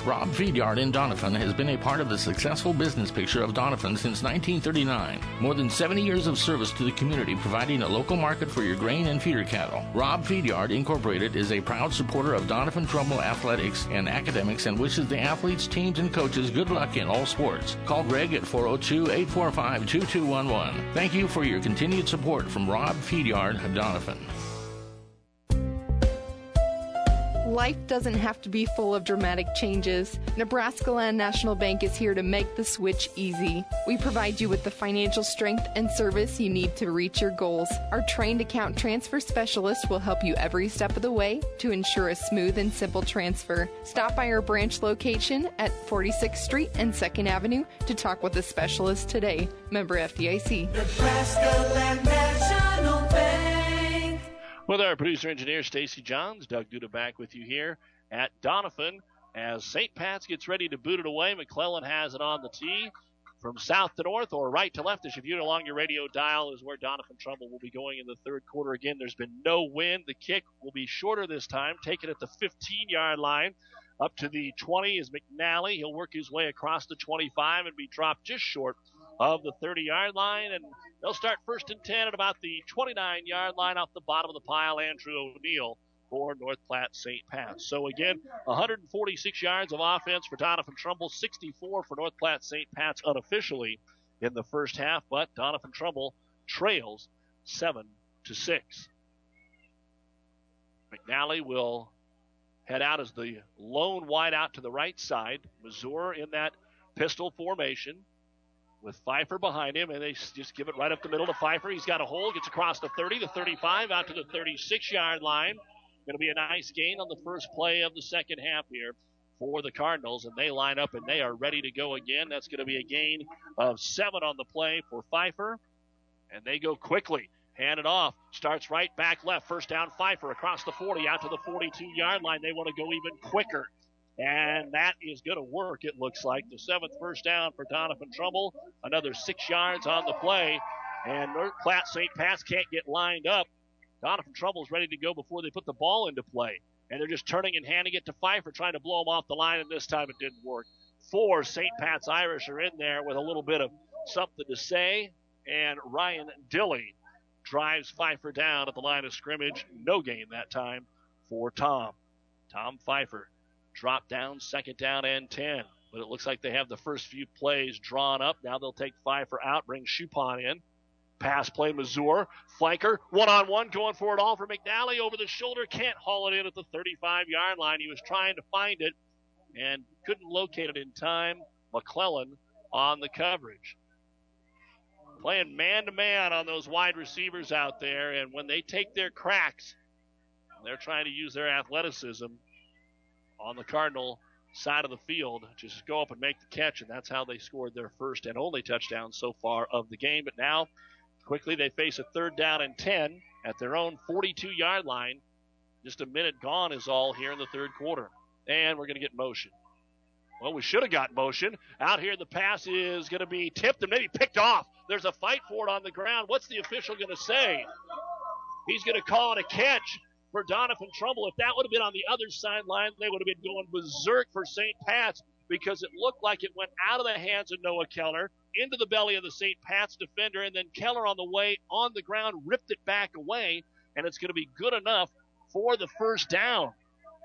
Speaker 16: Rob Feedyard in Donovan has been a part of the successful business picture of Donovan since 1939. More than 70 years of service to the community, providing a local market for your grain and feeder cattle. Rob Feedyard Incorporated is a proud supporter of Donovan Trumbull athletics and academics and wishes the athletes, teams, and coaches good luck in all sports. Call Greg at 402-845-2211. Thank you for your continued support from Rob Feedyard, Donovan.
Speaker 20: Life doesn't have to be full of dramatic changes. Nebraska Land National Bank is here to make the switch easy. We provide you with the financial strength and service you need to reach your goals. Our trained account transfer specialist will help you every step of the way to ensure a smooth and simple transfer. Stop by our branch location at 46th Street and 2nd Avenue to talk with a specialist today. Member FDIC.
Speaker 4: Nebraska Land National Bank.
Speaker 5: With our producer-engineer, Stacy Johns, Doug Duda back with you here at Donovan as St. Pat's gets ready to boot it away. McClellan has it on the tee. From south to north or right to left as you view it along your radio dial is where Donovan Trumbull will be going in the third quarter. Again, there's been no wind. The kick will be shorter this time, taken at the 15-yard line. Up to the 20 is McNally. He'll work his way across the 25 and be dropped just short of the 30-yard line, and they'll start 1st and 10 at about the 29-yard line off the bottom of the pile. Andrew O'Neill for North Platte St. Pat's. So again, 146 yards of offense for Donovan Trumbull, 64 for North Platte St. Pat's unofficially in the first half, but Donovan Trumbull trails 7-6. McNally will head out as the lone wide out to the right side. Mazur in that pistol formation with Pfeiffer behind him, and they just give it right up the middle to Pfeiffer. He's got a hole, gets across the 30, the 35, out to the 36-yard line. Going to be a nice gain on the first play of the second half here for the Cardinals, and they line up and they are ready to go again. That's going to be a gain of 7 on the play for Pfeiffer, and they go quickly. Hand it off, starts right, back, left, first down Pfeiffer across the 40, out to the 42-yard line. They want to go even quicker. And that is going to work, it looks like. The 7th first down for Donovan Trumbull. Another 6 yards on the play. And North Platte St. Pat's can't get lined up. Donovan Trumbull's ready to go before they put the ball into play. And they're just turning and handing it to Pfeiffer, trying to blow him off the line, and this time it didn't work. 4 St. Pat's Irish are in there with a little bit of something to say. And Ryan Dilley drives Pfeiffer down at the line of scrimmage. No gain that time for Tom Pfeiffer. Drop down, 2nd down and 10. But it looks like they have the first few plays drawn up. Now they'll take Pfeiffer out, bring Chupon in. Pass play, Mazur. Flanker, one-on-one, going for it all for McNally. Over the shoulder, can't haul it in at the 35-yard line. He was trying to find it and couldn't locate it in time. McClellan on the coverage. Playing man-to-man on those wide receivers out there, and when they take their cracks, they're trying to use their athleticism on the Cardinal side of the field, just go up and make the catch, and that's how they scored their first and only touchdown so far of the game. But now, quickly, they face a 3rd down and 10 at their own 42-yard line. Just a minute gone is all here in the third quarter. And we're going to get motion. Well, we should have got motion. Out here, the pass is going to be tipped and maybe picked off. There's a fight for it on the ground. What's the official going to say? He's going to call it a catch for Donovan Trumbull. If that would have been on the other sideline, they would have been going berserk for St. Pat's because it looked like it went out of the hands of Noah Keller into the belly of the St. Pat's defender, and then Keller on the way on the ground ripped it back away, and it's going to be good enough for the first down.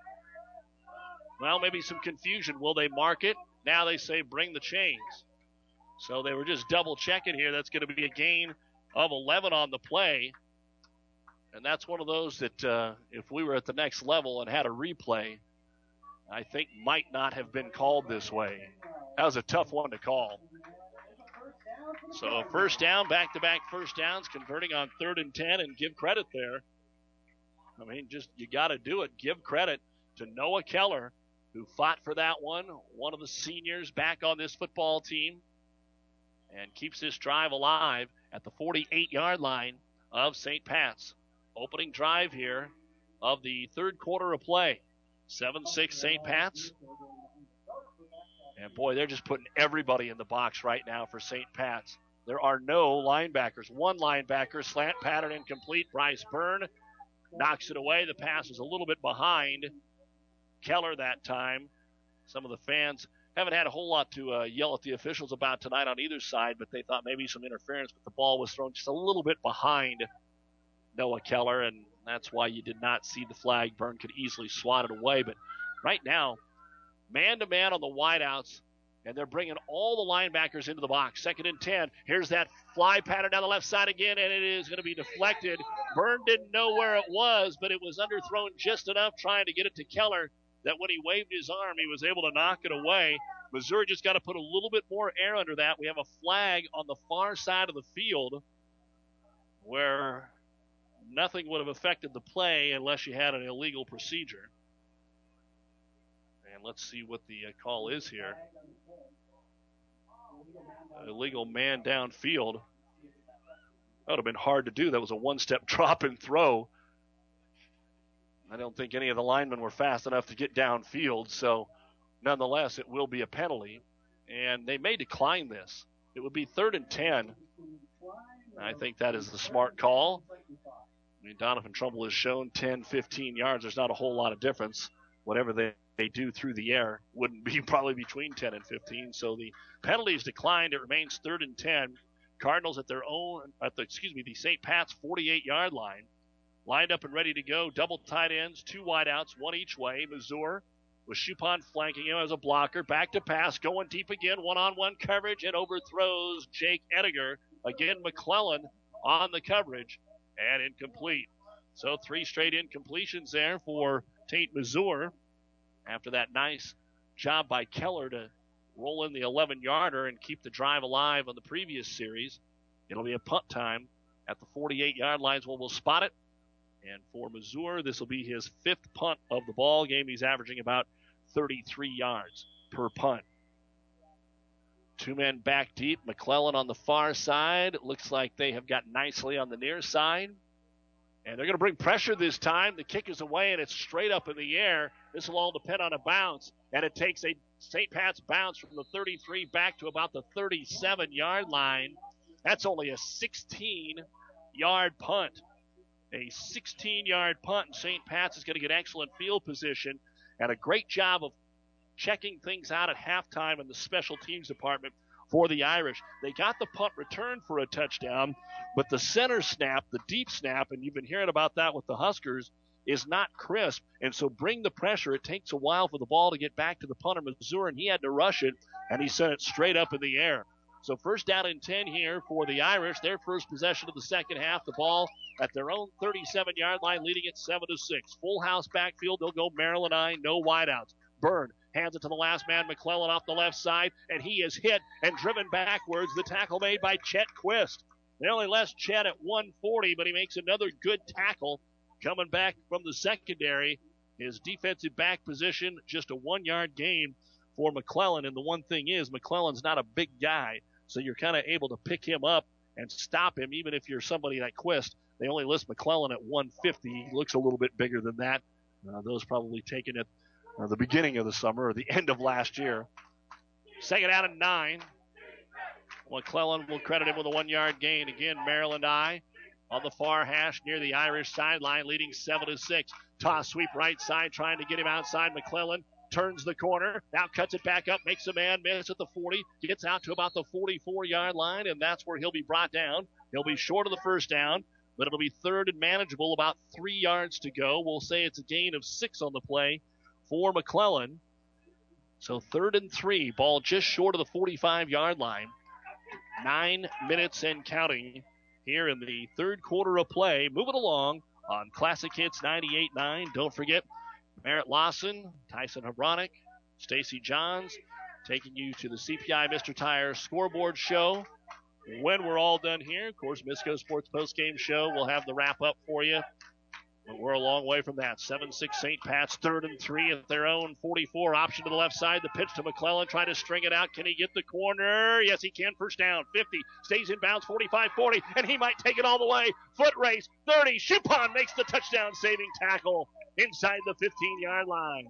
Speaker 5: Well, maybe some confusion. Will they mark it? Now they say bring the chains. So they were just double checking here. That's going to be a gain of 11 on the play. And that's one of those that if we were at the next level and had a replay, I think might not have been called this way. That was a tough one to call. So first down, back-to-back first downs, converting on 3rd and 10, and give credit there. I mean, just you got to do it. Give credit to Noah Keller, who fought for that one of the seniors back on this football team, and keeps this drive alive at the 48-yard line of St. Pat's. Opening drive here of the third quarter of play. 7-6 St. Pat's. And boy, they're just putting everybody in the box right now for St. Pat's. There are no linebackers. One linebacker, slant pattern incomplete. Bryce Byrne knocks it away. The pass is a little bit behind Keller that time. Some of the fans haven't had a whole lot to yell at the officials about tonight on either side, but they thought maybe some interference, but the ball was thrown just a little bit behind Noah Keller, and that's why you did not see the flag. Byrne could easily swat it away, but right now, man-to-man on the wideouts, and they're bringing all the linebackers into the box. 2nd and 10. Here's that fly pattern down the left side again, and it is going to be deflected. Byrne didn't know where it was, but it was underthrown just enough trying to get it to Keller that when he waved his arm, he was able to knock it away. Missouri just got to put a little bit more air under that. We have a flag on the far side of the field where nothing would have affected the play unless you had an illegal procedure. And let's see what the call is here. Illegal man downfield. That would have been hard to do. That was a one-step drop and throw. I don't think any of the linemen were fast enough to get downfield, so nonetheless, it will be a penalty. And they may decline this. It would be 3rd and 10. I think that is the smart call. I mean, Doniphan Trumbull has shown 10, 15 yards. There's not a whole lot of difference. Whatever they do through the air wouldn't be probably between 10 and 15. So the penalty is declined. It remains 3rd and 10. Cardinals at the St. Pat's 48-yard line. Lined up and ready to go. Double tight ends, 2 wideouts, 1 each way. Missouri with Chupon flanking him as a blocker. Back to pass, going deep again. One-on-one coverage and overthrows Jake Ettinger. Again, McClellan on the coverage and incomplete. So 3 straight incompletions there for Tate Missouri after that nice job by Keller to roll in the 11-yarder and keep the drive alive on the previous series. It'll be a punt time at the 48-yard lines where we'll spot it. And for Missouri, this will be his 5th punt of the ball game. He's averaging about 33 yards per punt. 2 men back deep. McClellan on the far side. It looks like they have got nicely on the near side. And they're going to bring pressure this time. The kick is away, and it's straight up in the air. This will all depend on a bounce. And it takes a St. Pat's bounce from the 33 back to about the 37-yard line. That's only a 16-yard punt. A 16-yard punt, and St. Pat's is going to get excellent field position and a great job of checking things out at halftime in the special teams department for the Irish. They got the punt return for a touchdown, but the center snap, the deep snap, and you've been hearing about that with the Huskers, is not crisp, and so bring the pressure. It takes a while for the ball to get back to the punter, Missouri, and he had to rush it, and he sent it straight up in the air. So 1st down and 10 here for the Irish. Their first possession of the second half. The ball at their own 37-yard line, leading it 7-6. Full house backfield. They'll go Maryland I. No wideouts. Byrne hands it to the last man, McClellan, off the left side, and he is hit and driven backwards. The tackle made by Chet Quist. They only left Chet at 140, but he makes another good tackle coming back from the secondary. His defensive back position, just a 1-yard gain for McClellan. And the one thing is, McClellan's not a big guy, so you're kind of able to pick him up and stop him, even if you're somebody like Quist. They only list McClellan at 150. He looks a little bit bigger than that. Those probably taken at the beginning of the summer or the end of last year. 2nd down and 9. McClellan will credit him with a 1-yard gain. Again, Maryland I on the far hash near the Irish sideline, leading 7-6. Toss sweep right side, trying to get him outside. McClellan turns the corner, now cuts it back up, makes a man miss at the 40, gets out to about the 44-yard line, and that's where he'll be brought down. He'll be short of the first down, but it'll be 3rd and manageable, about 3 yards to go. We'll say it's a gain of 6 on the play for McClellan. So 3rd and 3, ball just short of the 45-yard line. 9 minutes and counting here in the 3rd quarter of play. Moving along on Classic Hits 98.9. Don't forget, Merritt Lawson, Tyson Hebronic, Stacy Johns taking you to the CPI Mr. Tire scoreboard show. When we're all done here, of course, Misco Sports postgame show will have the wrap-up for you. But we're a long way from that. 7-6 St. Pat's, 3rd and 3 at their own 44. Option to the left side. The pitch to McClellan. Trying to string it out. Can he get the corner? Yes, he can. First down. 50. Stays in bounds. 45-40. And he might take it all the way. Foot race. 30. Chupon makes the touchdown saving tackle inside the 15-yard line.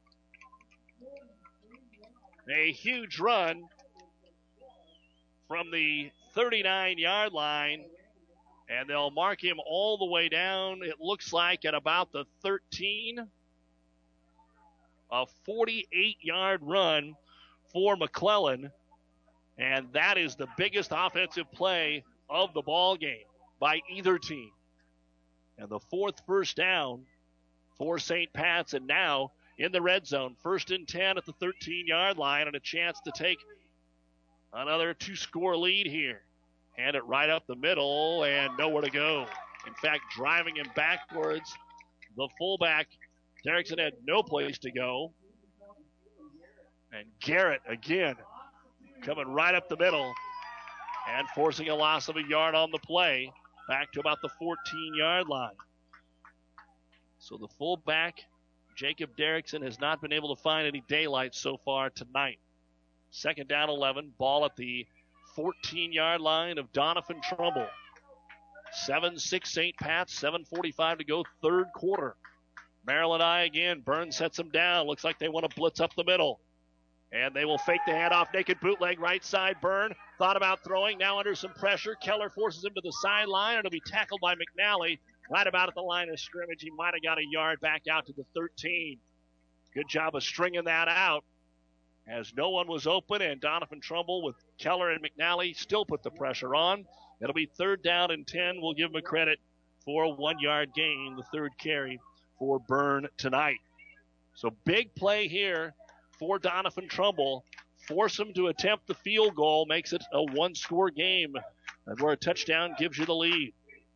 Speaker 5: A huge run from the 39-yard line. And they'll mark him all the way down, it looks like, at about the 13. A 48-yard run for McClellan, and that is the biggest offensive play of the ball game by either team. And the fourth first down for St. Pat's, and now in the red zone, 1st and 10 at the 13-yard line, and a chance to take another 2-score lead here. Hand it right up the middle, and nowhere to go. In fact, driving him backwards, the fullback, Derrickson, had no place to go. And Garrett, again, coming right up the middle and forcing a loss of a yard on the play, back to about the 14-yard line. So the fullback, Jacob Derrickson, has not been able to find any daylight so far tonight. 2nd down 11, ball at the 14-yard line of Doniphan Trumbull. 7-6 St. Pat's, 7:45 to go, third quarter. Maryland eye again. Burns sets them down. Looks like they want to blitz up the middle. And they will fake the handoff. Naked bootleg right side. Byrne thought about throwing. Now under some pressure. Keller forces him to the sideline. It'll be tackled by McNally right about at the line of scrimmage. He might have got a yard back out to the 13. Good job of stringing that out as no one was open. And Doniphan Trumbull with Keller and McNally still put the pressure on. It'll be 3rd down and 10. We'll give him a credit for a 1-yard gain, the 3rd carry for Byrne tonight. So big play here for Doniphan Trumbull. Force him to attempt the field goal, makes it a 1-score game, and where a touchdown gives you the lead.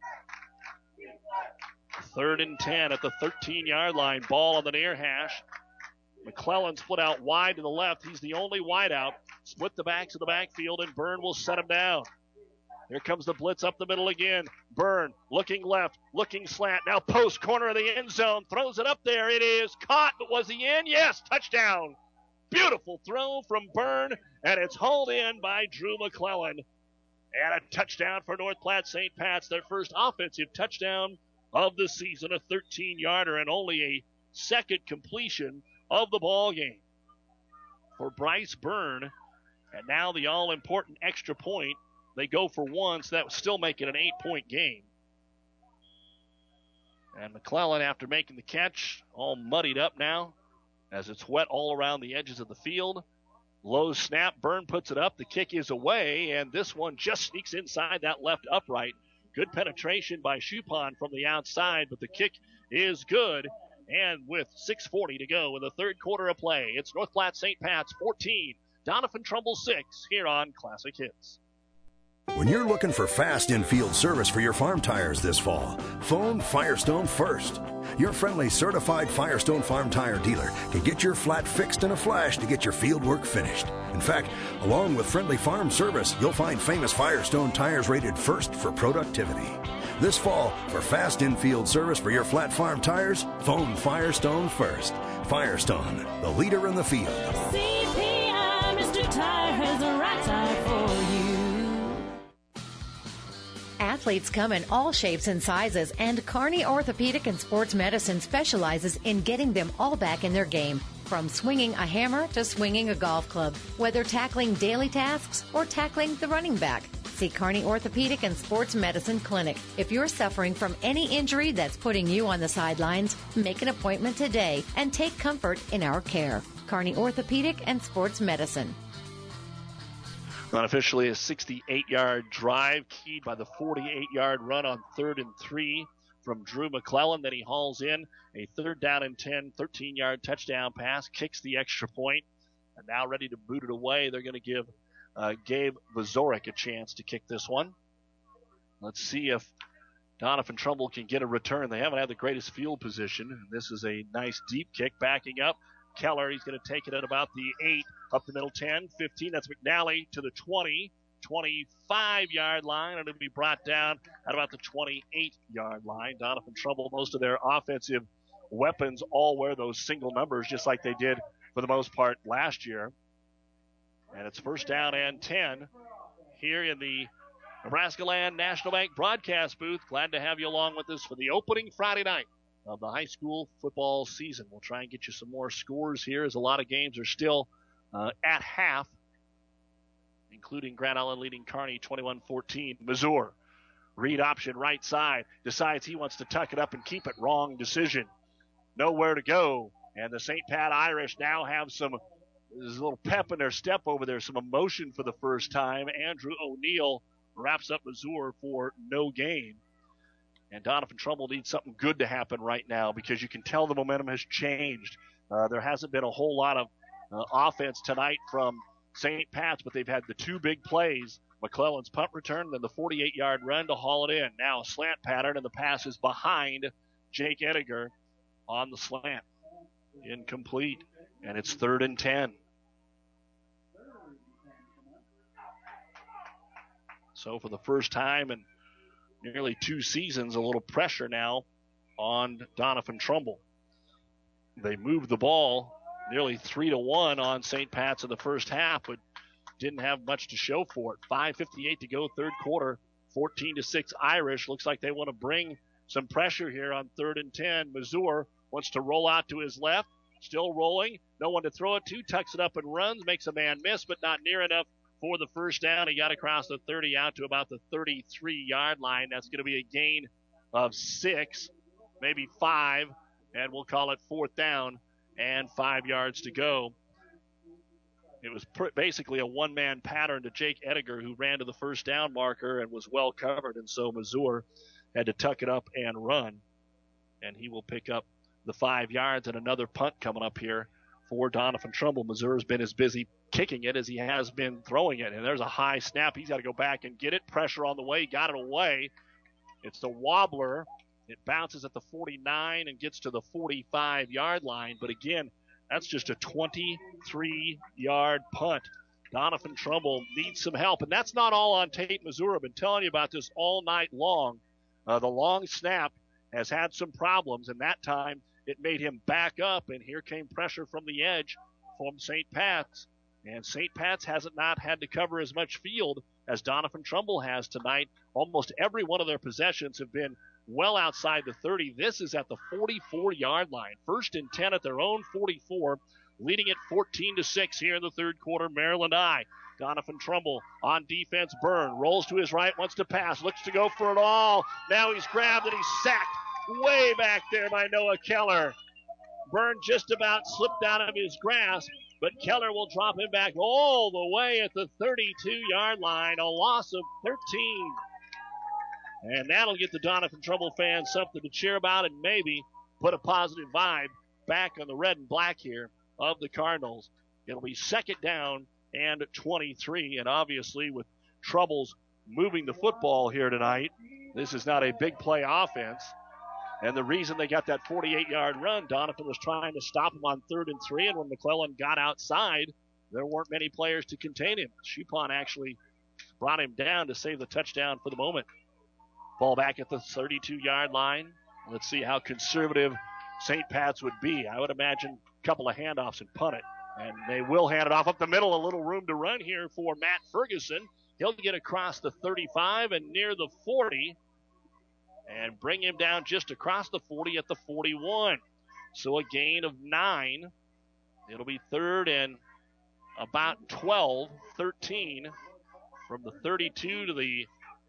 Speaker 5: 3rd and 10 at the 13-yard line. Ball on the near hash. McClellan split out wide to the left. He's the only wide out. Split the backs of the backfield, and Byrne will set him down. Here comes the blitz up the middle again. Byrne looking left, looking slant. Now post corner of the end zone. Throws it up there. It is caught, but was he in? Yes, touchdown. Beautiful throw from Byrne, and it's hauled in by Drew McClellan. And a touchdown for North Platte St. Pat's, their first offensive touchdown of the season, a 13-yarder, and only a second completion of the ball game for Bryce Byrne. And now the all-important extra point. They go for one, so that would still make it an 8-point game. And McClellan, after making the catch, all muddied up now as it's wet all around the edges of the field. Low snap, Byrne puts it up. The kick is away, and this one just sneaks inside that left upright. Good penetration by Chupon from the outside, but the kick is good. And with 6:40 to go in the third quarter of play, it's North Platte St. Pat's 14, Doniphan Trumbull 6 here on Classic Hits.
Speaker 17: When you're looking for fast in-field service for your farm tires this fall, phone Firestone first. Your friendly certified Firestone Farm Tire dealer can get your flat fixed in a flash to get your field work finished. In fact, along with friendly farm service, you'll find famous Firestone tires rated first for productivity. This fall, for fast in-field service for your flat farm tires, phone Firestone first. Firestone, the leader in the field.
Speaker 4: CPI, Mr. Tire has a right tire for you.
Speaker 2: Athletes come in all shapes and sizes, and Kearney Orthopedic and Sports Medicine specializes in getting them all back in their game. From swinging a hammer to swinging a golf club, whether tackling daily tasks or tackling the running back. See Kearney Orthopedic and Sports Medicine Clinic. If you're suffering from any injury that's putting you on the sidelines, make an appointment today and take comfort in our care. Kearney Orthopedic and Sports Medicine.
Speaker 5: Unofficially, a 68-yard drive keyed by the 48-yard run on 3rd and 3 from Drew McClellan. Then he hauls in a 3rd down and 10, 13-yard touchdown pass, kicks the extra point, and now ready to boot it away. They're going to give Gabe Vazorek a chance to kick this one. Let's see if Doniphan Trumbull can get a return. They haven't had the greatest field position. This is a nice deep kick backing up. Keller, he's going to take it at about the 8, up the middle 10, 15. That's McNally to the 20, 25-yard line, and it'll be brought down at about the 28-yard line. Doniphan Trumbull, most of their offensive weapons all wear those single numbers, just like they did for the most part last year. And it's 1st down and 10 here in the Nebraska Land National Bank broadcast booth. Glad to have you along with us for the opening Friday night of the high school football season. We'll try and get you some more scores here, as a lot of games are still at half, including Grand Island leading Kearney 21-14. Mazur, read option right side, decides he wants to tuck it up and keep it. Wrong decision. Nowhere to go. And the St. Pat Irish now have there's a little pep in their step over there, some emotion for the first time. Andrew O'Neill wraps up Missouri for no gain. And Doniphan Trumbull needs something good to happen right now because you can tell the momentum has changed. There hasn't been a whole lot of offense tonight from St. Pat's, but they've had the two big plays, McClellan's punt return, then the 48-yard run to haul it in. Now a slant pattern, and the pass is behind Jake Ediger on the slant. Incomplete, and it's 3rd and 10. So for the first time in nearly 2 seasons, a little pressure now on Doniphan Trumbull. They moved the ball nearly 3-1 on St. Pat's in the first half, but didn't have much to show for it. 5:58 to go, third quarter, 14-6 Irish. Looks like they want to bring some pressure here on 3rd and 10. Missouri wants to roll out to his left, still rolling. No one to throw it to, tucks it up and runs, makes a man miss, but not near enough for the first down. He got across the 30 out to about the 33-yard line. That's going to be a gain of 6, maybe 5, and we'll call it 4th down and 5 yards to go. It was basically a one-man pattern to Jake Ediger, who ran to the first down marker and was well covered, and so Missouri had to tuck it up and run. And he will pick up the 5 yards, and another punt coming up here for Doniphan Trumbull. Missouri's been as busy kicking it as he has been throwing it. And there's a high snap. He's got to go back and get it. Pressure on the way. Got it away. It's the wobbler. It bounces at the 49 and gets to the 45-yard line. But again, that's just a 23-yard punt. Doniphan Trumbull needs some help. And that's not all on tape. Missouri, I've been telling you about this all night long. The long snap has had some problems, and that time it made him back up, and here came pressure from the edge from St. Pat's. And St. Pat's hasn't not had to cover as much field as Doniphan Trumbull has tonight. Almost every one of their possessions have been well outside the 30. This is at the 44-yard line. 1st and 10 at their own 44, leading it 14-6 here in the third quarter. Maryland I. Doniphan Trumbull on defense. Byrne rolls to his right, wants to pass, looks to go for it all. Now he's grabbed and he's sacked way back there by Noah Keller. Byrne just about slipped out of his grasp, but Keller will drop him back all the way at the 32-yard line. A loss of 13. And that'll get the Doniphan Trumbull fans something to cheer about and maybe put a positive vibe back on the red and black here of the Cardinals. It'll be 2nd down and 23. And obviously with troubles moving the football here tonight, this is not a big play offense. And the reason they got that 48-yard run, Doniphan was trying to stop him on 3rd and 3, and when McClellan got outside, there weren't many players to contain him. Chupon actually brought him down to save the touchdown for the moment. Ball back at the 32-yard line. Let's see how conservative St. Pat's would be. I would imagine a couple of handoffs and punt it. And they will hand it off up the middle. A little room to run here for Matt Ferguson. He'll get across the 35 and near the 40. And bring him down just across the 40 at the 41. So a gain of 9. It'll be 3rd and about 12, 13 from the 32 to the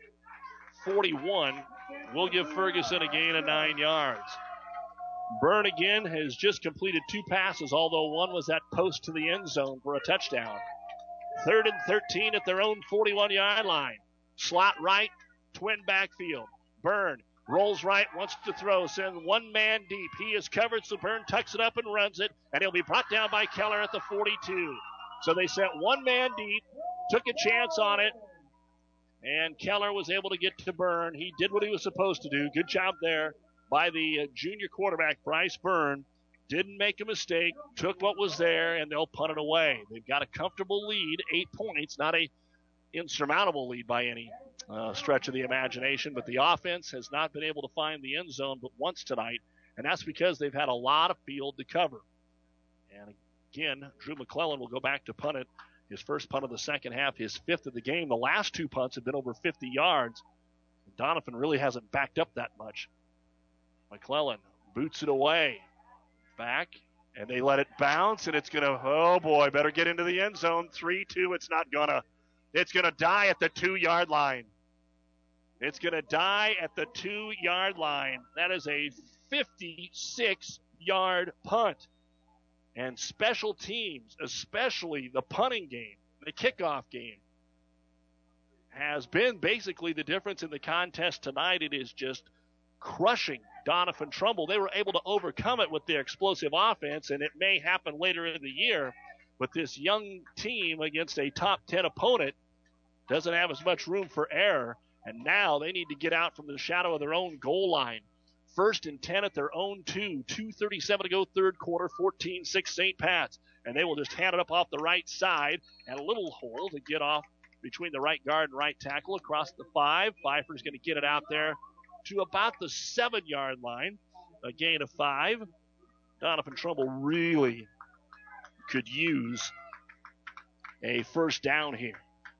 Speaker 5: 41. We'll give Ferguson a gain of 9 yards. Byrne again has just completed 2 passes, although one was that post to the end zone for a touchdown. 3rd and 13 at their own 41-yard line. Slot right, twin backfield. Byrne rolls right, wants to throw, sends one man deep. He is covered, so Byrne tucks it up and runs it, and he'll be brought down by Keller at the 42. So they sent one man deep, took a chance on it, and Keller was able to get to Byrne. He did what he was supposed to do. Good job there by the junior quarterback, Bryce Byrne. Didn't make a mistake, took what was there, and they'll punt it away. They've got a comfortable lead, 8 points, not a insurmountable lead by any stretch of the imagination, but the offense has not been able to find the end zone but once tonight, and that's because they've had a lot of field to cover. And again, Drew McClellan will go back to punt it. His first punt of the second half, his 5th of the game. The last 2 punts have been over 50 yards. Doniphan really hasn't backed up that much. McClellan boots it away. Back, and they let it bounce, and it's going to, oh boy, better get into the end zone. 3-2, it's not going to. It's going to die at the 2-yard line. It's going to die at the 2-yard line. That is a 56-yard punt. And special teams, especially the punting game, the kickoff game, has been basically the difference in the contest tonight. It is just crushing Doniphan Trumbull. They were able to overcome it with their explosive offense, and it may happen later in the year. But this young team against a top 10 opponent doesn't have as much room for error, and now they need to get out from the shadow of their own goal line. 1st and 10 at their own 2:37 to go third quarter, 14-6 St. Pat's. And they will just hand it up off the right side, and a little hole to get off between the right guard and right tackle across the 5. Pfeiffer's going to get it out there to about the 7-yard line, a gain of 5. Doniphan Trumbull really could use a first down here.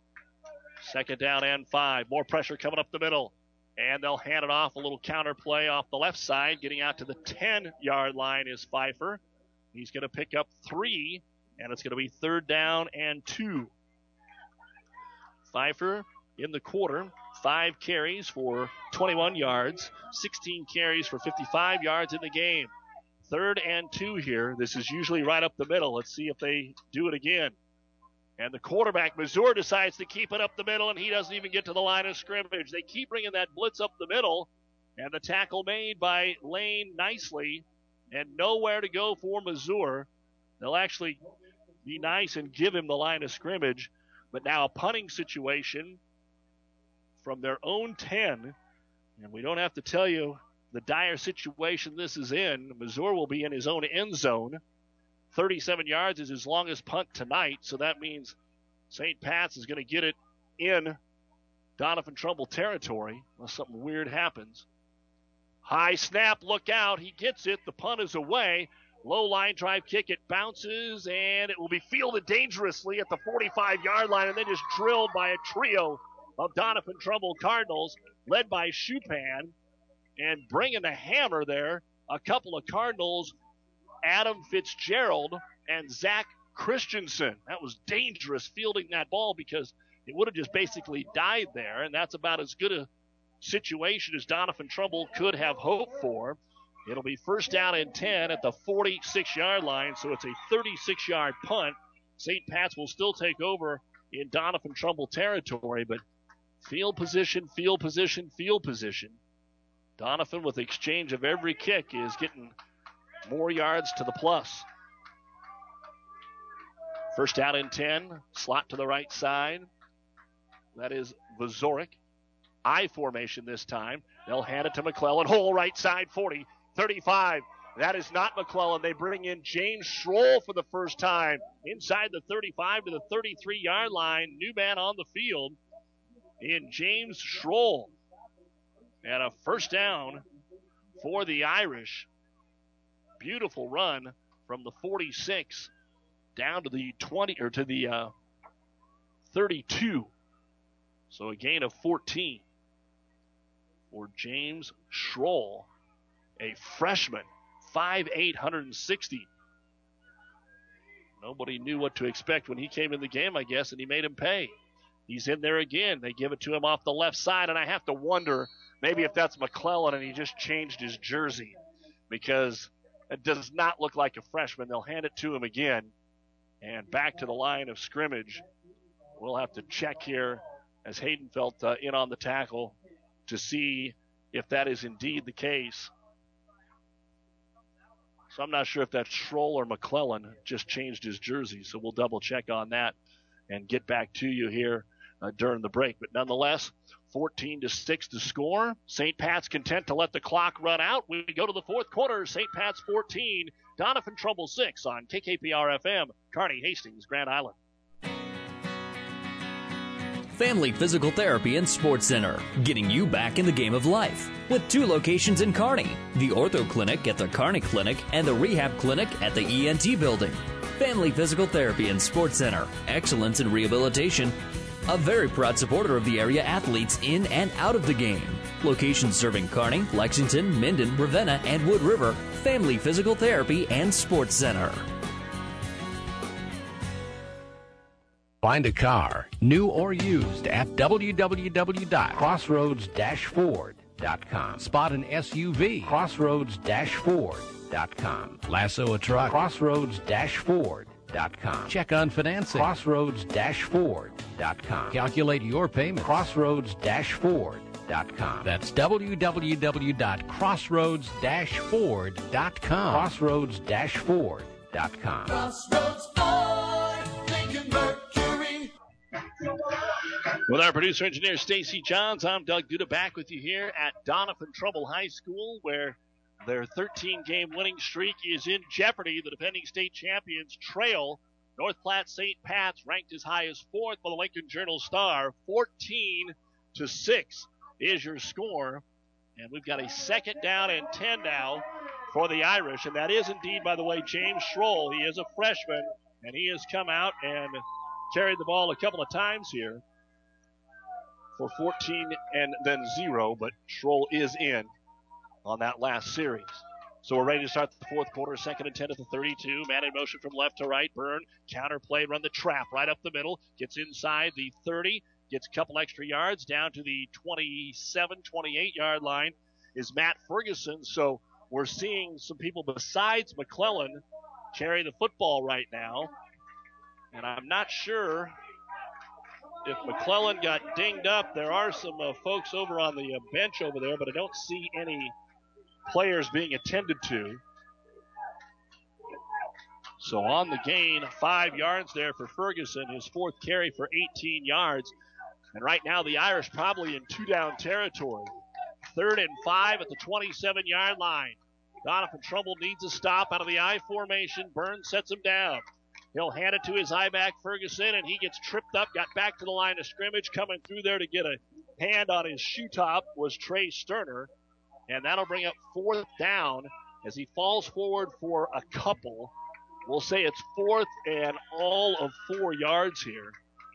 Speaker 5: 2nd down and 5. More pressure coming up the middle. And they'll hand it off, a little counter play off the left side. Getting out to the 10-yard line is Pfeiffer. He's going to pick up 3, and it's going to be 3rd down and 2. Pfeiffer in the quarter, 5 carries for 21 yards, 16 carries for 55 yards in the game. 3rd and 2 here. This is usually right up the middle. Let's see if they do it again. And the quarterback, Mazur, decides to keep it up the middle, and he doesn't even get to the line of scrimmage. They keep bringing that blitz up the middle, and the tackle made by Lane nicely, and nowhere to go for Mazur. They'll actually be nice and give him the line of scrimmage, but now a punting situation from their own 10, and we don't have to tell you the dire situation this is in. Mazur will be in his own end zone. 37 yards is his longest punt tonight, so that means St. Pat's is going to get it in Doniphan Trumbull territory unless something weird happens. High snap, look out. He gets it. The punt is away. Low line drive kick. It bounces, and it will be fielded dangerously at the 45-yard line, and then just drilled by a trio of Doniphan Trumbull Cardinals, led by Chupan, and bringing the hammer there, a couple of Cardinals, Adam Fitzgerald and Zach Christensen. That was dangerous fielding that ball because it would have just basically died there, and that's about as good a situation as Doniphan Trumbull could have hoped for. It'll be 1st down and 10 at the 46-yard line, so it's a 36-yard punt. St. Pat's will still take over in Doniphan Trumbull territory, but field position, field position, field position. Doniphan, with the exchange of every kick, is getting more yards to the plus. 1st down and 10. Slot to the right side. That is Vazorek. I formation this time. They'll hand it to McClellan. Hole right side, 40, 35. That is not McClellan. They bring in James Schroll for the first time. Inside the 35 to the 33-yard line. New man on the field in James Schroll. And a 1st down for the Irish. Beautiful run from the 46 down to the 20 or to the 32. So a gain of 14 for James Schroll, a freshman, 5'8", 160. Nobody knew what to expect when he came in the game, I guess, and he made him pay. He's in there again. They give it to him off the left side, and I have to wonder maybe if that's McClellan and he just changed his jersey because it does not look like a freshman. They'll hand it to him again. And back to the line of scrimmage. We'll have to check here as Haydenfeld in on the tackle to see if that is indeed the case. So I'm not sure if that's Schroll or McClellan just changed his jersey. So we'll double check on that and get back to you here during the break. But nonetheless, 14-6 to score. St. Pat's content to let the clock run out. We go to the 4th quarter. St. Pat's 14, Doniphan Trumbull 6 on KKPR-FM, Kearney, Hastings, Grand Island.
Speaker 13: Family Physical Therapy and Sports Center, getting you back in the game of life. With 2 locations in Kearney, the Ortho Clinic at the Kearney Clinic and the Rehab Clinic at the ENT Building. Family Physical Therapy and Sports Center, excellence in rehabilitation. A very proud supporter of the area athletes in and out of the game. Locations serving Kearney, Lexington, Minden, Ravenna, and Wood River. Family Physical Therapy and Sports Center.
Speaker 22: Find a car, new or used, at www.crossroads-ford.com. Spot an SUV, Crossroads-Ford. Crossroads-Ford.com. Lasso a truck. Crossroads-Ford.com. Check on financing. Crossroads-Ford.com. Calculate your payment. Crossroads-Ford.com. That's www.crossroads-Ford.com. Crossroads-Ford.com.
Speaker 5: Crossroads Ford, Lincoln Mercury. With our producer-engineer Stacy Johns, I'm Doug Duda back with you here at Doniphan-Trumbull High School, where their 13-game winning streak is in jeopardy. The defending state champions trail North Platte St. Pat's, ranked as high as 4th by the Lincoln Journal-Star. 14-6 is your score. And we've got a 2nd down and 10 now for the Irish. And that is indeed, by the way, James Schroll. He is a freshman, and he has come out and carried the ball a couple of times here for 14 and then 0, but Schroll is in on that last series. So we're ready to start the fourth quarter. 2nd and 10 at the 32. Man in motion from left to right. Byrne, counter play, run the trap right up the middle. Gets inside the 30. Gets a couple extra yards. Down to the 27, 28-yard line is Matt Ferguson. So we're seeing some people besides McClellan carry the football right now. And I'm not sure if McClellan got dinged up. There are some folks over on the bench over there, but I don't see any players being attended to. So on the gain, 5 yards there for Ferguson, his 4th carry for 18 yards. And right now the Irish probably in 2-down territory. 3rd and 5 at the 27-yard line. Doniphan-Trumbull needs a stop out of the I formation. Burns sets him down. He'll hand it to his I-back Ferguson, and he gets tripped up, got back to the line of scrimmage. Coming through there to get a hand on his shoe top was Trey Sterner. And that'll bring up 4th down as he falls forward for a couple. We'll say it's 4th and all of 4 yards here.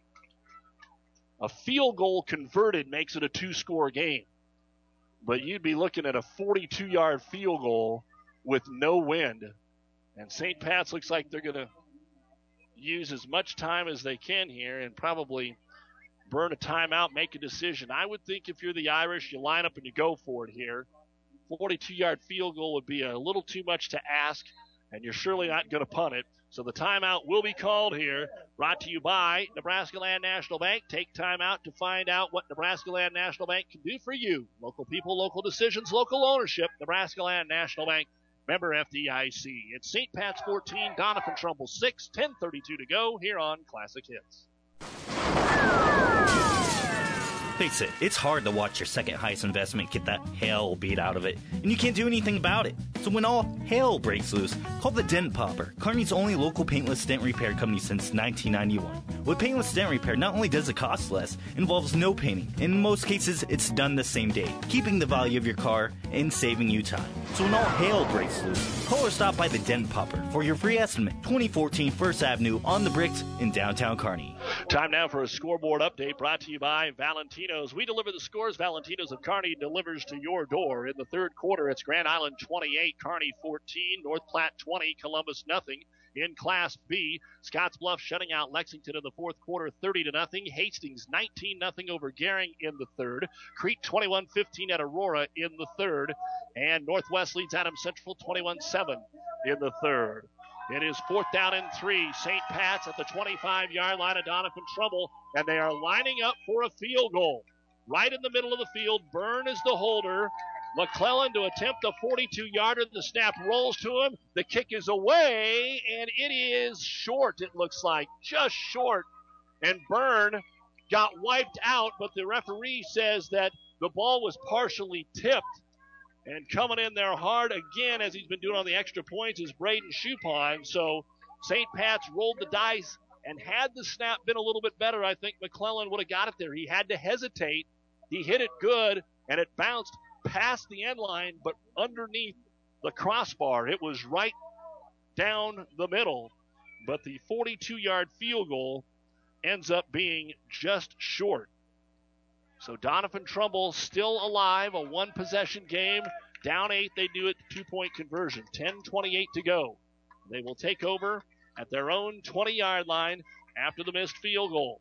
Speaker 5: A field goal converted makes it a 2-score game. But you'd be looking at a 42-yard field goal with no wind. And St. Pat's looks like they're going to use as much time as they can here and probably burn a timeout, make a decision. I would think if you're the Irish, you line up and you go for it here. 42-yard field goal would be a little too much to ask, and you're surely not going to punt it. So the timeout will be called here. Brought to you by Nebraska Land National Bank. Take time out to find out what Nebraska Land National Bank can do for you. Local people, local decisions, local ownership. Nebraska Land National Bank, member FDIC. It's St. Pat's 14, Doniphan-Trumbull 6, 10:32 to go here on Classic Hits.
Speaker 6: Face it, it's hard to watch your second highest investment get that hell beat out of it, and you can't do anything about it. So when all hell breaks loose, call the Dent Popper, Kearney's only local paintless dent repair company since 1991. With paintless dent repair, not only does it cost less, it involves no painting, and in most cases, it's done the same day, keeping the value of your car and saving you time. So when all hell breaks loose, call or stop by the Dent Popper for your free estimate. 2014 First Avenue on the Bricks in downtown Kearney.
Speaker 5: Time now for a scoreboard update brought to you by Valentino's. We deliver the scores. Valentino's of Kearney delivers to your door. In the third quarter, it's Grand Island 28, Kearney 14, North Platte 20, Columbus nothing. In Class B, Scottsbluff shutting out Lexington in the fourth quarter 30-0. Hastings 19-0 over Gering in the third. Crete 21-15 at Aurora in the third. And Northwest leads Adams Central 21-7 in the third. It is 4th down and 3. St. Pat's at the 25-yard line of Doniphan-Trumbull, and they are lining up for a field goal. Right in the middle of the field, Byrne is the holder. McClellan to attempt a 42-yarder. The snap rolls to him. The kick is away, and it is short, it looks like. Just short. And Byrne got wiped out, but the referee says that the ball was partially tipped. And coming in there hard again, as he's been doing on the extra points, is Braden Chupon. So St. Pat's rolled the dice, and had the snap been a little bit better, I think McClellan would have got it there. He had to hesitate. He hit it good, and it bounced past the end line, but underneath the crossbar. It was right down the middle. But the 42-yard field goal ends up being just short. So Doniphan-Trumbull still alive, a one-possession game. Down 8, they do it, 2-point conversion. 10:28 to go. They will take over at their own 20-yard line after the missed field goal.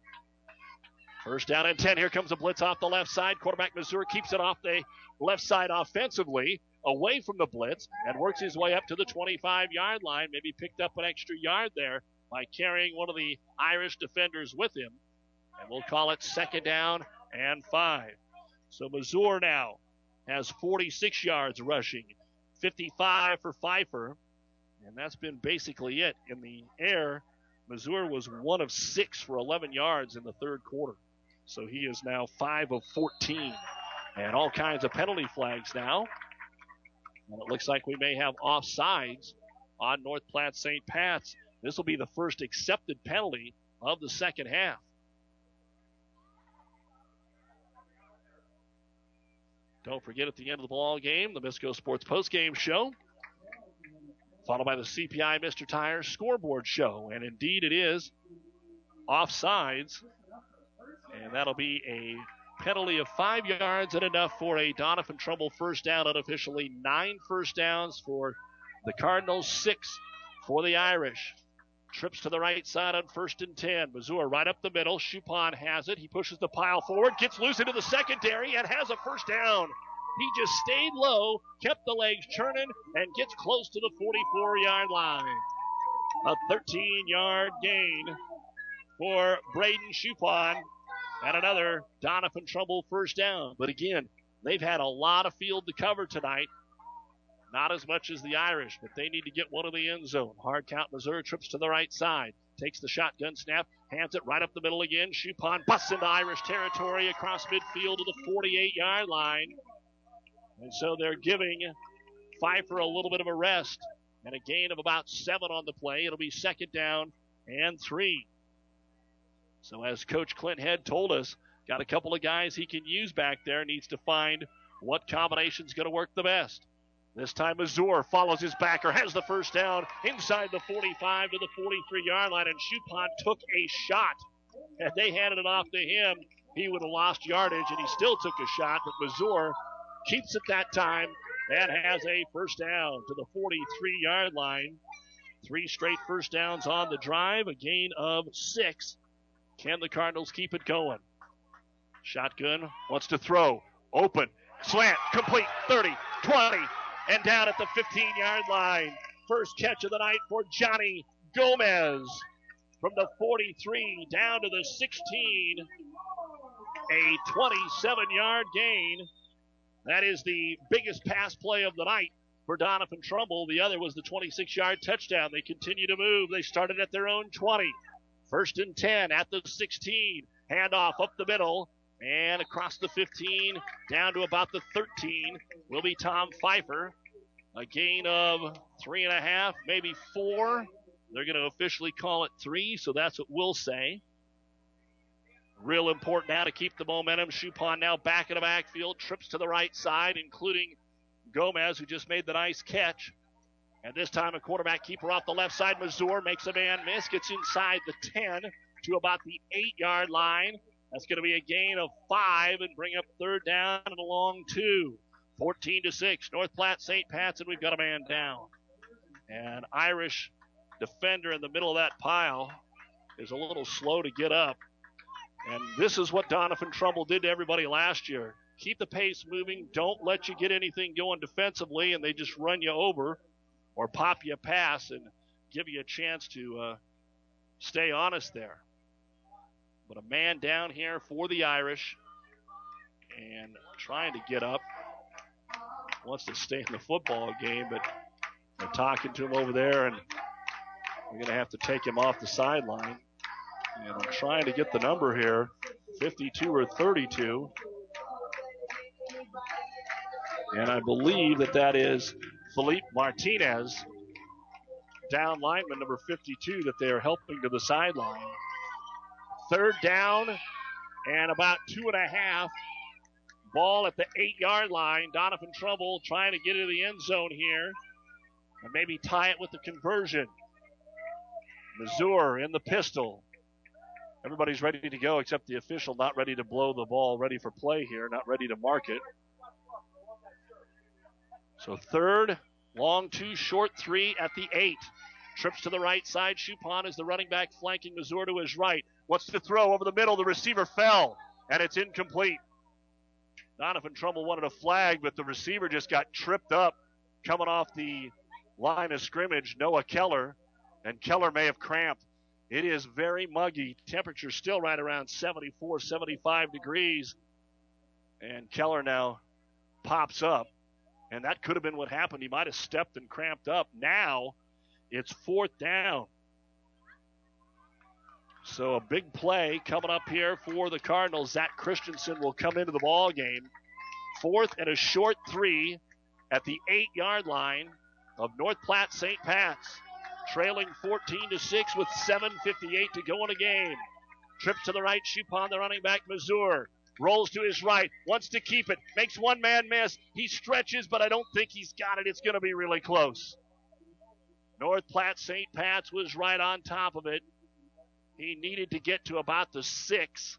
Speaker 5: First down and 10. Here comes a blitz off the left side. Quarterback Mazur keeps it off the left side offensively. away from the blitz and works his way up to the 25-yard line. Maybe picked up an extra yard there by carrying one of the Irish defenders with him. And we'll call it 2nd down and 5. So Mazur now has 46 yards rushing, 55 for Pfeiffer. And that's been basically it. In the air, Mazur was 1 of 6 for 11 yards in the third quarter. So he is now 5 of 14. And all kinds of penalty flags now. And it looks like we may have offsides on North Platte St. Pat's. This will be the first accepted penalty of the second half. Don't forget, at the end of the ball game, the Misco Sports postgame show, followed by the CPI Mr. Tire scoreboard show. And indeed it is offsides. And that'll be a penalty of 5 yards and enough for a Doniphan Trumbull first down. Unofficially 9 first downs for the Cardinals, 6 for the Irish. Trips to the right side on 1st and 10. Mazur right up the middle. Chupon has it. He pushes the pile forward, gets loose into the secondary, and has a first down. He just stayed low, kept the legs churning, and gets close to the 44-yard line. A 13-yard gain for Braden Chupon, and another Doniphan Trumbull first down. But again, they've had a lot of field to cover tonight. Not as much as the Irish, but they need to get one in the end zone. Hard count. Missouri trips to the right side. Takes the shotgun snap. Hands it right up the middle again. Chupon busts into Irish territory across midfield to the 48-yard line. And so they're giving Pfeiffer a little bit of a rest. And a gain of about 7 on the play. It'll be 2nd down and 3. So as Coach Clint Head told us, got a couple of guys he can use back there. Needs to find what combination's going to work the best. This time Mazur follows his backer, has the first down inside the 45 to the 43-yard line, and Chupon took a shot. Had they handed it off to him, he would have lost yardage, and he still took a shot, but Mazur keeps it that time and has a first down to the 43-yard line. 3 straight first downs on the drive, a gain of 6. Can the Cardinals keep it going? Shotgun wants to throw. Open. Slant. Complete. 30. 20. And down at the 15-yard line. First catch of the night for Johnny Gomez. From the 43 down to the 16. A 27-yard gain. That is the biggest pass play of the night for Doniphan Trumbull. The other was the 26-yard touchdown. They continue to move. They started at their own 20. 1st and 10 at the 16. Handoff up the middle. And across the 15, down to about the 13, will be Tom Pfeiffer. A gain of 3.5, maybe 4. They're going to officially call it 3, so that's what we'll say. Real important now to keep the momentum. Chupon now back in the backfield, trips to the right side, including Gomez, who just made the nice catch. And this time a quarterback keeper off the left side. Mazur makes a man miss, gets inside the 10 to about the 8-yard line. That's going to be a gain of 5 and bring up 3rd down and a long 2. 14-6. North Platte St. Pat's, and we've got a man down. And Irish defender in the middle of that pile is a little slow to get up. And this is what Doniphan Trumbull did to everybody last year. Keep the pace moving. Don't let you get anything going defensively, and they just run you over or pop you a pass and give you a chance to stay honest there. But a man down here for the Irish and trying to get up. Wants to stay in the football game, but they're talking to him over there, and we're going to have to take him off the sideline. And I'm trying to get the number here, 52 or 32. And I believe that is Felipe Martinez, down lineman number 52, that they are helping to the sideline. 3rd down and about 2.5. Ball at the 8-yard line. Doniphan Trumbull trying to get into the end zone here and maybe tie it with the conversion. Mazur in the pistol. Everybody's ready to go except the official, not ready to blow the ball, ready for play here, not ready to mark it. So 3rd, long 2, short 3 at the 8. Trips to the right side. Chupon is the running back flanking Mazur to his right. Wants to throw over the middle. The receiver fell, and it's incomplete. Donovan Trumbull wanted a flag, but the receiver just got tripped up coming off the line of scrimmage, Noah Keller, and Keller may have cramped. It is very muggy. Temperature still right around 74, 75 degrees. And Keller now pops up. And that could have been what happened. He might have stepped and cramped up. Now it's 4th down. So a big play coming up here for the Cardinals. Zach Christensen will come into the ball game. 4th and a short 3 at the 8-yard line of North Platte St. Pat's. Trailing 14-6 with 7:58 to go in the game. Trips to the right, Chupon, the running back, Mazur. Rolls to his right, wants to keep it, makes one man miss. He stretches, but I don't think he's got it. It's going to be really close. North Platte St. Pat's was right on top of it. He needed to get to about the 6.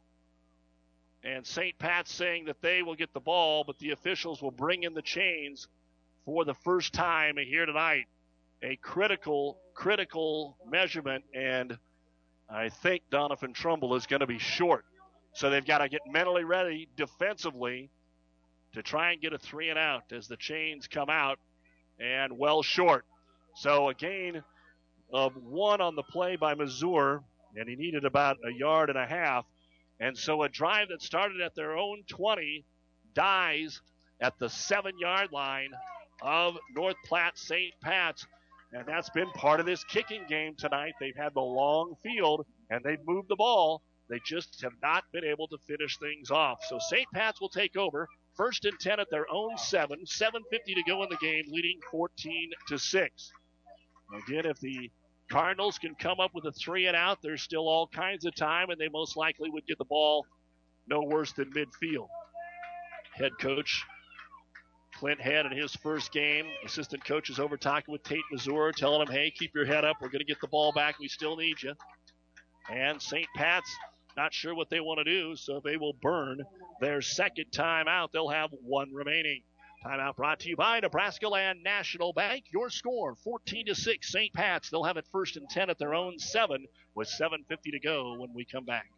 Speaker 5: And St. Pat's saying that they will get the ball, but the officials will bring in the chains for the first time here tonight. A critical measurement, and I think Donovan Trumbull is going to be short. So they've got to get mentally ready defensively to try and get a 3 and out as the chains come out, and well short. So a gain of 1 on the play by Mazur, and he needed about 1.5 yards. And so a drive that started at their own 20 dies at the 7-yard line of North Platte St. Pat's. And that's been part of this kicking game tonight. They've had the long field, and they've moved the ball. They just have not been able to finish things off. So St. Pat's will take over. 1st and 10 at their own 7. 7:50 to go in the game, leading 14-6. Again, if the Cardinals can come up with a 3 and out, there's still all kinds of time, and they most likely would get the ball no worse than midfield. Head coach Clint Head in his first game. Assistant coach is over talking with Tate Mazur, telling him, hey, keep your head up. We're going to get the ball back. We still need you. And St. Pat's not sure what they want to do, so they will burn their second timeout. They'll have 1 remaining. Timeout brought to you by Nebraska Land National Bank. Your score, 14-6, St. Pat's. They'll have it 1st and 10 at their own 7 with 7:50 to go when we come back.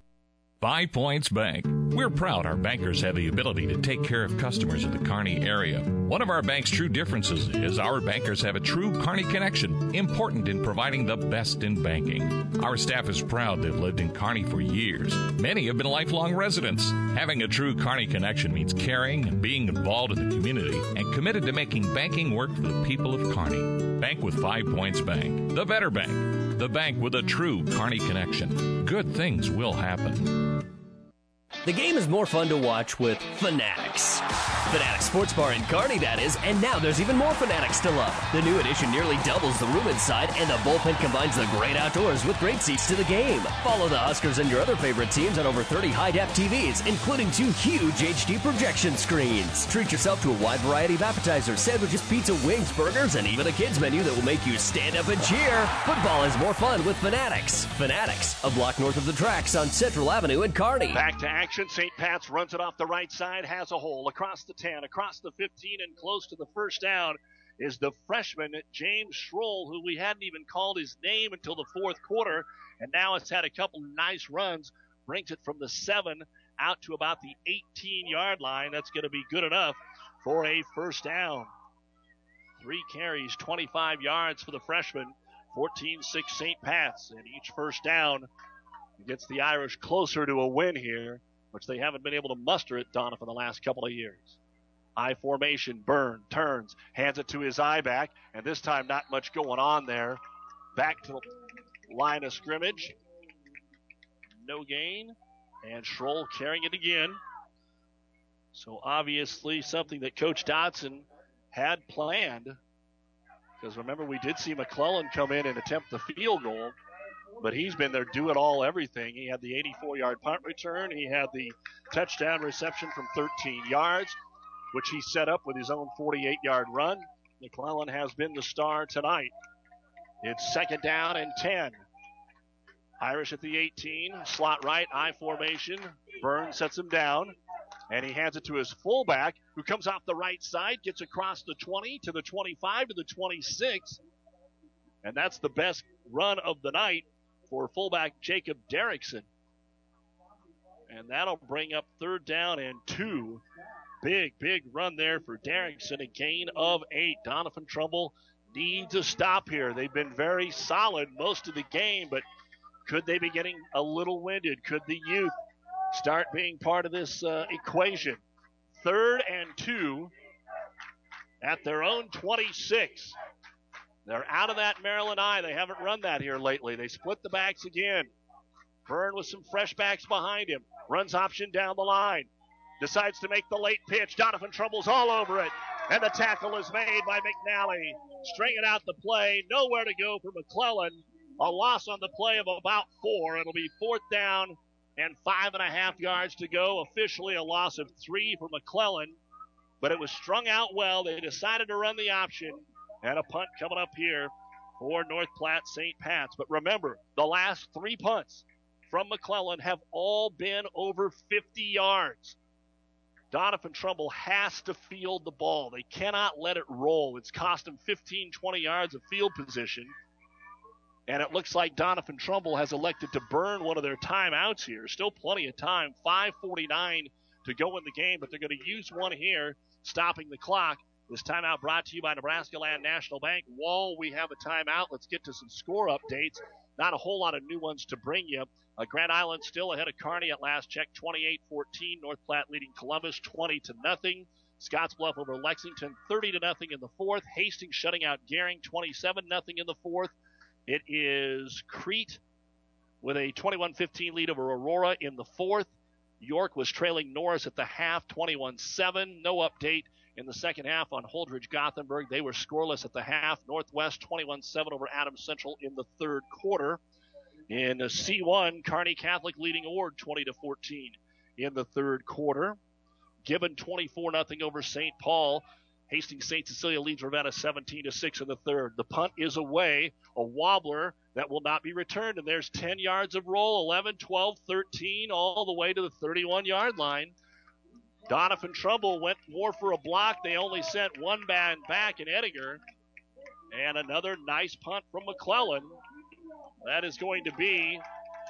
Speaker 7: 5 Points Bank. We're proud our bankers have the ability to take care of customers in the Kearney area. One of our bank's true differences is our bankers have a true Kearney connection, important in providing the best in banking. Our staff is proud they've lived in Kearney for years. Many have been lifelong residents. Having a true Kearney connection means caring and being involved in the community and committed to making banking work for the people of Kearney. Bank with 5 Points Bank. The better bank. The bank with a true Kearney connection. Good things will happen.
Speaker 21: The game is more fun to watch with Fanatics. Fanatics Sports Bar in Kearney, that is, and now there's even more Fanatics to love. The new addition nearly doubles the room inside, and the bullpen combines the great outdoors with great seats to the game. Follow the Huskers and your other favorite teams on over 30 high-def TVs, including 2 huge HD projection screens. Treat yourself to a wide variety of appetizers, sandwiches, pizza, wings, burgers, and even a kids menu that will make you stand up and cheer. Football is more fun with Fanatics. Fanatics, a block north of the tracks on Central Avenue in Kearney.
Speaker 5: Back to action. St. Pat's runs it off the right side, has a hole across the 10, across the 15, and close to the first down is the freshman James Schroll, who we hadn't even called his name until the 4th quarter, and now has had a couple nice runs, brings it from the 7 out to about the 18-yard line. That's going to be good enough for a first down. 3 carries, 25 yards for the freshman, 14-6 St. Pat's, and each first down gets the Irish closer to a win here, which they haven't been able to muster at Donovan the last couple of years. I formation, Byrne turns, hands it to his eye back, and this time not much going on there. Back to the line of scrimmage. No gain, and Schroll carrying it again. So obviously something that Coach Dodson had planned, because remember we did see McClellan come in and attempt the field goal, but he's been there doing all everything. He had the 84-yard punt return. He had the touchdown reception from 13 yards, which he set up with his own 48-yard run. McClellan has been the star tonight. It's 2nd down and 10. Irish at the 18, slot right, I formation. Burns sets him down, and he hands it to his fullback, who comes off the right side, gets across the 20 to the 25 to the 26, and that's the best run of the night for fullback Jacob Derrickson. And that'll bring up 3rd down and 2. Big run there for Derrickson. A gain of 8. Doniphan Trumbull needs a stop here. They've been very solid most of the game, but could they be getting a little winded? Could the youth start being part of this equation? 3rd and 2 at their own 26. They're out of that Maryland I. They haven't run that here lately. They split the backs again. Byrne with some fresh backs behind him. Runs option down the line. Decides to make the late pitch. Doniphan Trumbull's all over it. And the tackle is made by McNally. Stringing out the play. Nowhere to go for McClellan. A loss on the play of about 4. It'll be 4th down and 5.5 yards to go. Officially a loss of 3 for McClellan. But it was strung out well. They decided to run the option. And a punt coming up here for North Platte St. Pat's. But remember, the last 3 punts from McClellan have all been over 50 yards. Doniphan Trumbull has to field the ball. They cannot let it roll. It's cost them 15, 20 yards of field position. And it looks like Doniphan Trumbull has elected to burn one of their timeouts here. Still plenty of time. 5:49 to go in the game, but they're going to use one here, stopping the clock. This timeout brought to you by Nebraska Land National Bank. While we have a timeout, let's get to some score updates. Not a whole lot of new ones to bring you. Grand Island still ahead of Kearney at last check, 28-14. North Platte leading Columbus 20-0. Scottsbluff over Lexington 30-0 in the 4th. Hastings shutting out Gering 27-0 in the 4th. It is Crete with a 21-15 lead over Aurora in the 4th. York was trailing Norris at the half, 21-7. No update in the second half on Holdridge Gothenburg. They were scoreless at the half. Northwest 21-7 over Adams Central in the 3rd quarter. In C1, Kearney Catholic leading Ord 20-14 in the 3rd quarter. Gibbon 24-0 over St. Paul. Hastings St. Cecilia leads Ravenna 17-6 in the 3rd. The punt is away, a wobbler that will not be returned, and there's 10 yards of roll, 11, 12, 13, all the way to the 31-yard line. Doniphan Trumbull went more for a block. They only sent one man back in Edinger. And another nice punt from McClellan. That is going to be,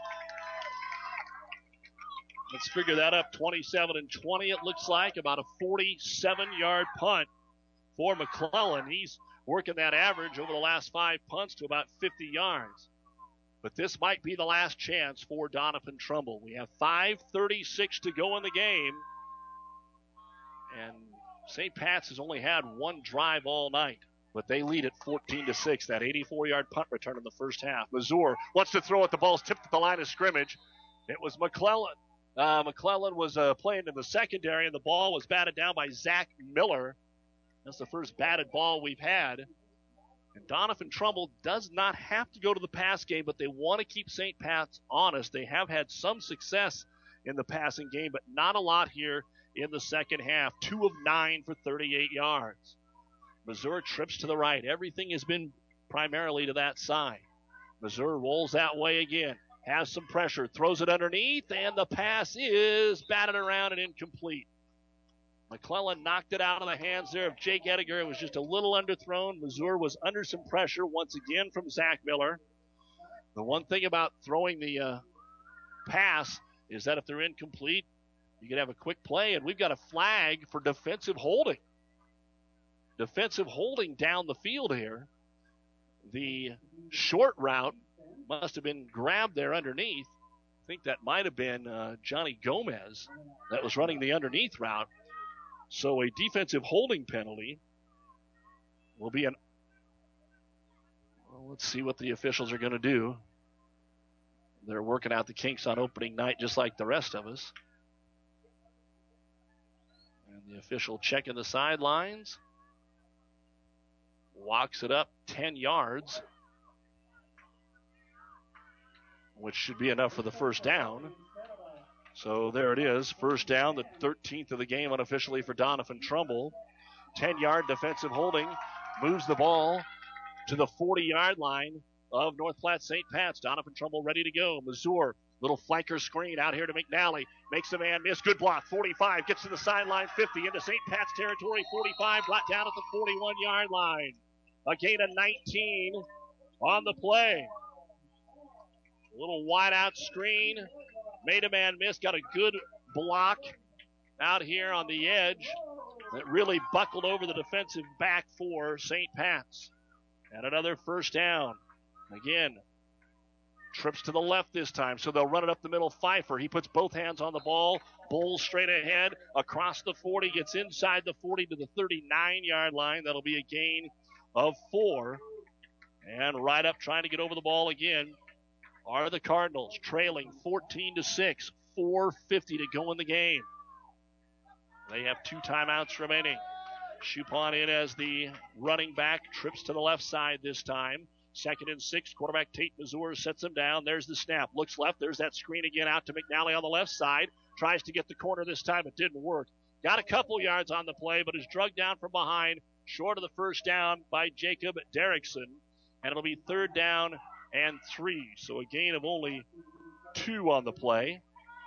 Speaker 5: let's figure that up, 27-20 it looks like. About a 47-yard punt for McClellan. He's working that average over the last 5 punts to about 50 yards. But this might be the last chance for Doniphan Trumbull. We have 5:36 to go in the game. And St. Pat's has only had one drive all night, but they lead at 14-6. That 84-yard punt return in the first half. Mazur wants to throw it. The ball's tipped at the line of scrimmage. It was McClellan. McClellan was playing in the secondary, and the ball was batted down by Zach Miller. That's the first batted ball we've had. And Doniphan Trumbull does not have to go to the pass game, but they want to keep St. Pat's honest. They have had some success in the passing game, but not a lot here in the second half. 2 of 9 for 38 yards. Missouri trips to the right. Everything has been primarily to that side. Missouri rolls that way again. Has some pressure. Throws it underneath, and the pass is batted around and incomplete. McClellan knocked it out of the hands there of Jake Edinger. It was just a little underthrown. Missouri was under some pressure once again from Zach Miller. The one thing about throwing the pass is that if they're incomplete, you could have a quick play, and we've got a flag for defensive holding. Defensive holding down the field here. The short route must have been grabbed there underneath. I think that might have been Johnny Gomez that was running the underneath route. So a defensive holding penalty will be let's see what the officials are going to do. They're working out the kinks on opening night just like the rest of us. And the official checking the sidelines. Walks it up 10 yards, which should be enough for the first down. So there it is, first down, the 13th of the game unofficially for Doniphan Trumbull. 10-yard defensive holding, moves the ball to the 40-yard line of North Platte St. Pat's. Doniphan Trumbull ready to go. Mazur, little flanker screen out here to McNally. Makes a man miss. Good block. 45. Gets to the sideline. 50 into St. Pat's territory. 45. Brought down at the 41-yard line. A gain of 19 on the play. A little wide out screen. Made a man miss, got a good block out here on the edge that really buckled over the defensive back for St. Pat's. And another first down. Again, trips to the left this time, so they'll run it up the middle. Pfeiffer, he puts both hands on the ball, bowls straight ahead, across the 40, gets inside the 40 to the 39-yard line. That'll be a gain of 4. And right up trying to get over the ball again are the Cardinals, trailing 14-6, 4:50 to go in the game. They have 2 timeouts remaining. Chupon in as the running back, trips to the left side this time. 2nd and 6, quarterback Tate Mazur sets him down. There's the snap, looks left, there's that screen again out to McNally on the left side. Tries to get the corner this time, it didn't work. Got a couple yards on the play, but is drugged down from behind, short of the first down by Jacob Derrickson. And it'll be 3rd down and 3. So a gain of only 2 on the play.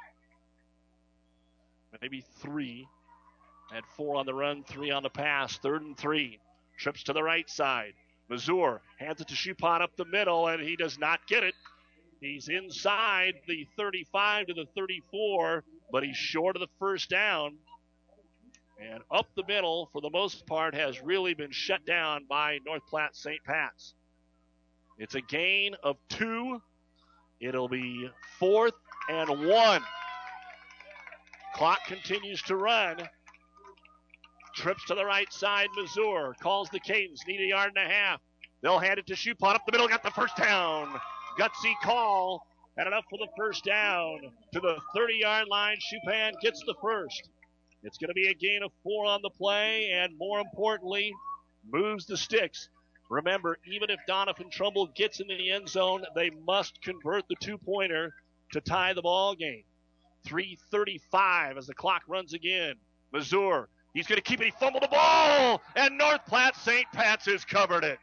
Speaker 5: Maybe 3. Had 4 on the run, 3 on the pass. 3rd and 3. Trips to the right side. Mazur hands it to Chupon up the middle, and he does not get it. He's inside the 35 to the 34, but he's short of the first down. And up the middle, for the most part, has really been shut down by North Platte St. Pat's. It's a gain of 2. It'll be 4th and 1. Clock continues to run. Trips to the right side. Mazur calls the cadence. Need a yard and a half. They'll hand it to Chupon up the middle. Got the first down. Gutsy call. And enough for the first down. To the 30-yard line. Chupon gets the first. It's going to be a gain of 4 on the play. And more importantly, moves the sticks. Remember, even if Doniphan Trumbull gets in the end zone, they must convert the 2-pointer to tie the ball game. 3:35 as the clock runs again. Mazur, he's going to keep it. He fumbled the ball, and North Platte St. Pat's has covered it.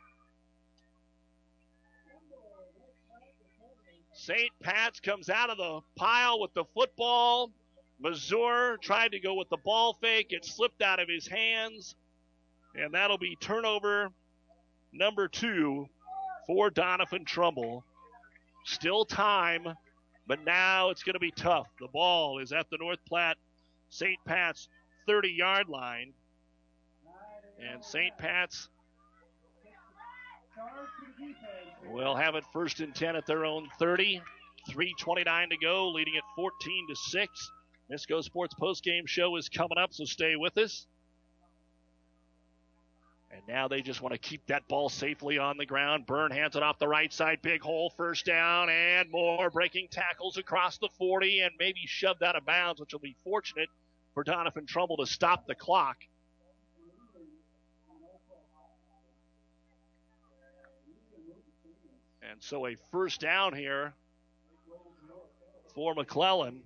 Speaker 5: St. Pat's comes out of the pile with the football. Mazur tried to go with the ball fake. It slipped out of his hands, and that'll be turnover number 2 for Doniphan Trumbull. Still time, but now it's going to be tough. The ball is at the North Platte St. Pat's 30-yard line. And St. Pat's will have it 1st and 10 at their own 30. 3:29 to go, leading it 14-6. Nisco Sports postgame show is coming up, so stay with us. And now they just want to keep that ball safely on the ground. Byrne hands it off the right side. Big hole, first down, and more breaking tackles across the 40 and maybe shoved out of bounds, which will be fortunate for Doniphan Trumbull to stop the clock. And so a first down here for McClellan.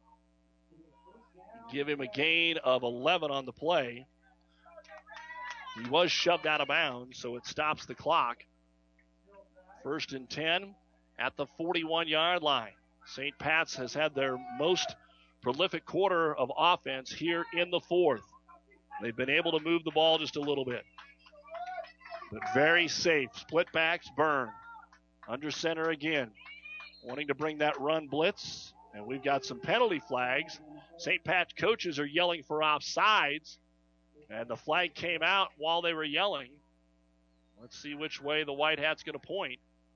Speaker 5: Give him a gain of 11 on the play. He was shoved out of bounds, so it stops the clock. 1st and 10 at the 41-yard line. St. Pat's has had their most prolific quarter of offense here in the 4th. They've been able to move the ball just a little bit. But very safe. Split backs, Byrne. Under center again. Wanting to bring that run blitz. And we've got some penalty flags. St. Pat's coaches are yelling for offsides. And the flag came out while they were yelling. Let's see which way the White Hat's going to point.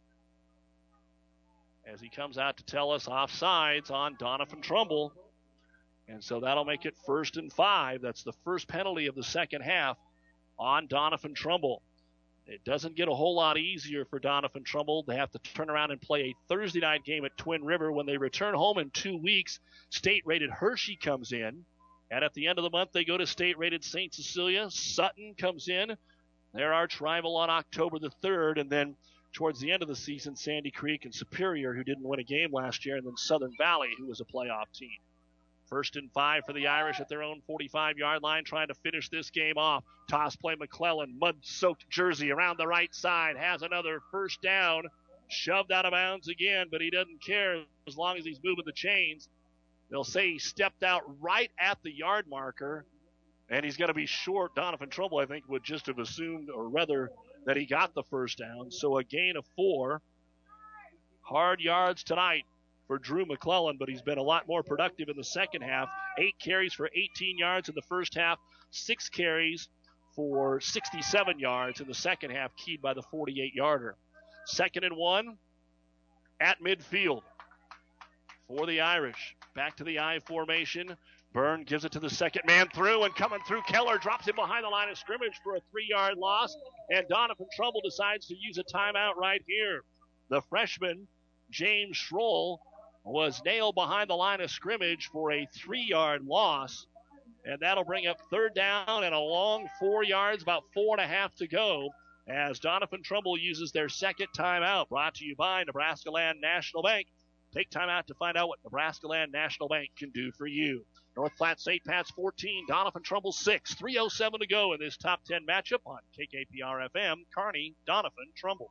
Speaker 5: As he comes out to tell us offsides on Doniphan Trumbull. And so that'll make it 1st and 5. That's the first penalty of the second half on Doniphan Trumbull. It doesn't get a whole lot easier for Doniphan Trumbull. They have to turn around and play a Thursday night game at Twin River. When they return home in 2 weeks, state-rated Hershey comes in. And at the end of the month, they go to state-rated St. Cecilia. Sutton comes in. Their arch rival on October the 3rd. And then towards the end of the season, Sandy Creek and Superior, who didn't win a game last year. And then Southern Valley, who was a playoff team. 1st and 5 for the Irish at their own 45-yard line, trying to finish this game off. Toss play McClellan, mud-soaked jersey around the right side, has another first down. Shoved out of bounds again, but he doesn't care as long as he's moving the chains. They'll say he stepped out right at the yard marker, and he's going to be short. Doniphan Trumbull, I think, would just have assumed, or rather, that he got the first down. So a gain of 4. Hard yards tonight for Drew McClellan, but he's been a lot more productive in the second half. 8 carries for 18 yards in the first half, 6 carries for 67 yards in the second half, keyed by the 48-yarder. 2nd and 1 at midfield for the Irish. Back to the I formation. Byrne gives it to the second man through, and coming through, Keller drops him behind the line of scrimmage for a 3-yard loss, and Donovan Trumbull decides to use a timeout right here. The freshman, James Schroll, was nailed behind the line of scrimmage for a 3-yard loss, and that'll bring up 3rd down and a long 4 yards, about 4.5 to go, as Donovan Trumbull uses their second timeout. Brought to you by Nebraska Land National Bank. Take time out to find out what Nebraska Land National Bank can do for you. North Platte St. Pat's 14, Donovan Trumbull 6. 3:07 to go in this top 10 matchup on KKPR-FM. Kearney, Donovan Trumbull.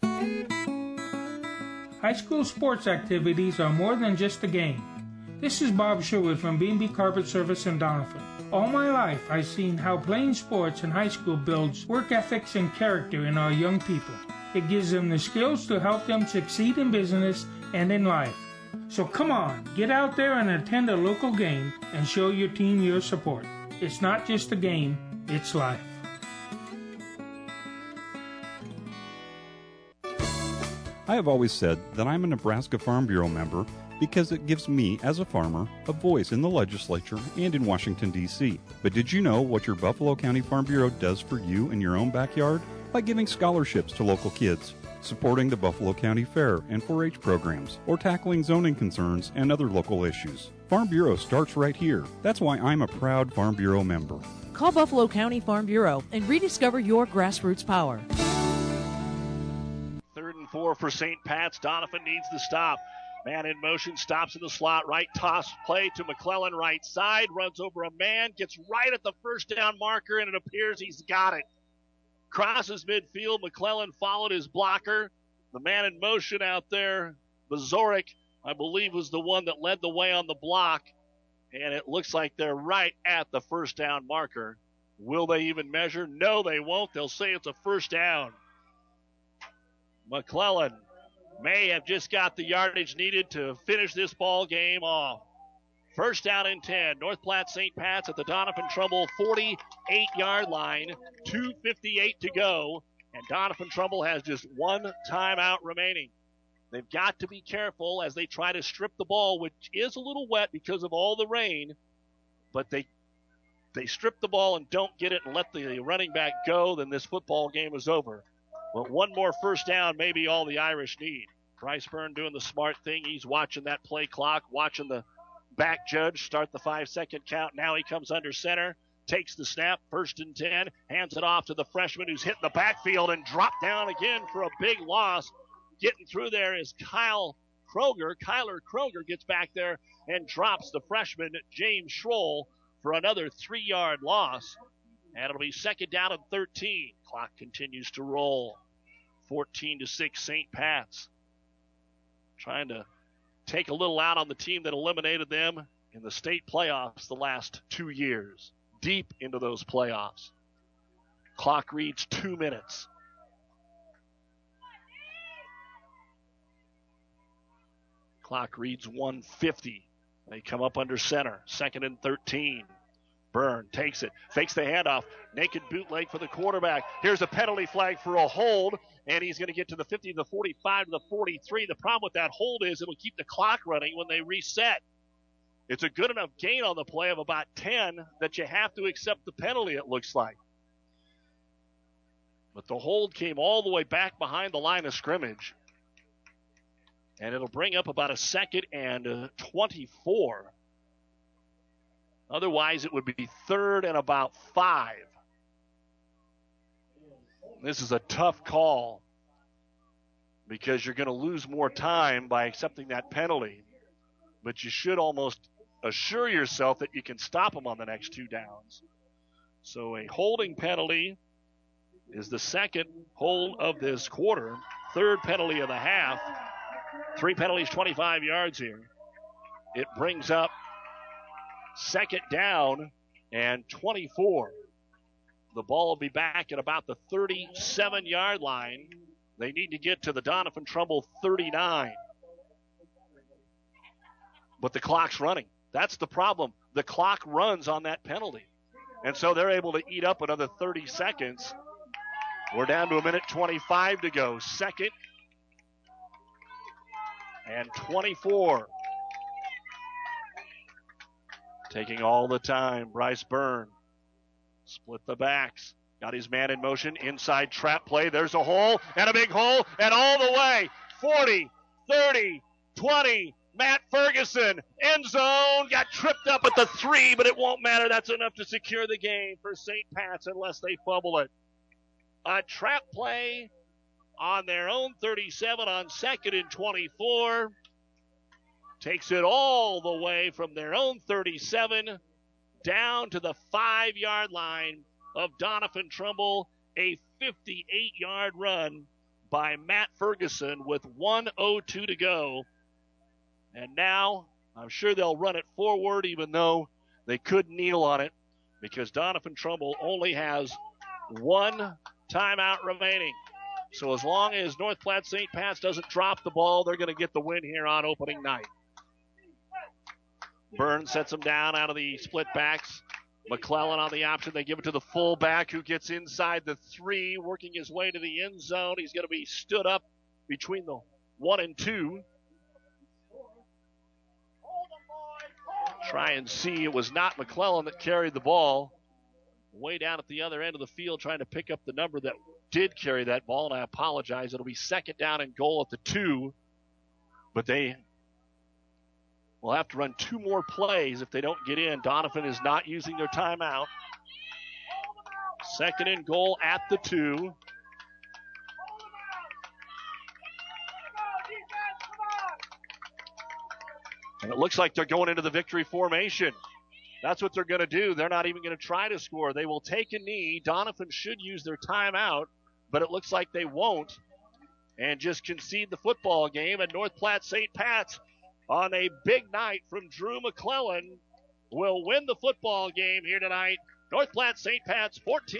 Speaker 3: High school sports activities are more than just a game. This is Bob Sherwood from B&B Carpet Service in Donovan. All my life, I've seen how playing sports in high school builds work ethics and character in our young people. It gives them the skills to help them succeed in business and in life. So come on, get out there and attend a local game and show your team your support. It's not just a game, it's life.
Speaker 18: I have always said that I'm a Nebraska Farm Bureau member because it gives me, as a farmer, a voice in the legislature and in Washington, D.C. But did you know what your Buffalo County Farm Bureau does for you in your own backyard? By giving scholarships to local kids, supporting the Buffalo County Fair and 4-H programs, or tackling zoning concerns and other local issues. Farm Bureau starts right here. That's why I'm a proud Farm Bureau member.
Speaker 19: Call Buffalo County Farm Bureau and rediscover your grassroots power.
Speaker 5: 3rd and 4 for St. Pat's. Donovan needs the stop. Man in motion, stops in the slot, right toss play to McClellan, right side, runs over a man, gets right at the first down marker, and it appears he's got it. Crosses midfield. McClellan followed his blocker. The man in motion out there, Bazoric, I believe, was the one that led the way on the block. And it looks like they're right at the first down marker. Will they even measure? No, they won't. They'll say it's a first down. McClellan may have just got the yardage needed to finish this ball game off. First down and 10. North Platte St. Pat's at the Donovan Trumbull 48-yard line. 2:58 to go. And Donovan Trumbull has just one timeout remaining. They've got to be careful as they try to strip the ball, which is a little wet because of all the rain. But they strip the ball and don't get it and let the running back go, then this football game is over. But one more first down may be all the Irish need. Bryce Byrne doing the smart thing. He's watching that play clock, watching the back judge start the 5-second count. Now he comes under center, takes the snap, 1st and 10, hands it off to the freshman who's hitting the backfield and dropped down again for a big loss. Getting through there is Kyler Kroger gets back there and drops the freshman James Schroll for another 3-yard loss. And it'll be 2nd down and 13. Clock continues to roll. 14-6 St. Pat's. Trying to take a little out on the team that eliminated them in the state playoffs the last 2 years. Deep into those playoffs. Clock reads 2 minutes. Clock reads 1:50. They come up under center. 2nd and 13. Byrne takes it, fakes the handoff, naked bootleg for the quarterback. Here's a penalty flag for a hold, and he's going to get to the 50, the 45, to the 43. The problem with that hold is it'll keep the clock running when they reset. It's a good enough gain on the play of about 10 that you have to accept the penalty, it looks like. But the hold came all the way back behind the line of scrimmage. And it'll bring up about a 2nd and 24. Otherwise, it would be 3rd and about 5. This is a tough call because you're going to lose more time by accepting that penalty. But you should almost assure yourself that you can stop them on the next 2 downs. So a holding penalty is the 2nd hold of this quarter. 3rd penalty of the half. 3 penalties, 25 yards here. It brings up 2nd down and 24. The ball will be back at about the 37-yard line. They need to get to the Donovan Trumbull 39. but the clock's running. That's the problem. The clock runs on that penalty. And so they're able to eat up another 30 seconds. We're down to 1:25 to go. Second and 24. Taking all the time, Bryce Byrne. Split the backs. Got his man in motion. Inside trap play. There's a hole and a big hole and all the way. 40, 30, 20. Matt Ferguson, end zone, got tripped up at the 3, but it won't matter. That's enough to secure the game for St. Pat's unless they fumble it. A trap play on their own 37 on 2nd and 24. Takes it all the way from their own 37 down to the 5-yard line of Doniphan Trumbull. A 58-yard run by Matt Ferguson with 1:02 to go. And now I'm sure they'll run it forward even though they could kneel on it because Doniphan Trumbull only has 1 timeout remaining. So as long as North Platte St. Pat's doesn't drop the ball, they're going to get the win here on opening night. Burns sets him down out of the split backs. McClellan on the option. They give it to the fullback who gets inside the 3, working his way to the end zone. He's going to be stood up between the 1 and 2. Try and see. It was not McClellan that carried the ball. Way down at the other end of the field trying to pick up the number that did carry that ball, and I apologize. It'll be 2nd down and goal at the 2. But they will have to run 2 more plays if they don't get in. Doniphan is not using their timeout. 2nd and goal at the 2. And it looks like they're going into the victory formation. That's what they're going to do. They're not even going to try to score. They will take a knee. Doniphan should use their timeout, but it looks like they won't and just concede the football game. And North Platte St. Pat's on a big night from Drew McClellan will win the football game here tonight. North Platte St. Pat's 14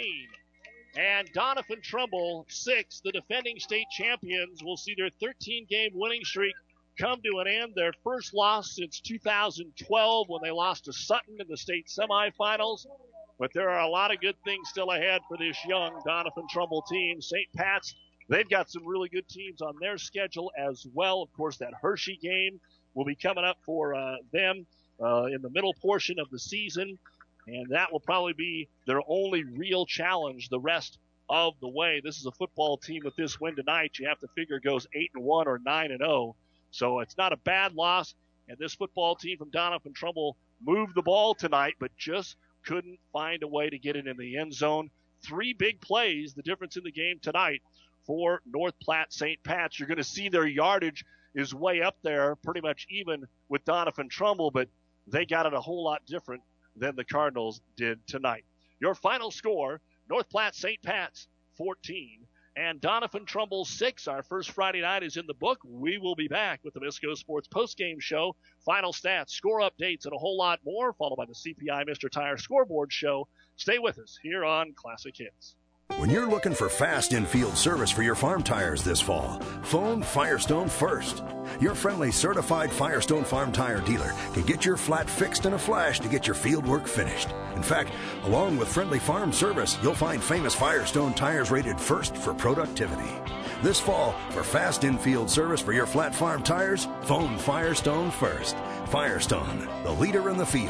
Speaker 5: and Doniphan Trumbull 6. The defending state champions will see their 13-game winning streak come to an end. Their first loss since 2012 when they lost to Sutton in the state semifinals. But there are a lot of good things still ahead for this young Doniphan Trumbull team. St. Pat's, they've got some really good teams on their schedule as well. Of course, that Hershey game will be coming up for them in the middle portion of the season. And that will probably be their only real challenge the rest of the way. This is a football team with this win tonight. You have to figure goes 8-1 or 9-0. So it's not a bad loss, and this football team from Doniphan Trumbull moved the ball tonight, but just couldn't find a way to get it in the end zone. 3 big plays, the difference in the game tonight for North Platte St. Pat's. You're going to see their yardage is way up there, pretty much even with Doniphan Trumbull, but they got it a whole lot different than the Cardinals did tonight. Your final score, North Platte St. Pat's 14. And Doniphan Trumbull 6. Our first Friday night is in the book. We will be back with the Misco Sports postgame show. Final stats, score updates, and a whole lot more, followed by the CPI Mr. Tire scoreboard show. Stay with us here on Classic Hits.
Speaker 17: When you're looking for fast in-field service for your farm tires this fall, phone Firestone first. Your friendly certified Firestone Farm Tire dealer can get your flat fixed in a flash to get your field work finished. In fact, along with friendly farm service, you'll find famous Firestone tires rated first for productivity. This fall, for fast in-field service for your flat farm tires, phone Firestone first. Firestone, the leader in the field.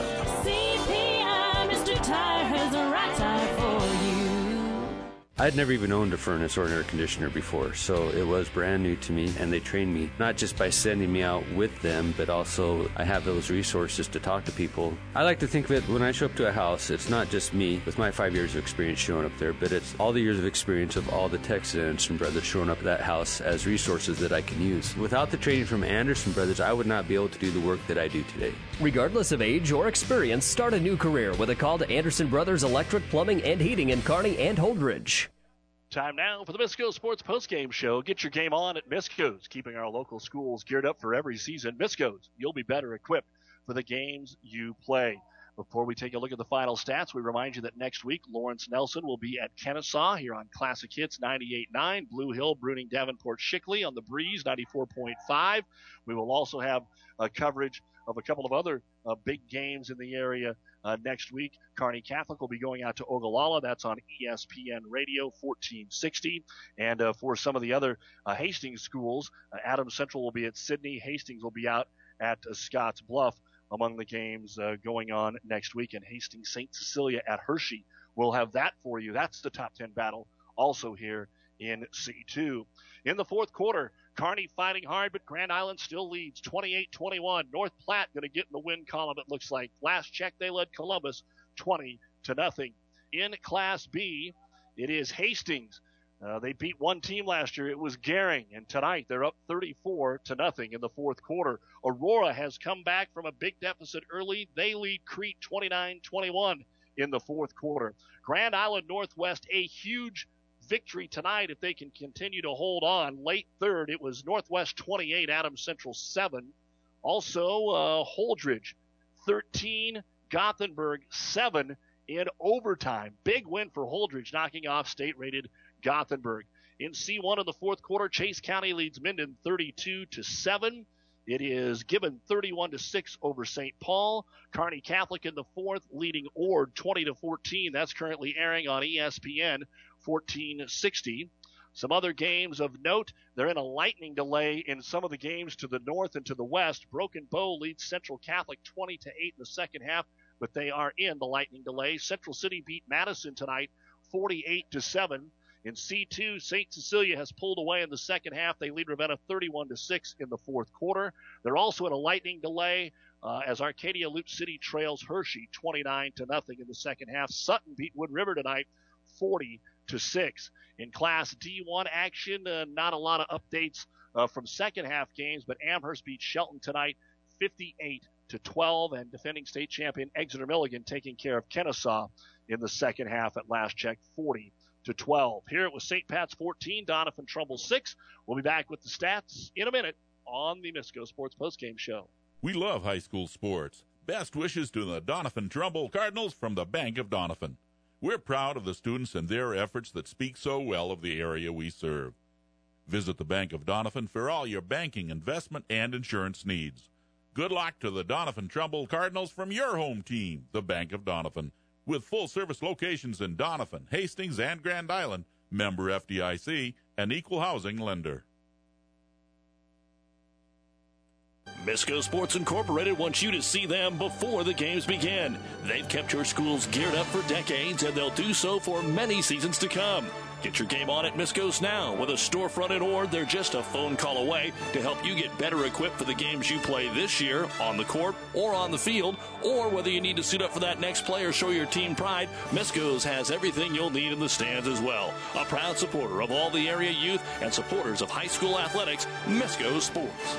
Speaker 4: CPI, Mr. Tire has a right tire for you.
Speaker 8: I'd never even owned a furnace or an air conditioner before, so it was brand new to me, and they trained me, not just by sending me out with them, but also I have those resources to talk to people. I like to think of it when I show up to a house, it's not just me with my 5 years of experience showing up there, but it's all the years of experience of all the techs at Anderson Brothers showing up at that house as resources that I can use. Without the training from Anderson Brothers, I would not be able to do the work that I do today.
Speaker 21: Regardless of age or experience, start a new career with a call to Anderson Brothers Electric, Plumbing, and Heating in Kearney and Holdridge.
Speaker 5: Time now for the Misco Sports postgame show. Get your game on at Misco's, keeping our local schools geared up for every season. Misco's, you'll be better equipped for the games you play. Before we take a look at the final stats, we remind you that next week Lawrence Nelson will be at Kennesaw here on Classic Hits 98.9, Blue Hill, Bruning, Davenport, Shickley on the Breeze 94.5. We will also have coverage of a couple of other big games in the area next week. Kearney Catholic will be going out to Ogallala. That's on ESPN Radio 1460. And for some of the other Hastings schools, Adams Central will be at Sydney. Hastings will be out at Scotts Bluff among the games going on next week. And Hastings St. Cecilia at Hershey. We'll have that for you. That's the top 10 battle also here in C2. In the fourth quarter, Kearney fighting hard, but Grand Island still leads 28-21. North Platte going to get in the win column, it looks like. Last check, they led Columbus 20-0. In Class B, it is Hastings. They beat one team last year. It was Gering, and tonight they're up 34-0 in the fourth quarter. Aurora has come back from a big deficit early. They lead Crete 29-21 in the fourth quarter. Grand Island Northwest, a huge victory tonight if they can continue to hold on. Late third, it was Northwest 28, Adams Central 7. Also, Holdridge 13, Gothenburg 7 in overtime. Big win for Holdridge, knocking off state-rated Gothenburg. In C1 in the fourth quarter, Chase County leads Minden 32-7. It is Gibbon 31-6 over St. Paul. Kearney Catholic in the fourth, leading Ord 20-14. That's currently airing on ESPN 1460. Some other games of note, they're in a lightning delay in some of the games to the north and to the west. Broken Bow leads Central Catholic 20-8 in the second half, but they are in the lightning delay. Central City beat Madison tonight 48-7. In C2, St. Cecilia has pulled away in the second half. They lead Ravenna 31-6 in the fourth quarter. They're also in a lightning delay as Arcadia Loop City trails Hershey 29-0 in the second half. Sutton beat Wood River tonight 40-6. In Class D1 action, not a lot of updates from second half games, but Amherst beat Shelton tonight 58-12, and defending state champion Exeter Milligan taking care of Kennesaw in the second half at last check 40-12. Here it was St. Pat's 14, Doniphan Trumbull 6. We'll be back with the stats in a minute on the Misco Sports Postgame Show.
Speaker 9: We love high school sports. Best wishes to the Doniphan Trumbull Cardinals from the Bank of Doniphan. We're proud of the students and their efforts that speak so well of the area we serve. Visit the Bank of Doniphan for all your banking, investment, and insurance needs. Good luck to the Doniphan Trumbull Cardinals from your home team, the Bank of Doniphan. With full-service locations in Doniphan, Hastings, and Grand Island, member FDIC, an equal housing lender.
Speaker 10: Misco Sports Incorporated wants you to see them before the games begin. They've kept your schools geared up for decades, and they'll do so for many seasons to come. Get your game on at Misco's now. With a storefront in Ord, they're just a phone call away to help you get better equipped for the games you play this year on the court or on the field, or whether you need to suit up for that next play or show your team pride, Misco's has everything you'll need in the stands as well. A proud supporter of all the area youth and supporters of high school athletics, Misco Sports.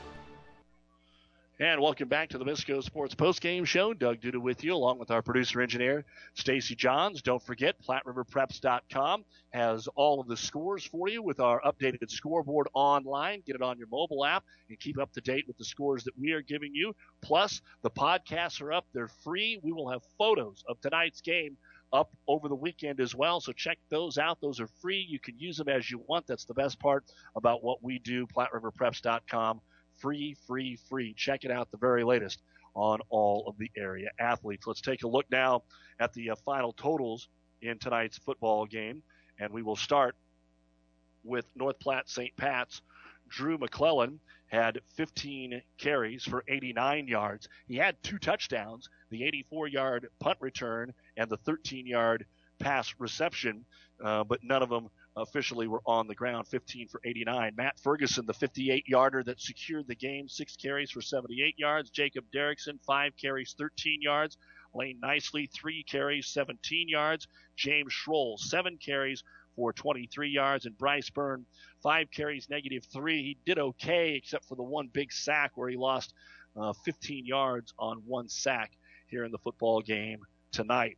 Speaker 5: And welcome back to the Misco Sports Postgame Show. Doug Duda with you, along with our producer-engineer, Stacy Johns. Don't forget, PlatteRiverPreps.com has all of the scores for you with our updated scoreboard online. Get it on your mobile app and keep up to date with the scores that we are giving you. Plus, the podcasts are up. They're free. We will have photos of tonight's game up over the weekend as well, so check those out. Those are free. You can use them as you want. That's the best part about what we do, PlatteRiverPreps.com. Free. Check it out, the very latest on all of the area athletes. Let's take a look now at the final totals in tonight's football game, and we will start with North Platte St. Pat's. Drew McClellan had 15 carries for 89 yards. He had 2 touchdowns, the 84-yard punt return and the 13-yard pass reception, but none of them officially were on the ground. 15 for 89. Matt Ferguson, the 58-yarder that secured the game, 6 carries for 78 yards. Jacob Derrickson, 5 carries, 13 yards. Lane Nicely, 3 carries, 17 yards. James Schroll, 7 carries for 23 yards. And Bryce Byrne, 5 carries, -3. He did okay except for the one big sack where he lost 15 yards on 1 sack here in the football game tonight.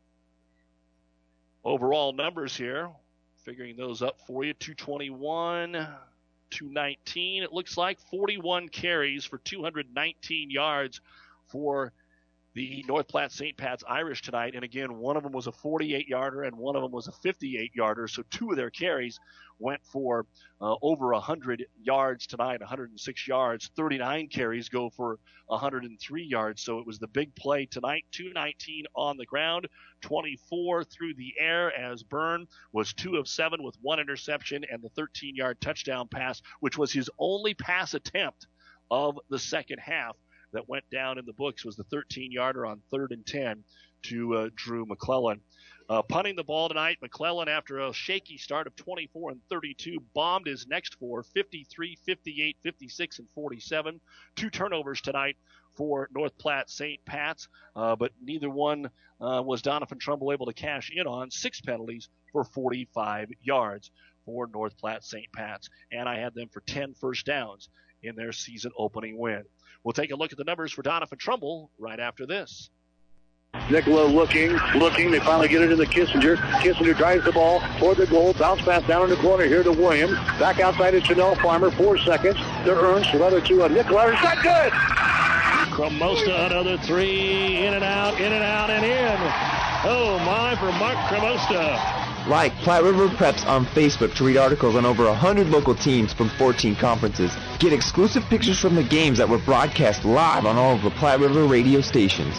Speaker 5: Overall numbers here, figuring those up for you, 221, 219. It looks like 41 carries for 219 yards for the North Platte St. Pat's Irish tonight. And again, one of them was a 48-yarder and one of them was a 58-yarder. So two of their carries went for over 100 yards tonight, 106 yards. 39 carries go for 103 yards. So it was the big play tonight. 219 on the ground, 24 through the air, as Byrne was 2 of 7 with 1 interception and the 13-yard touchdown pass, which was his only pass attempt of the second half that went down in the books, was the 13-yarder on 3rd and 10 to Drew McClellan. Punting the ball tonight, McClellan, after a shaky start of 24 and 32, bombed his next 4, 53, 58, 56, and 47. 2 turnovers tonight for North Platte St. Pat's, but neither one was Doniphan Trumbull able to cash in on. 6 penalties for 45 yards for North Platte St. Pat's, and I had them for 10 first downs in their season opening win. We'll take a look at the numbers for Doniphan Trumbull right after this.
Speaker 11: Nicola looking. They finally get it into Kissinger. Kissinger drives the ball toward the goal. Bounce pass down in the corner here to Williams. Back outside to Chanel Farmer. 4 seconds to Ernst. Another 2 on Nicola. It's not good.
Speaker 10: Cremosta, another 3. In and out, and in. Oh, my, for Mark Cremosta.
Speaker 12: Like Platte River Preps on Facebook to read articles on over 100 local teams from 14 conferences. Get exclusive pictures from the games that were broadcast live on all of the Platte River radio stations.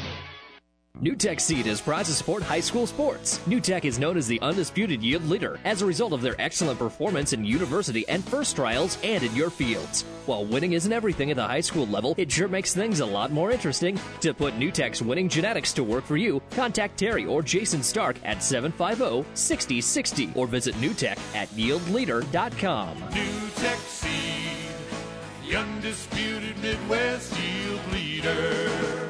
Speaker 13: NewTek Seed is proud to support high school sports. NewTek is known as the undisputed yield leader as a result of their excellent performance in university and first trials and in your fields. While winning isn't everything at the high school level, it sure makes things a lot more interesting. To put NewTek's winning genetics to work for you, contact Terry or Jason Stark at 750-6060 or visit NewTek at yieldleader.com.
Speaker 23: NewTek Seed, the undisputed Midwest yield leader.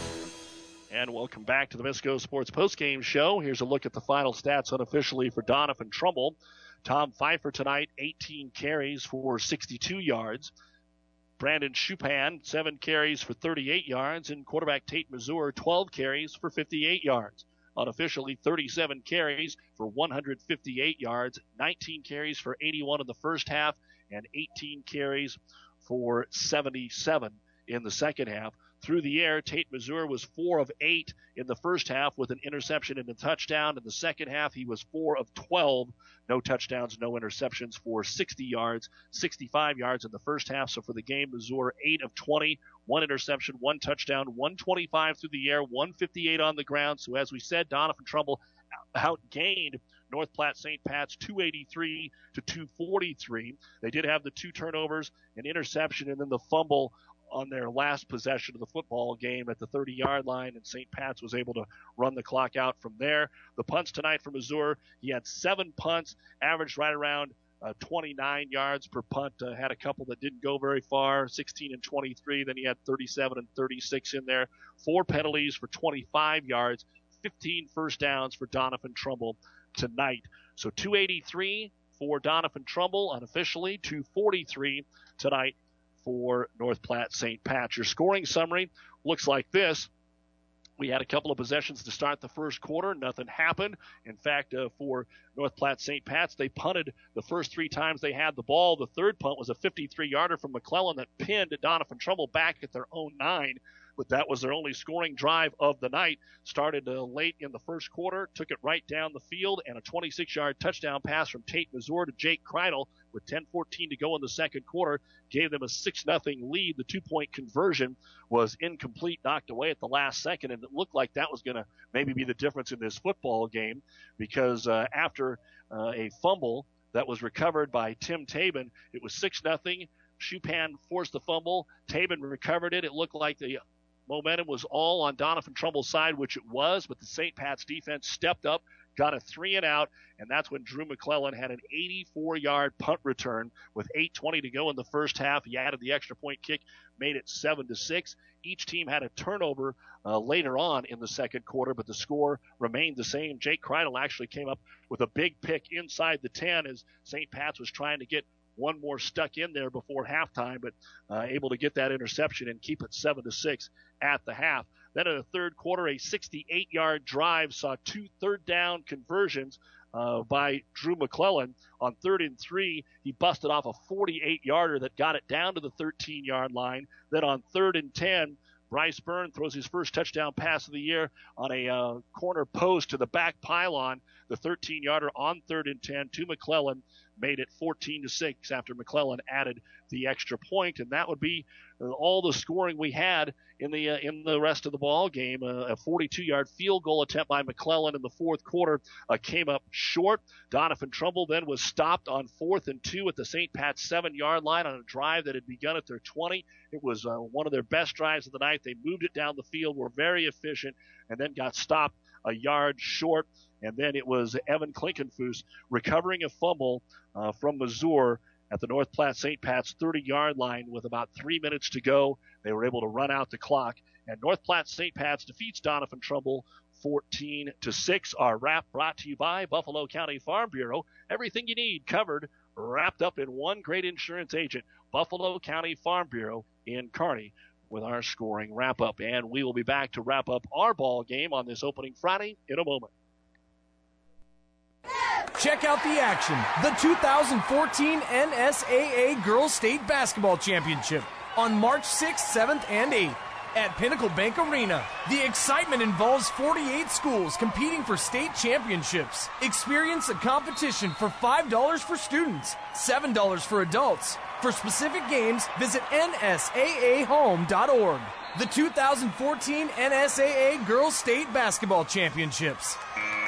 Speaker 5: And welcome back to the Misco Sports Postgame Show. Here's a look at the final stats unofficially for Doniphan Trumbull. Tom Pfeiffer tonight, 18 carries for 62 yards. Brandon Chupan, 7 carries for 38 yards. And quarterback Tate Mazur, 12 carries for 58 yards. Unofficially, 37 carries for 158 yards, 19 carries for 81 in the first half, and 18 carries for 77 in the second half. Through the air, Tate Mazur was 4 of 8 in the first half with an interception and a touchdown. In the second half, he was 4 of 12. No touchdowns, no interceptions for 60 yards, 65 yards in the first half. So for the game, Mazur 8 of 20, 1 interception, 1 touchdown, 125 through the air, 158 on the ground. So as we said, Doniphan Trumbull outgained North Platte St. Pat's 283 to 243. They did have the 2 turnovers, an interception, and then the fumble on their last possession of the football game at the 30-yard line, and St. Pat's was able to run the clock out from there. The punts tonight for Mazur, he had 7 punts, averaged right around 29 yards per punt, had a couple that didn't go very far, 16 and 23, then he had 37 and 36 in there. 4 penalties for 25 yards, 15 first downs for Doniphan Trumbull tonight. So 283 for Doniphan Trumbull unofficially, 243 tonight for North Platte St. Pat's. Your scoring summary looks like this. We had a couple of possessions to start the first quarter. Nothing happened. In fact, for North Platte St. Pat's, they punted the first 3 times they had the ball. The third punt was a 53-yarder from McClellan that pinned Doniphan Trumbull back at their own 9. But that was their only scoring drive of the night. Started late in the first quarter, took it right down the field, and a 26-yard touchdown pass from Tate Mazur to Jake Kreidel with 10:14 to go in the second quarter gave them a 6-0 lead. The 2-point conversion was incomplete, knocked away at the last second, and it looked like that was going to maybe be the difference in this football game because after a fumble that was recovered by Tim Tabin, it was 6-0. Chupan forced the fumble. Tabin recovered it. It looked like the momentum was all on Doniphan Trumbull's side, which it was, but the St. Pat's defense stepped up, got a 3-and-out, and that's when Drew McClellan had an 84-yard punt return with 8:20 to go in the first half. He added the extra point kick, made it 7-6. Each team had a turnover later on in the second quarter, but the score remained the same. Jake Kreidel actually came up with a big pick inside the 10 as St. Pat's was trying to get one more stuck in there before halftime, but able to get that interception and keep it 7-6 at the half. Then in the third quarter, a 68-yard drive saw 2 third-down conversions by Drew McClellan. On 3rd and 3, he busted off a 48-yarder that got it down to the 13-yard line. Then on 3rd and 10, Bryce Byrne throws his first touchdown pass of the year on a corner post to the back pylon. The 13-yarder on 3rd and 10 to McClellan made it 14-6 after McClellan added the extra point, and that would be all the scoring we had in the rest of the ball game. A 42-yard field goal attempt by McClellan in the fourth quarter came up short. Doniphan Trumbull then was stopped on 4th and 2 at the St. Pat's 7-yard line on a drive that had begun at their 20. It was one of their best drives of the night. They moved it down the field, were very efficient, and then got stopped a yard short. And then it was Evan Klinkenfuss recovering a fumble from Mazur at the North Platte St. Pat's 30-yard line with about 3 minutes to go. They were able to run out the clock. And North Platte St. Pat's defeats Doniphan Trumbull 14-6. Our wrap brought to you by Buffalo County Farm Bureau. Everything you need covered, wrapped up in one great insurance agent. Buffalo County Farm Bureau in Kearney with our scoring wrap-up. And we will be back to wrap up our ball game on this opening Friday in a moment.
Speaker 1: Check out the action. The 2014 NSAA Girls State Basketball Championship on March 6th, 7th, and 8th at Pinnacle Bank Arena. The excitement involves 48 schools competing for state championships. Experience a competition for $5 for students, $7 for adults. For specific games, visit nsaahome.org. The 2014 NSAA Girls State Basketball Championships.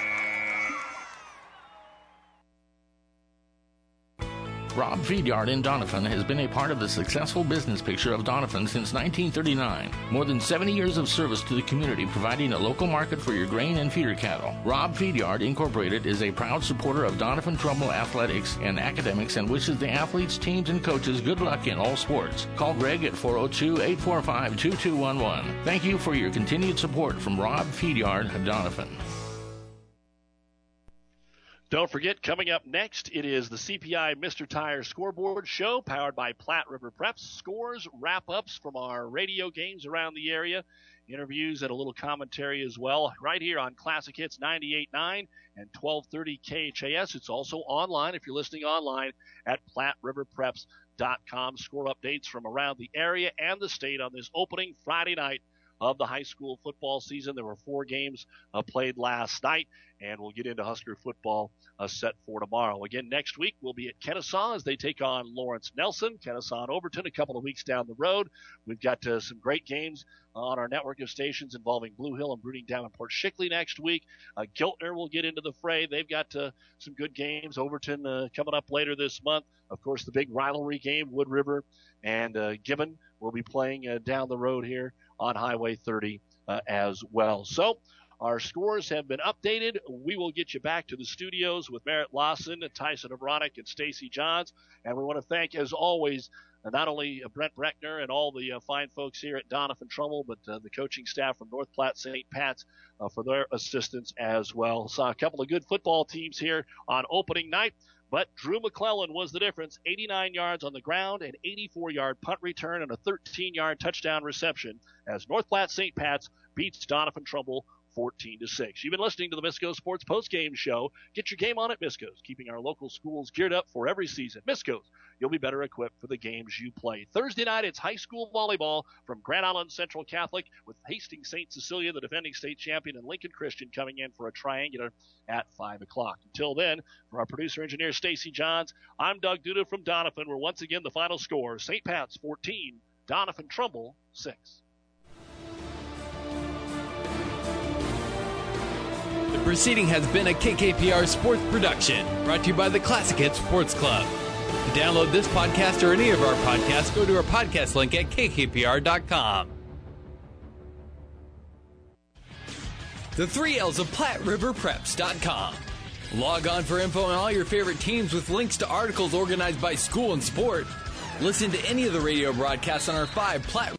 Speaker 16: Rob Feedyard in Doniphan has been a part of the successful business picture of Doniphan since 1939. More than 70 years of service to the community, providing a local market for your grain and feeder cattle. Rob Feedyard Incorporated is a proud supporter of Doniphan Trumbull athletics and academics and wishes the athletes, teams, and coaches good luck in all sports. Call Greg at 402-845-2211. Thank you for your continued support from Rob Feedyard of Doniphan.
Speaker 5: Don't forget, coming up next, it is the CPI Mr. Tire Scoreboard Show, powered by Platte River Preps. Scores, wrap-ups from our radio games around the area, interviews and a little commentary as well, right here on Classic Hits 98.9 and 1230 KHAS. It's also online, if you're listening online, at PlatteRiverPreps.com. Score updates from around the area and the state on this opening Friday night of the high school football season. There were 4 games played last night, and we'll get into Husker football set for tomorrow. Again, next week we'll be at Kennesaw as they take on Lawrence Nelson. Kennesaw and Overton a couple of weeks down the road. We've got some great games on our network of stations involving Blue Hill and Brooding Davenport Shickley next week. Giltner will get into the fray. They've got some good games. Overton coming up later this month. Of course, the big rivalry game, Wood River and Gibbon will be playing down the road here on Highway 30 as well. So our scores have been updated. We will get you back to the studios with Merritt Lawson, Tyson Abronic, and Stacy Johns. And we want to thank, as always, not only Brent Breckner and all the fine folks here at Doniphan Trumbull, but the coaching staff from North Platte St. Pat's for their assistance as well. Saw a couple of good football teams here on opening night. But Drew McClellan was the difference. 89 yards on the ground, an 84-yard punt return, and a 13-yard touchdown reception as North Platte St. Pat's beats Doniphan Trumbull 14-6. You've been listening to the Misco Sports Postgame Show. Get your game on at Misco's, keeping our local schools geared up for every season. Misco's, you'll be better equipped for the games you play. Thursday night, it's high school volleyball from Grand Island Central Catholic with Hastings St. Cecilia, the defending state champion, and Lincoln Christian coming in for a triangular at 5 o'clock. Until then, for our producer-engineer Stacy Johns, I'm Doug Duda from Doniphan, where once again the final score, St. Pat's 14, Doniphan Trumbull 6.
Speaker 14: The proceeding has been a KKPR sports production, brought to you by the Classic Hits Sports Club. To download this podcast or any of our podcasts, go to our podcast link at kkpr.com. The 3 L's of PlatteRiverPreps.com. Log on for info on all your favorite teams with links to articles organized by school and sport. Listen to any of the radio broadcasts on our 5 Platte